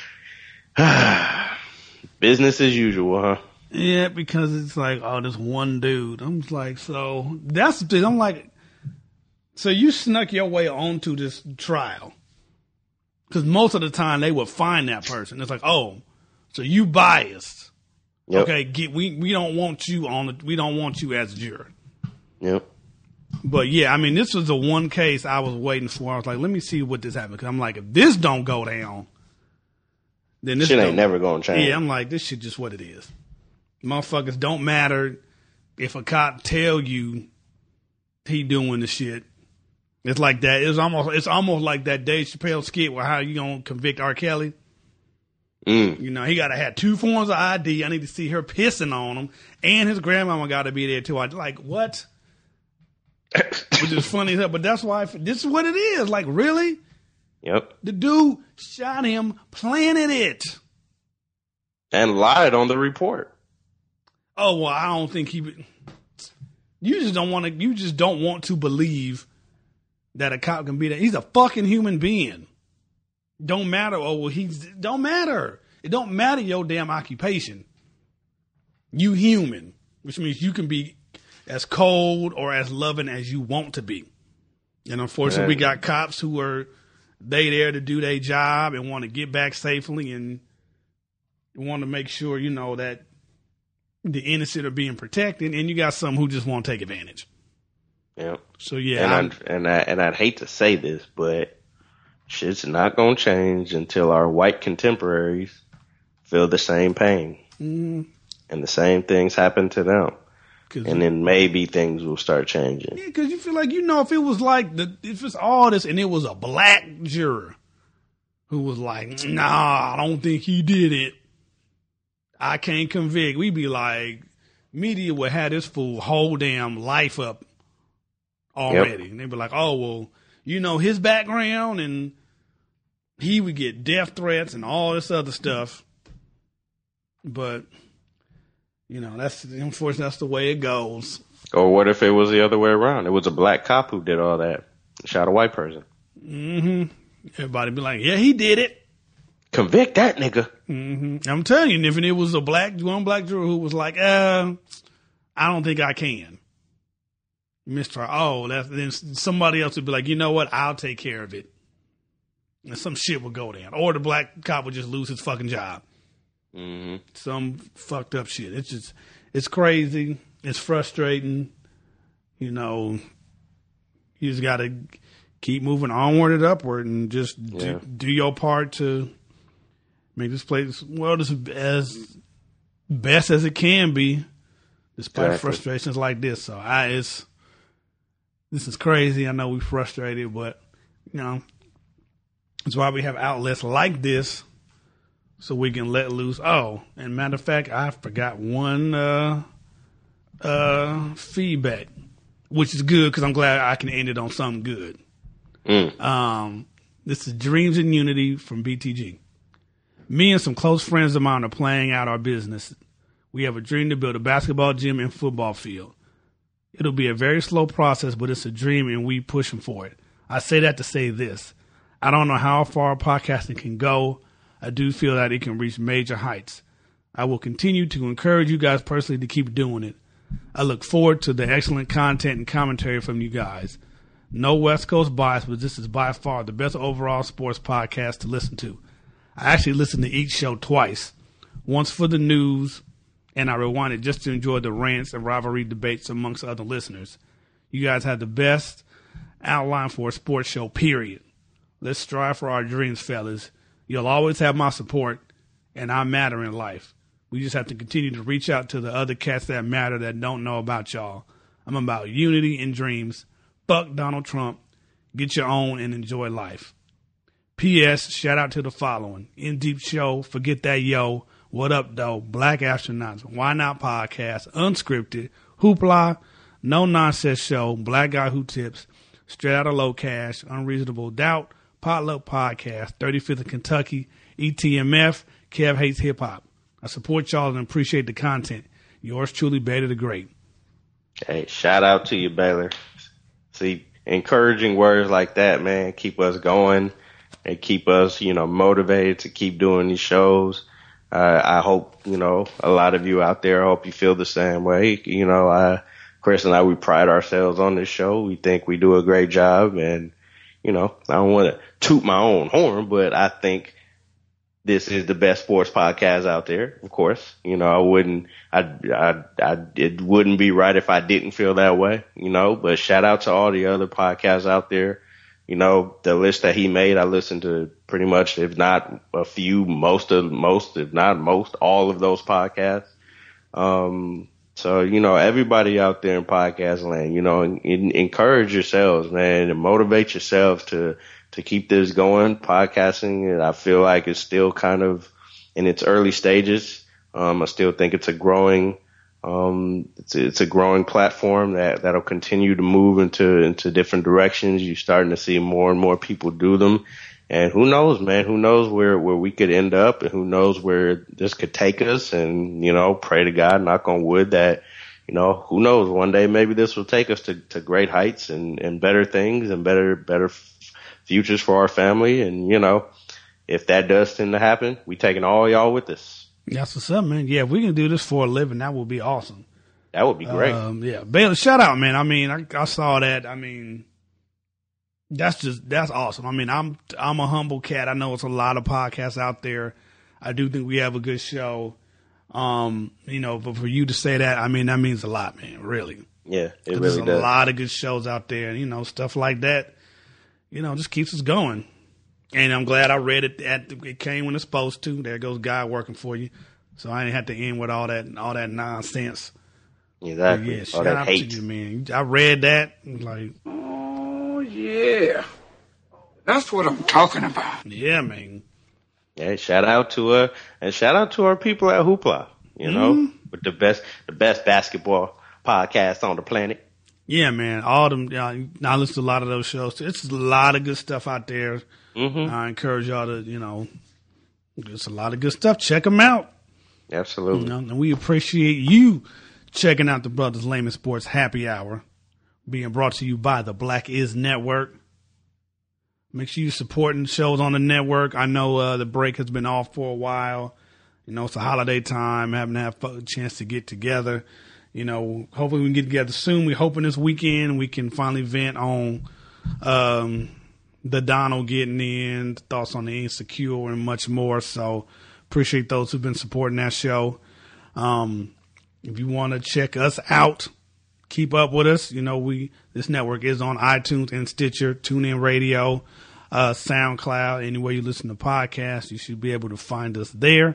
Business as usual, huh? Yeah, because it's like, oh, this one dude. I'm just like, so that's the thing. I'm like, so you snuck your way onto this trial. Because most of the time they would find that person. It's like, oh, so you biased. Yep. Okay, get, we, we don't want you on the, we don't want you as a juror. Yep. But yeah, I mean, this was the one case I was waiting for. I was like, let me see what this happens. Because I'm like, if this don't go down, then this shit ain't never gonna change. Yeah, I'm like, this shit just what it is. Motherfuckers don't matter if a cop tell you he doing the shit. It's like that. It's almost it's almost like that Dave Chappelle skit where how you gonna convict R. Kelly. Mm. You know, he gotta have two forms of I D. I need to see her pissing on him, and his grandmama gotta be there too. I like what? Which is funny as hell, but that's why I, this is what it is. Like, really? Yep. The dude shot him, planted it, and lied on the report. Oh well, I don't think he. You just don't want to. You just don't want to believe that a cop can be that. He's a fucking human being. Don't matter. Oh well, he's don't matter. It don't matter your damn occupation. You human, which means you can be as cold or as loving as you want to be. And unfortunately, yeah. we got cops who are they there to do their job and want to get back safely and want to make sure you know that the innocent are being protected, and you got some who just want to take advantage. Yeah. So yeah, and I, and I and I'd hate to say this, but shit's not gonna change until our white contemporaries feel the same pain, mm. and the same things happen to them, and then maybe things will start changing. Yeah, because you feel like you know if it was like the if it's all this and it was a black juror who was like, nah, I don't think he did it. I can't convict. We'd be like, media would have this fool whole damn life up already. Yep. And they'd be like, oh, well, you know, his background and he would get death threats and all this other stuff. But, you know, that's unfortunately, that's the way it goes. Or what if it was the other way around? It was a black cop who did all that, shot a white person. Mm-hmm. Everybody be like, yeah, he did it. Convict that nigga. Mm-hmm. I'm telling you, if it was a black, one black juror who was like, uh, I don't think I can. Mister Oh, that's, then somebody else would be like, you know what? I'll take care of it. And some shit would go down. Or the black cop would just lose his fucking job. Mm-hmm. Some fucked up shit. It's just, it's crazy. It's frustrating. You know, you just got to keep moving onward and upward and just Yeah. do, do your part to make this place world as, as best as it can be, despite Exactly. frustrations like this. So I, it's, this is crazy. I know we're frustrated, but you know, that's why we have outlets like this, so we can let loose. Oh, and matter of fact, I forgot one uh, uh, feedback, which is good because I'm glad I can end it on something good. Mm. Um, this is Dreams and Unity from B T G. Me and some close friends of mine are playing out our business. We have a dream to build a basketball gym and football field. It'll be a very slow process, but it's a dream and we pushing for it. I say that to say this. I don't know how far podcasting can go. I do feel that it can reach major heights. I will continue to encourage you guys personally to keep doing it. I look forward to the excellent content and commentary from you guys. No West Coast bias, but this is by far the best overall sports podcast to listen to. I actually listened to each show twice, once for the news, and I rewinded just to enjoy the rants and rivalry debates amongst other listeners. You guys have the best outline for a sports show, period. Let's strive for our dreams, fellas. You'll always have my support, and I matter in life. We just have to continue to reach out to the other cats that matter that don't know about y'all. I'm about unity and dreams. Fuck Donald Trump. Get your own and enjoy life. P S. Shout out to the following. In Deep Show, Forget That Yo, What Up Though, Black Astronauts, Why Not Podcast, Unscripted, Hoopla, No Nonsense Show, Black Guy Who Tips, Straight Outta Low Cash, Unreasonable Doubt, Potluck Podcast, thirty-fifth of Kentucky, E T M F, Kev Hates Hip Hop. I support y'all and appreciate the content. Yours truly, Baylor the Great. Hey, shout out to you, Baylor. See, encouraging words like that, man, keep us going. They keep us, you know, motivated to keep doing these shows. Uh, I hope, you know, a lot of you out there, I hope you feel the same way. You know, I, Chris and I, we pride ourselves on this show. We think we do a great job. And, you know, I don't want to toot my own horn, but I think this is the best sports podcast out there, of course. You know, I wouldn't, I, I, I, it wouldn't be right if I didn't feel that way, you know, but shout out to all the other podcasts out there. You know, the list that he made, I listened to pretty much, if not a few, most of, most, if not most, all of those podcasts. Um, so, you know, everybody out there in podcast land, you know, in, in, encourage yourselves, man, and motivate yourselves to, to keep this going. Podcasting, and I feel like it's still kind of in its early stages. Um, I still think it's a growing, Um, it's, it's a growing platform that, that'll continue to move into, into different directions. You're starting to see more and more people do them. And who knows, man, who knows where, where we could end up and who knows where this could take us. And, you know, pray to God, knock on wood, that, you know, who knows, one day maybe this will take us to, to great heights and, and better things and better, better f- futures for our family. And, you know, if that does tend to happen, we taking all y'all with us. That's what's up, man. Yeah, if we can do this for a living, that would be awesome. That would be great. Um, yeah, Baylor, shout out, man. I mean, I, I saw that. I mean, that's just that's awesome. I mean, I'm I'm a humble cat. I know it's a lot of podcasts out there. I do think we have a good show. Um, you know, but for you to say that, I mean, that means a lot, man. Really. Yeah, it really There's does. a lot of good shows out there, and you know, stuff like that. You know, just keeps us going. And I'm glad I read it. At the, it came when it's supposed to. There goes God working for you. So I didn't have to end with all that all that nonsense. Exactly. But yeah, all shout that out hate. to you, man. I read that. And like, Oh, yeah. That's what I'm talking about. yeah, man. Yeah, shout out to uh and shout out to our people at Hoopla. You know, Mhm. with the best the best basketball podcast on the planet. Yeah, man. All them. Uh, I listen to a lot of those shows. It's a lot of good stuff out there. Mm-hmm. I encourage y'all to, you know, there's a lot of good stuff. Check them out. Absolutely. You know, and we appreciate you checking out the Brothers Layman Sports Happy Hour, being brought to you by the Black Is Network. Make sure you're supporting shows on the network. I know uh, the break has been off for a while. You know, it's a holiday time, haven't had a chance to get together. You know, hopefully we can get together soon. We're hoping this weekend we can finally vent on um, the Donald getting in, thoughts on the Insecure, and much more. So appreciate those who've been supporting that show. Um, if you want to check us out, keep up with us. You know, we this network is on iTunes and Stitcher, TuneIn Radio, uh, SoundCloud. Anywhere you listen to podcasts, you should be able to find us there.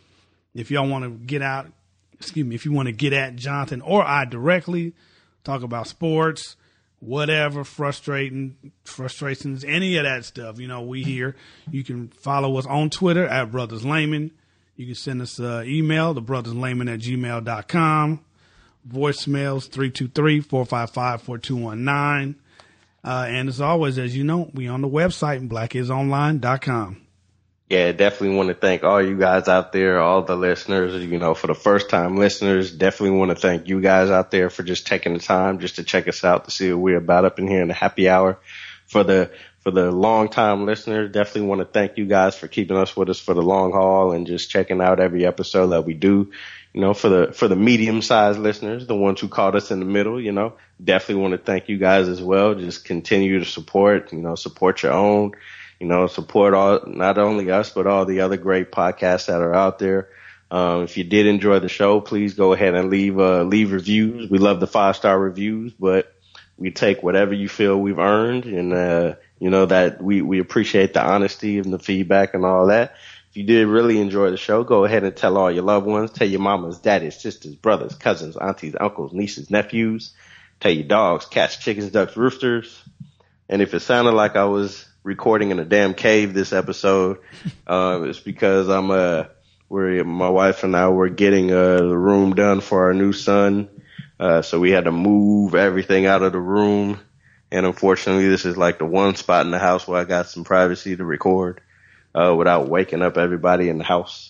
If y'all want to get out, excuse me, if you want to get at Jonathan or I directly, talk about sports, whatever, frustrating, frustrations, any of that stuff, you know, we here. You can follow us on Twitter at Brothers Layman. You can send us an email, thebrotherslayman at gmail dot com. Voicemails, three two three, four five five, four two one nine. Uh, and as always, as you know, we on the website, black is online dot com. Yeah, definitely want to thank all you guys out there, all the listeners, you know, for the first time listeners. Definitely want to thank you guys out there for just taking the time just to check us out to see what we're about up in here in the happy hour. For the For the long time listeners, definitely want to thank you guys for keeping us with us for the long haul and just checking out every episode that we do. You know, for the, for the medium sized listeners, the ones who caught us in the middle, you know, definitely want to thank you guys as well. Just continue to support, you know, support your own, you know, support all, not only us, but all the other great podcasts that are out there. Um, if you did enjoy the show, please go ahead and leave, uh, leave reviews. We love the five star reviews, but we take whatever you feel we've earned, and, uh, you know, that we, we appreciate the honesty and the feedback and all that. If you did really enjoy the show, go ahead and tell all your loved ones. Tell your mamas, daddies, sisters, brothers, cousins, aunties, uncles, nieces, nephews. Tell your dogs, cats, chickens, ducks, roosters. And if it sounded like I was recording in a damn cave this episode, uh, it's because I'm, uh, we're, my wife and I were getting, uh, the room done for our new son. Uh, so we had to move everything out of the room. And unfortunately, this is like the one spot in the house where I got some privacy to record, uh, without waking up everybody in the house.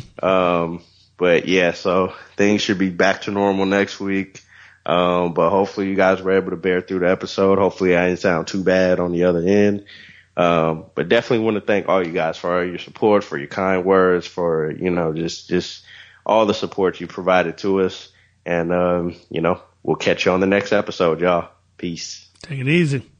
um, but yeah, so things should be back to normal next week. Um, but hopefully you guys were able to bear through the episode. Hopefully I didn't sound too bad on the other end. Um, but definitely want to thank all you guys for all your support, for your kind words, for, you know, just, just all the support you provided to us. And, um, you know, we'll catch you on the next episode, y'all. Peace. Take it easy.